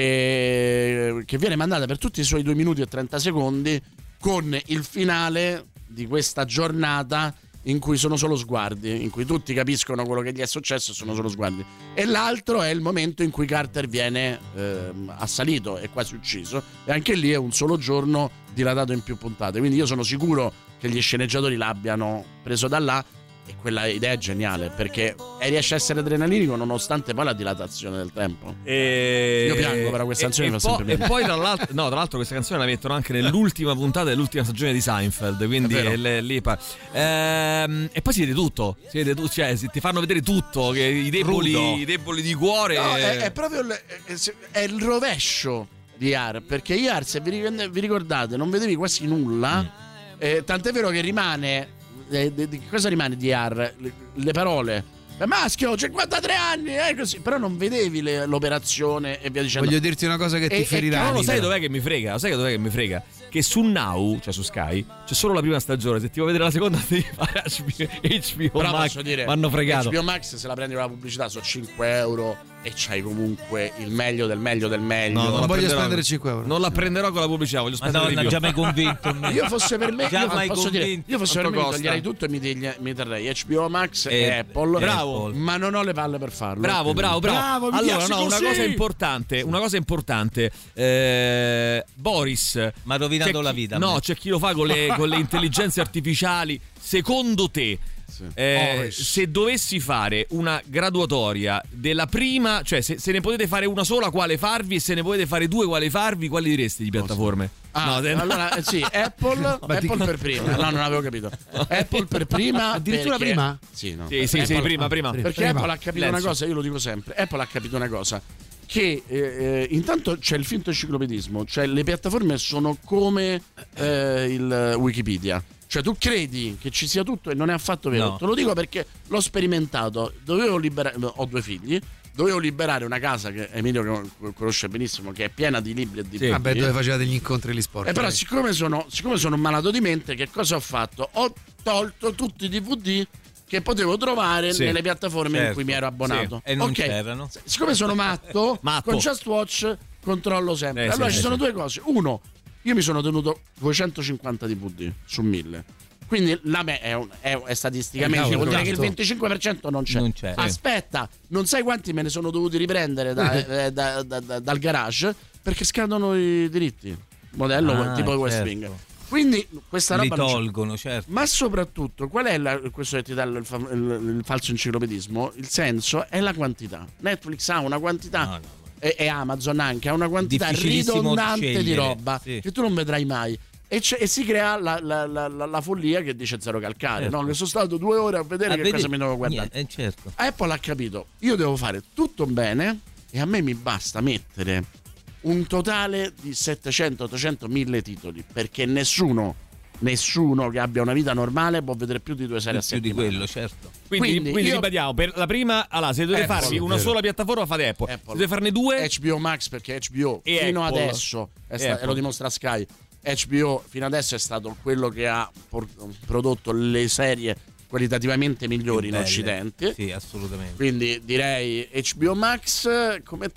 che, che viene mandata per tutti i suoi due minuti e trenta secondi con il finale di questa giornata in cui sono solo sguardi, in cui tutti capiscono quello che gli è successo e sono solo sguardi. E l'altro è il momento in cui Carter viene eh, assalito e quasi ucciso, e anche lì è un solo giorno dilatato in più puntate. Quindi io sono sicuro che gli sceneggiatori l'abbiano preso da là, e quella idea è geniale, perché riesce a essere adrenalinico nonostante poi la dilatazione del tempo. E... Io piango, però questa canzone e, mi e fa po- sempre E piangere. poi tra l'altro, no, tra l'altro questa canzone la mettono anche nell'ultima puntata dell'ultima stagione di Seinfeld, quindi È vero. le- lì pa- ehm, e poi si vede tutto, si vede tu- cioè si- ti fanno vedere tutto, che i deboli, Rudo. i deboli di cuore. No, è, è proprio il, è, è il rovescio di Yar, perché Yar, se vi ricordate, vi ricordate, non vedevi quasi nulla, Mm. eh, tant'è vero che rimane eh, di, di cosa rimane di Yar? Le, le parole: maschio, cinquantatré anni, eh, così. Però non vedevi le- l'operazione e via dicendo. Voglio dirti una cosa che E- ti e ferirà. No, lo sai Nicola. dov'è che mi frega? Lo sai dov'è che mi frega? Che su Now, cioè su Sky, c'è solo la prima stagione. Se ti vuoi vedere la seconda devi fare H B O Però Max. posso dire, Mi hanno fregato. H B O Max, se la prendi con la pubblicità, sono cinque euro e c'hai comunque il meglio del meglio del meglio. No, Non la voglio prenderò- spendere cinque euro. Non la prenderò con la pubblicità, voglio spendere Madonna, di più. già mi hai convinto. Io fosse per me, Già io m'hai posso dire, convinto. io fosse per Quanto me costa? toglierei tutto e mi, tegli- mi terrei H B O Max e, E- Apple. Bravo. Ma non ho le palle per farlo. Bravo, quindi- bravo, bravo. Bravo, mi allora, piace no, una così. cosa importante, una cosa importante. Eh, Boris, Mi ha rovinato c'è la chi- vita a No, me. c'è chi lo fa con le, con le intelligenze artificiali. Secondo te, eh, Boris. se dovessi fare una graduatoria della prima, cioè se, se ne potete fare una sola, quale farvi? E se ne potete fare due, quale farvi? Quali diresti di piattaforme? Ah, No, se- allora eh, sì, Apple, Apple per prima. No, non avevo capito. Apple per prima. Addirittura perché- prima? Sì, no. Sì, sì, sì, Apple- prima, prima. Perché Prima. Apple ha capito una Lenzo. cosa, io lo dico sempre. Apple ha capito una cosa. Che eh, eh, intanto c'è il finto enciclopedismo, cioè le piattaforme sono come eh, il Wikipedia. Cioè tu credi che ci sia tutto e non è affatto vero. No. Te lo dico perché l'ho sperimentato. Dovevo liberare, ho due figli. Dovevo liberare una casa che Emilio con- conosce benissimo, che è piena di libri e di Sì. Vabbè, libri. dove facevate gli incontri e gli sport. E però dai. siccome sono, siccome sono malato di mente, che cosa ho fatto? Ho tolto tutti i D V D che potevo trovare Sì. nelle piattaforme in Certo. cui mi ero abbonato. E non Ok. c'erano. S- Siccome sono matto, Matto. con Just Watch controllo sempre. Eh, sì, allora sì, ci sono sì. due cose. Uno, io mi sono tenuto duecentocinquanta D V D su mille. Quindi la me è, un- è- è statisticamente, Eh, cavolo, vuol dire che il tanto. venticinque per cento non c'è. Non c'è. Aspetta, non sai quanti me ne sono dovuti riprendere da- eh, da- da- da- dal garage perché scadono i diritti. Modello Ah, tipo West certo. Wing. Quindi questa Li roba non c'è. tolgono, certo. Ma soprattutto, qual è la- questo che ti dà il, fa- il- il falso enciclopedismo? Il senso è la quantità. Netflix ha una quantità, No, no, e, e Amazon anche ha una quantità Difficilissimo ridondante di scegliere, roba sì. che tu non vedrai mai. E, c'è- e si crea la, la- la- la- la follia che dice zero calcare. Certo. No? Che sono stato due ore a vedere A che vedere- cosa mi devo guardare. Niente, eh, certo. Apple ha capito, io devo fare tutto bene e a me mi basta mettere un totale di settecento, ottocento, mille titoli, perché nessuno, nessuno che abbia una vita normale può vedere più di due serie a Più di settimana. quello, certo. Quindi, Quindi quindi io- ribadiamo, per la prima, allora, se dovete Apple, farvi una vero. sola piattaforma fate Apple. Apple. Se dovete farne due, H B O Max, perché H B O E fino Apple. adesso è E sta- e Apple. lo dimostra Sky. H B O fino adesso è stato quello che ha por- prodotto le serie qualitativamente migliori in Belle. Occidente. Sì, assolutamente. Quindi direi H B O Max come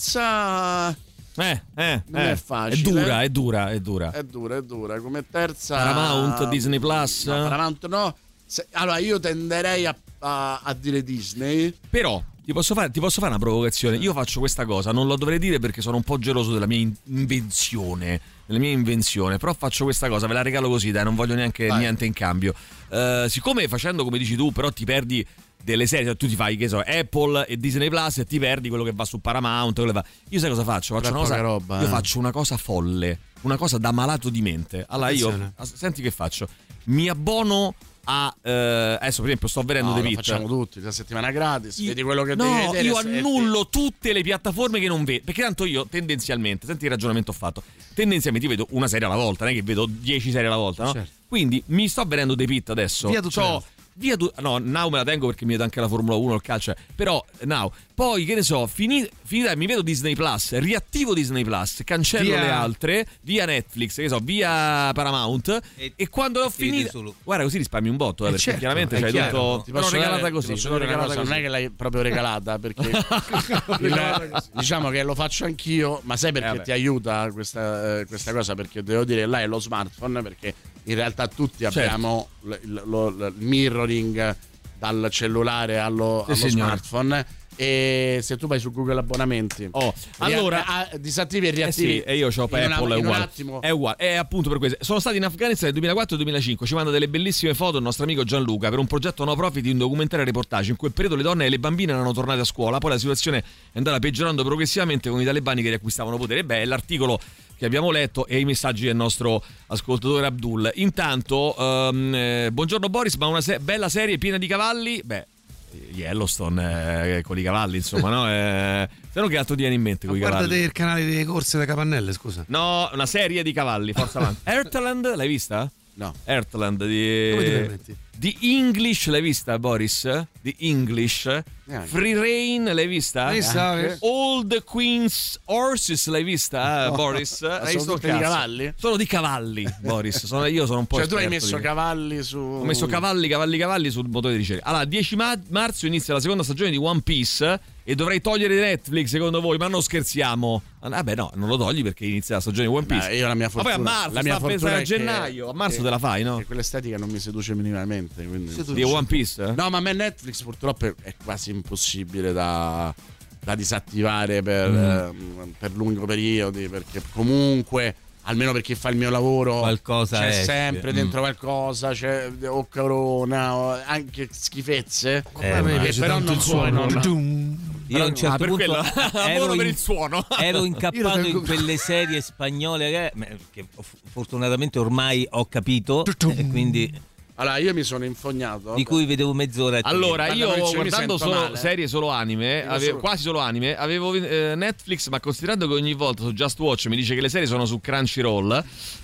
terza. eh, eh, Non eh, è facile. È dura, è dura, è dura. È dura, è dura. Come terza. Paramount, Disney Plus. No, Paramount no. Se- allora io tenderei a, a- a dire Disney. Però ti posso, fare, ti posso fare una provocazione. Io faccio questa cosa, non lo dovrei dire perché sono un po' geloso della mia in- invenzione. Della mia invenzione, però faccio questa cosa, ve la regalo così, dai, non voglio neanche Vai. niente in cambio. Eh, siccome facendo come dici tu, però ti perdi delle serie, cioè tu ti fai, che so, Apple e Disney Plus e ti perdi quello che va su Paramount, quello che va. Io sai cosa faccio? Faccio Tra una cosa, poca roba, io eh. faccio una cosa folle, una cosa da malato di mente. Allora io, Attenzione. as- senti che faccio? Mi abbono a eh, adesso per esempio sto vedendo No, The lo Pitt. facciamo tutti, la settimana gratis, Io- vedi quello che no, devi vedere. io e- annullo tutte le piattaforme che non vedo. Perché tanto io tendenzialmente, senti il ragionamento ho fatto, tendenzialmente io vedo una serie alla volta, non è che vedo dieci serie alla volta, no? Certo. Quindi mi sto vedendo The Pitt adesso. Via tutto C'ho resto. via tu- no, Now me la tengo perché mi vedo anche la Formula uno, il calcio, eh. Però Now, poi che ne so, fini- finita, mi vedo Disney Plus, riattivo Disney Plus, cancello Via- le altre, via Netflix, che ne so, via Paramount e, e quando l'ho finita, guarda, così risparmi un botto, eh, Eh, perché certo, chiaramente è c'hai chiaro. tutto, Ti l'ho posso regalata dare- così, ti posso l'ho dire una regalata cosa, così. non è che l'hai proprio regalata, perché il- diciamo che lo faccio anch'io, ma sai perché Eh, vabbè. ti aiuta questa, eh, questa cosa? Perché devo dire, là è lo smartphone, perché in realtà tutti Certo. abbiamo l- il, lo- il mirroring dal cellulare allo, Sì, allo signore. smartphone. E se tu vai su Google Abbonamenti, Oh, allora ria- ah, disattivi e Eh riattivi, sì, e io c'ho per in una- Apple, è in un uguale. attimo. È uguale, è appunto per questo. Sono stati in Afghanistan nel duemilaquattro duemilacinque, ci manda delle bellissime foto il nostro amico Gianluca per un progetto no profit di un documentario reportage. In quel periodo le donne e le bambine erano tornate a scuola, poi la situazione è andata peggiorando progressivamente con i talebani che riacquistavano potere. Beh, è l'articolo che abbiamo letto e i messaggi del nostro ascoltatore Abdul. Intanto, ehm, eh, buongiorno Boris, ma una se- bella serie piena di cavalli? Beh, Yellowstone eh, con i cavalli, insomma, no? Eh, se no che altro ti viene in mente con i Guardate cavalli? il canale delle corse da capannelle, scusa. No, una serie di cavalli, forza avanti. Heartland, l'hai vista? No. Heartland di... Come ti permetti? Di English, l'hai vista, Boris? Di English. Neanche. Free Reign, l'hai vista? L'hai vista? Anche. All the Queen's Horses, l'hai vista, eh, No. Boris? Ma Hai sono visto il tutti di cazzo? cavalli? Sono di cavalli, Boris. Sono, io sono un po' Cioè tu hai esperto messo di- cavalli su... Ho messo cavalli, cavalli, cavalli sul motore di ricerca. Allora, dieci ma- marzo inizia la seconda stagione di One Piece e dovrei togliere Netflix, secondo voi? Ma non scherziamo. Ah, beh, no, non lo togli perché inizia la stagione di One Piece. Beh, io la mia Ma fortuna, poi a marzo, la mia sta a fortuna pensare a è che- gennaio. A marzo che- te la fai, no? che quell'estetica non mi seduce minimamente. Quindi... Di One Piece? eh? No, ma a me Netflix purtroppo è- è quasi impossibile da, da disattivare per, Mm. ehm, per lunghi periodi, perché comunque, almeno per chi fa il mio lavoro, Qualcosa c'è esce. sempre Mm. dentro qualcosa, c'è o corona, o anche schifezze, Eh, ma- che però non puoi non... Io a un certo Ah, per punto quello? ero, Lavoro per in- il suono. ero Io incappato lo tengo- in quelle serie spagnole che, che fortunatamente ormai ho capito e quindi Allora, io mi sono infognato. di cui vedevo mezz'ora. e Allora, Guarda, io Maurizio, mi guardando sento solo male. serie solo anime, Dico avevo, solo- quasi solo anime, avevo eh, Netflix, ma considerando che ogni volta su Just Watch mi dice che le serie sono su Crunchyroll,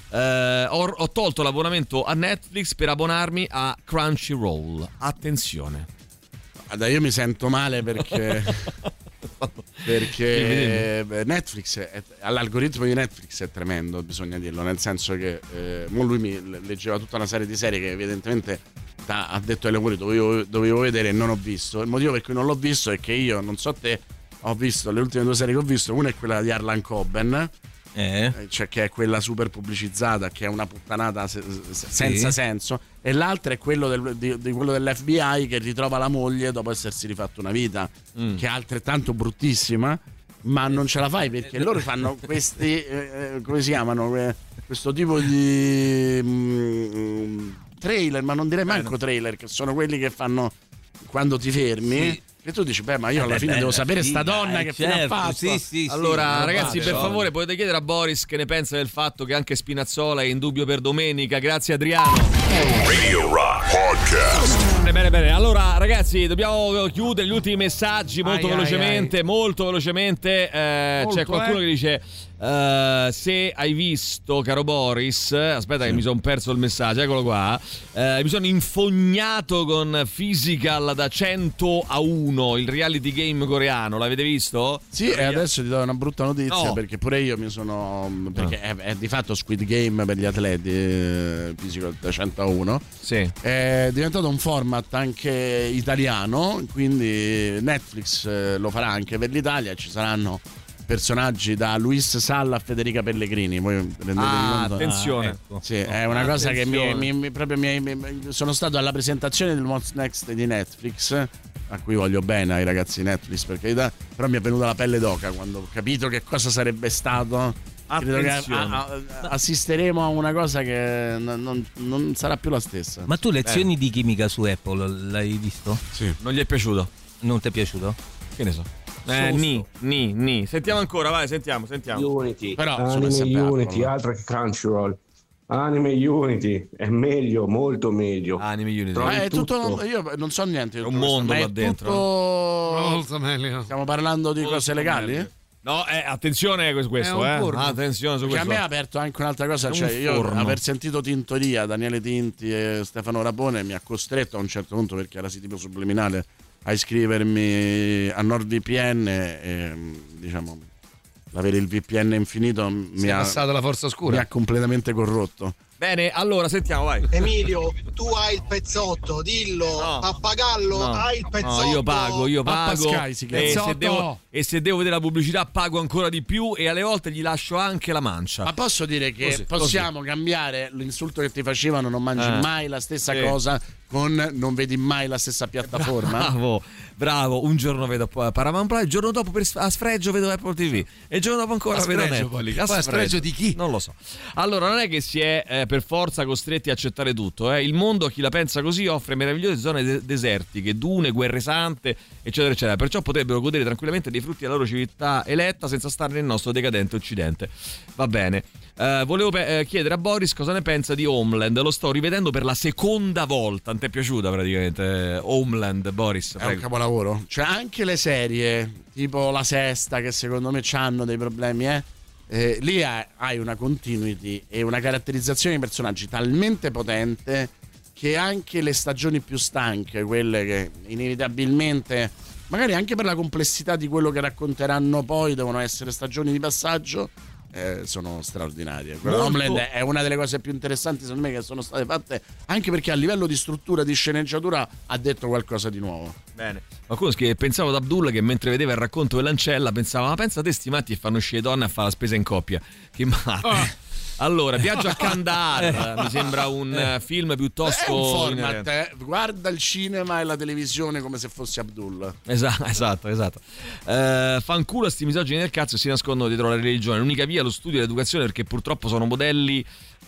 eh, ho, ho tolto l'abbonamento a Netflix per abbonarmi a Crunchyroll. Attenzione. Guarda, io mi sento male perché perché beh, Netflix è, l'algoritmo di Netflix è tremendo, bisogna dirlo, nel senso che eh, mo lui mi leggeva tutta una serie di serie che evidentemente da, ha detto ai lavori dovevo, dovevo vedere e non ho visto. Il motivo per cui non l'ho visto è che io, non so te, ho visto le ultime due serie che ho visto, una è quella di Harlan Coben, Eh? cioè che è quella super pubblicizzata, che è una puttanata se- se- senza Sì. senso, e l'altra è quello, del, di, di quello dell'F B I che ritrova la moglie dopo essersi rifatto una vita, Mm. che è altrettanto bruttissima, ma non ce la fai perché loro fanno questi eh, eh, come si chiamano, Eh, questo tipo di mm, trailer, ma non direi manco trailer, che sono quelli che fanno quando ti fermi. Sì. E tu dici, beh, ma io Eh, alla beh, fine beh, devo sapere sta figa, donna eh, che fine ha certo, fatto. sì, sì, sì, Allora, ma ragazzi, vale, per ovvio. favore, potete chiedere a Boris che ne pensa del fatto che anche Spinazzola è in dubbio per domenica. Grazie, Adriano. Radio Rock Podcast. Bene, bene, bene. Allora, ragazzi, dobbiamo chiudere gli ultimi messaggi molto Ai, ai, velocemente. Molto velocemente. Eh, Molto, c'è qualcuno eh. che dice: eh, se hai visto, caro Boris, aspetta, che mi sono perso il messaggio. Eccolo qua. Eh, mi sono infognato con Physical da cento a uno, il reality game coreano. L'avete visto? Sì, e adesso ti do una brutta notizia, No. perché pure io mi sono. Perché è, è di fatto Squid Game per gli atleti, eh, fisico da cento a uno. Sì. È diventato un format anche italiano, quindi Netflix eh, lo farà anche per l'Italia. Ci saranno personaggi da Luis Salla a Federica Pellegrini. Voi rendetevi Ah, conto? attenzione. Ah, ecco. Sì, è una cosa che mi, Attenzione. mi- mi- proprio mi, mi- mi- sono stato alla presentazione del What's Next di Netflix, a cui voglio bene ai ragazzi di Netflix, per carità, però mi è venuta la pelle d'oca quando ho capito che cosa sarebbe stato. Credo che Attenzione. a- a- assisteremo a una cosa che non, non- non sarà più la stessa. Ma tu lezioni di chimica su Apple l'hai visto? Sì. Non gli è piaciuto? Non ti è piaciuto? Che ne so. Eh, ni, ni, ni. Sentiamo ancora, vai, sentiamo, sentiamo. Unity, Però, insomma, è Anime sempre Unity, Apple. altro che Crunchyroll. Anime Unity è meglio, molto meglio. Anime Unity. Trovi Ma è tutto, tutto. io non so niente di È un tutto questo, mondo ma là è dentro, tutto- Molto meglio. Stiamo parlando di Molto cose legali? meglio. No, eh, attenzione su questo, eh. Attenzione su Perché questo. a me ha aperto anche un'altra cosa, È cioè un io forno. aver sentito Tintoria, Daniele Tinti e Stefano Rapone mi ha costretto a un certo punto, perché era tipo subliminale, a iscrivermi a NordVPN e diciamo l'avere il V P N infinito mi è ha passato la forza oscura. Mi ha completamente corrotto. Bene, allora sentiamo, vai. Emilio, tu hai il pezzotto, dillo, No. Pappagallo, No. hai il pezzotto. No, io pago, io pago. Sky si chiama. e, se Pezzotto. devo, e se devo vedere la pubblicità pago ancora di più e alle volte gli lascio anche la mancia. Ma posso dire che Così, possiamo cambiare l'insulto che ti facevano, non mangi Eh. mai la stessa Sì. cosa, con non vedi mai la stessa piattaforma? Bravo, bravo. Un giorno vedo Paramount Plus, il giorno dopo per, a sfregio vedo Apple T V e il giorno dopo ancora A vedo sfregio, Netflix. poi. Poi a sfregio di chi? Non lo so. Allora, non è che si è eh, per forza costretti a accettare tutto. Eh. Il mondo, a chi la pensa così, offre meravigliose zone de- desertiche, dune, guerre sante, eccetera, eccetera. Perciò potrebbero godere tranquillamente dei frutti della loro civiltà eletta senza stare nel nostro decadente occidente. Va bene. Uh, volevo pe- eh, chiedere a Boris cosa ne pensa di Homeland. Lo sto rivedendo per la seconda volta. Non ti è piaciuta praticamente eh, Homeland, Boris? È Prego. un capolavoro. Cioè anche le serie tipo La Sesta, che secondo me hanno dei problemi, eh? Eh, lì hai, hai una continuity e una caratterizzazione dei personaggi talmente potente che anche le stagioni più stanche, quelle che inevitabilmente, magari anche per la complessità di quello che racconteranno poi, devono essere stagioni di passaggio, eh, sono straordinarie. Molto. Homeland è una delle cose più interessanti secondo me che sono state fatte, anche perché a livello di struttura, di sceneggiatura ha detto qualcosa di nuovo. Bene. Qualcuno che pensavo ad Abdul che mentre vedeva il racconto dell'ancella pensava: ma pensa a te sti matti e fanno uscire donne a fare la spesa in coppia. Che matti. Oh. Allora, Viaggio a Kandahar mi sembra un eh, film piuttosto È un format, inerente. eh. Guarda il cinema e la televisione come se fosse Abdul. Esatto, esatto, esatto. Uh, fanculo a sti misogini del cazzo e si nascondono dietro la religione. L'unica via è lo studio e l'educazione, perché purtroppo sono modelli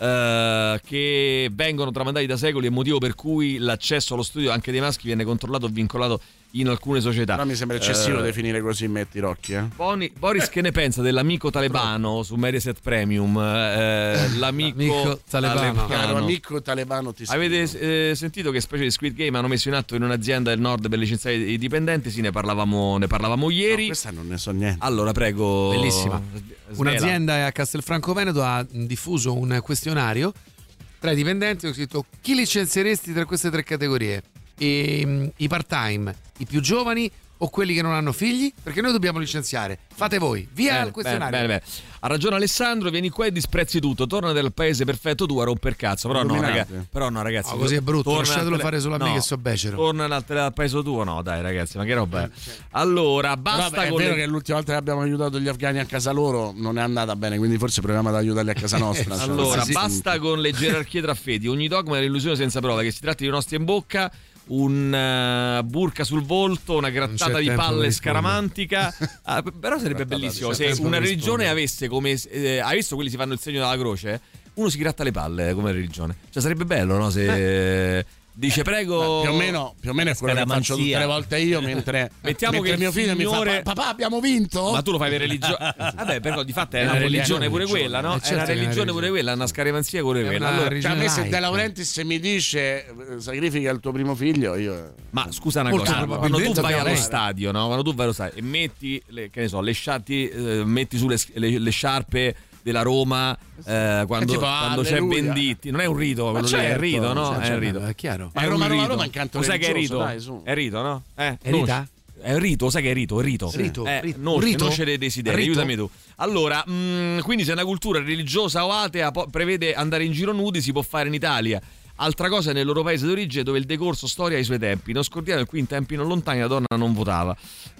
uh, che vengono tramandati da secoli, e motivo per cui l'accesso allo studio anche dei maschi viene controllato o vincolato in alcune società. Però mi sembra eccessivo Uh, definire così Metti Rocchi, eh? Boni, Boris, che ne pensa dell'amico talebano su Mediaset Premium? Eh, l'amico Amico talebano. Caro amico talebano, ti scrivo. Avete eh, sentito che specie di Squid Game hanno messo in atto in un'azienda del nord per licenziare i dipendenti? Sì, ne parlavamo, ne parlavamo ieri. No, questa non ne so niente. Allora, prego. Bellissima. Svela. Un'azienda a Castelfranco Veneto ha diffuso un questionario tra i dipendenti. Ho scritto: chi licenzieresti tra queste tre categorie? E, i part-time, i più giovani o quelli che non hanno figli? Perché noi dobbiamo licenziare. Fate voi. Via Bene, il questionario. bene, bene, bene. Ha ragione Alessandro, vieni qua e disprezzi tutto. Torna nel paese perfetto tu a romper cazzo. Però no, Illuminate. ragazzi, però no, ragazzi. No, così è brutto, torna lasciatelo al fare solo a me no, che so becero. Torna al al paese tuo, no, dai ragazzi, ma che roba è? Allora, basta Però, beh, è con vero le- che l'ultima volta che abbiamo aiutato gli afghani a casa loro non è andata bene, quindi forse proviamo ad aiutarli a casa nostra. cioè, Allora, sì, sì. basta con le gerarchie tra fedi. Ogni dogma è l'illusione senza prova. Che si tratti di nostri in bocca, un uh, burka sul volto, una grattata c'è di tempo palle per rispondere. scaramantica. Ah, però sarebbe bellissimo c'è se tempo una per religione rispondere. avesse come eh, hai visto quelli si fanno il segno della croce? Uno si gratta le palle come religione. Cioè sarebbe bello, no? Se dice prego. Beh, più o meno, più o meno è quello che faccio tutte le volte io mentre, Mettiamo mentre che mio il figlio signore- mi fa: "Pa- papà, abbiamo vinto?" Ma tu lo fai per religione. Vabbè, però di fatto è una No, religione pure religione, quella, no? eh, È certo una che è una religione pure religione. quella, una scaramanzia pure È quella. una Allora, religione Cioè, a me se laica. De Laurentiis mi dice eh, sacrifica il tuo primo figlio, io. Ma scusa una Molto cosa, quando tu probabilmente vai dobbiamo allo fare. stadio, no? Quando tu vai allo stadio e metti le, che ne so, le sciarti, eh, metti sulle le, le sciarpe della Roma eh, quando, tipo, quando c'è alleluia. Venditti, non è un rito, quello lì, è il certo, rito, no? certo, è il rito. è chiaro. Ma È Roma, un Roma, rito. Roma è un canto Lo sai che è religioso, rito? dai, su. È rito, no? Eh, È rita? È un rito, sai che è rito, è rito. Sì. Rito, eh, rito. noce, Rito? noce dei desideri, Rito? aiutami tu. Allora, mh, quindi se una cultura religiosa o atea po- prevede andare in giro nudi, si può fare in Italia. Altra cosa è nel loro paese d'origine, dove il decorso storia ha i suoi tempi. Non scordiamo che qui in tempi non lontani la donna non votava.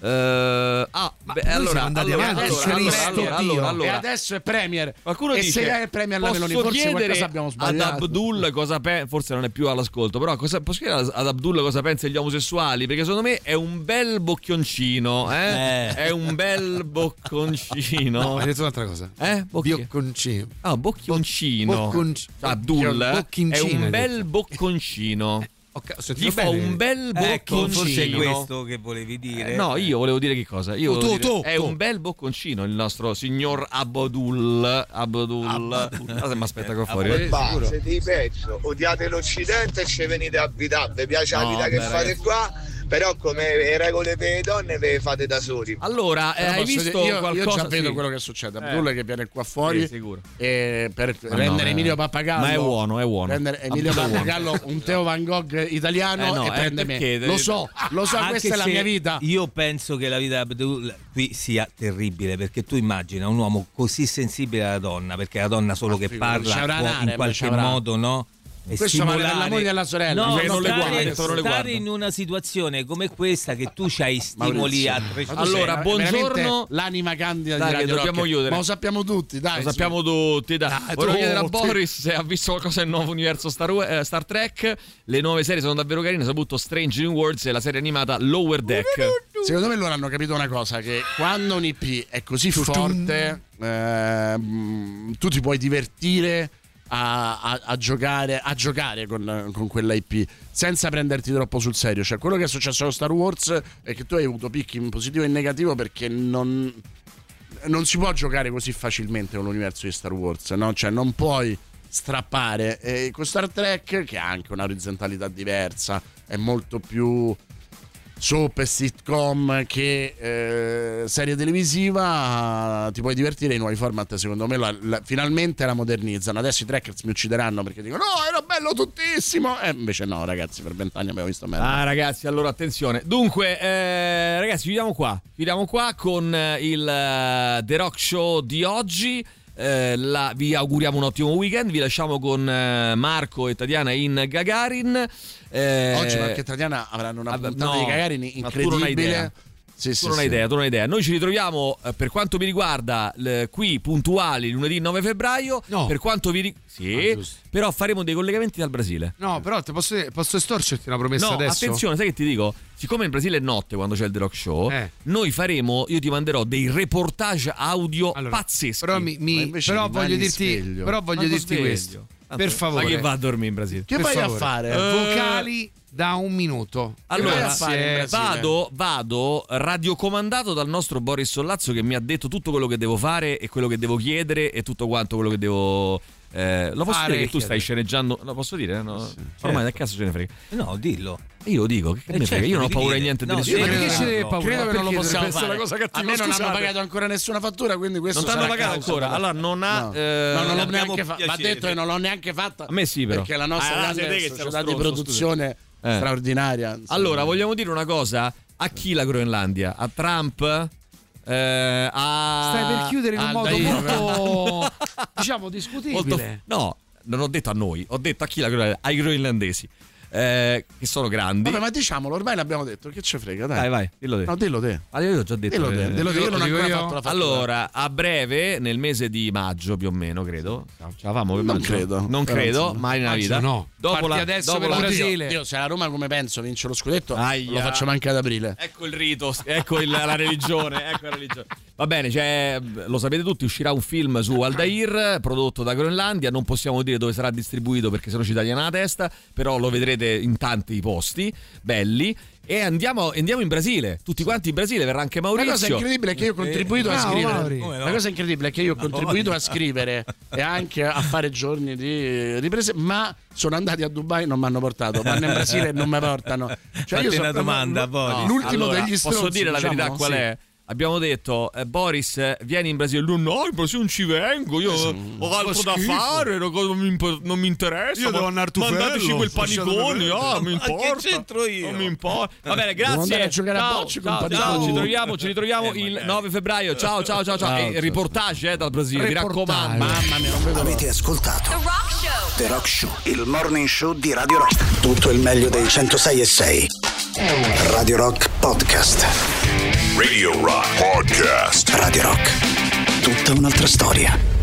Eh, ah, beh, noi allora, siamo andati allora, avanti, allora, Cristo allora, Dio. allora, allora. E adesso è Premier. Qualcuno e dice: se è Premier la Meloni, posso forse chiedere qualcosa abbiamo ad sbagliato. Abdul cosa pensa, forse non è più all'ascolto, però cosa, posso chiedere ad Abdul cosa pensa degli omosessuali? Perché secondo me è un bel bocchioncino, eh? Eh. È un bel bocconcino. No, hai detto un'altra cosa. Eh? Bocchi- Bocconcino. Ah, bocchioncino. Bocconc- Abdul è Bocchincino, un hai bel detto. bocconcino. Ho sentito Gli fa bene. un bel Ecco, bocconcino. forse è questo che volevi dire. Eh, no, io volevo dire che cosa? Io Tu, volevo tu, dire- tu, è tu. un bel bocconcino il nostro signor Abdul. Abdul. Ah, se mi aspetta qua fuori. eh. Siete di pezzo, odiate l'Occidente e ci venite a abitare. Vi piace la No, vita beh, che fate ragazzi. qua? però come le regole per le donne ve le fate da soli. Allora, eh, hai visto dire, io, qualcosa? Io già vedo sì. quello che succede. Eh. Abdul che viene qua fuori sì, sicuro. E per Ma rendere no, Emilio eh. Pappagallo, Ma è buono, è buono. Rendere Emilio Abdul è buono. Pappagallo un Teo Van Gogh italiano Eh no, e eh, prende me. perché- Lo so, lo so, Anche questa è la se mia vita. Io penso che la vita di Abdul qui sia terribile, perché tu immagina un uomo così sensibile alla donna, perché la donna solo che figurati, parla ci avrà può un'area, in ma qualche ci avrà. modo, no? E Questo vale per la stimolare- moglie della sorella, no, che non le stare, guarda, questo non le stare guarda. in una situazione come questa che tu c'hai stimoli Maurizio, a ma tu trecento. Allora, sei buongiorno. veramente l'anima candida Dai, di che Radio dobbiamo Rock. chiudere. Ma lo sappiamo tutti, dai. Lo sappiamo tutti, dai. Dai, Volevo chiedere a tutti. Boris se ha visto qualcosa del nuovo universo Star, eh, Star Trek. Le nuove serie sono davvero carine, soprattutto Strange New Worlds e la serie animata Lower Deck. Secondo me loro hanno capito una cosa, che quando un I P è così forte, ehm, tu ti puoi divertire a, a, a giocare, a giocare con, con quella I P senza prenderti troppo sul serio. Cioè, quello che è successo con Star Wars è che tu hai avuto picchi in positivo e in negativo, perché non, non si può giocare così facilmente con l'universo di Star Wars, no? Cioè, non puoi strappare. E con Star Trek, che ha anche un'orizontalità diversa, è molto più soap e sitcom che eh, serie televisiva, ti puoi divertire. I nuovi format secondo me la, la, finalmente la modernizzano. Adesso i trackers mi uccideranno perché dicono no, era bello tuttissimo, e invece no, ragazzi, per vent'anni abbiamo visto merda. Ah, ragazzi, allora attenzione. Dunque, eh, ragazzi, chiudiamo qua. Chiudiamo qua con eh, il eh, The Rock Show di oggi. Eh, la, vi auguriamo un ottimo weekend. Vi lasciamo con eh, Marco e Tatiana in Gagarin. Eh, Oggi Marco e Tatiana avranno una vabbè, puntata no, di Gagarin ma tu non hai idea. incredibile. Sì, tu sì, non hai sì. idea, tu non hai idea. Noi ci ritroviamo eh, per quanto mi riguarda l- qui puntuali lunedì nove febbraio. No. Per quanto vi ri- sì, Ah, giusto. però faremo dei collegamenti dal Brasile. No, però te posso, posso estorcerti una promessa No, adesso? attenzione, sai che ti dico? Siccome in Brasile è notte quando c'è il The Rock Show, Eh. noi faremo, io ti manderò dei reportage audio Allora, pazzeschi. Però, mi, mi- Ma invece però rimani voglio dirti, sveglio. però voglio Manco dirti sveglio. questo. Tanto- Per favore. Ma che va a dormire in Brasile? Che Per vai favore. a fare? Eh, Vocali da un minuto. Allora, vai a fare in Grazie. Brasile? vado, vado radiocomandato dal nostro Boris Sollazzo, che mi ha detto tutto quello che devo fare e quello che devo chiedere e tutto quanto quello che devo... Eh, lo posso Fare dire che e tu stai chiedere. sceneggiando? Lo posso dire? No? Ormai da cazzo ce ne frega. No, dillo. Io lo dico, che Eh, me frega? certo, Io non ho devi paura di dire. niente No, di sì, nessuno. ma Perché perché ci no? deve paura? Credo che non lo Perché possiamo deve essere fare. una cosa cattiva. A me non Scusate. hanno pagato ancora nessuna fattura, quindi questo Non ti hanno sarà pagato causa. ancora? Allora non ha... No. eh, No, non l'ho abbiamo neanche fatta. Va piacere. detto che non l'ho neanche fatta. A me sì, però. Perché la nostra Ah, grande siete che sei società lo di stronzo, produzione Eh. straordinaria. insomma. Allora, vogliamo dire una cosa? A chi la Groenlandia? A Trump? Eh, a... Stai per chiudere in un Al modo Dair. molto, diciamo, discutibile. Molto- No, non ho detto a noi, ho detto a chi la Groenlandia? Ai groenlandesi, eh, che sono grandi. Vabbè, ma diciamolo, ormai l'abbiamo detto, che ci frega, dai. Vai, vai, dillo te. No, dillo te. Ah, io l'ho già detto. Dillo te, eh. dillo te, io non ho Dico ancora io? fatto la fattura. Allora, a breve, nel mese di maggio più o meno, credo. Ce la famo per Non maggio? credo. Non Però, credo, insomma. mai nella Maggio vita. no. Dopo Parti la, adesso dopo per la- il Brasile. Io, se la Roma, come penso, vince lo scudetto, Aia. lo facciamo anche ad aprile. Ecco il rito, ecco il- la religione, ecco la religione. Va bene, c'è, lo sapete tutti, uscirà un film su Aldair prodotto da Groenlandia. Non possiamo dire dove sarà distribuito perché sennò ci tagliano la testa, però lo vedrete in tanti posti belli. E andiamo, andiamo in Brasile, tutti quanti in Brasile, verrà anche La Maurizio. cosa incredibile è che io ho contribuito a Bravo, scrivere. Mauri. Come no? La cosa incredibile è che io ho contribuito a scrivere e anche a fare giorni di riprese, ma sono andati a Dubai e non mi hanno portato. Vanno in Brasile e non mi portano. Cioè, Fatti sono una domanda, Boris. l'ultimo Allora, degli stronzi. posso dire la diciamo, verità qual sì. è? Abbiamo detto, eh, Boris, eh, vieni in Brasile. Lui, no, in Brasile non ci vengo. Io ho altro da schifo. fare. Non, non mi, imp- non mi interessa. Io ma- devo andare a Tufello. Mandateci quel panicone. Ah, mi Ma che importa. c'entro io? Non mi importa. Va bene, Devo andare grazie. a giocare a Ciao, bocce con ciao, un ciao, panicone. ci troviamo, ci ritroviamo il nove febbraio. Ciao, ciao, ciao, ciao. E riportage eh, dal Brasile, Reportage. mi raccomando. Mamma mia, non vedo l'ora. Avete ascoltato The Rock Show, il morning show di Radio Rock. Tutto il meglio dei centosei e sei. Radio Rock Podcast. Radio Rock Podcast. Radio Rock. Tutta un'altra storia.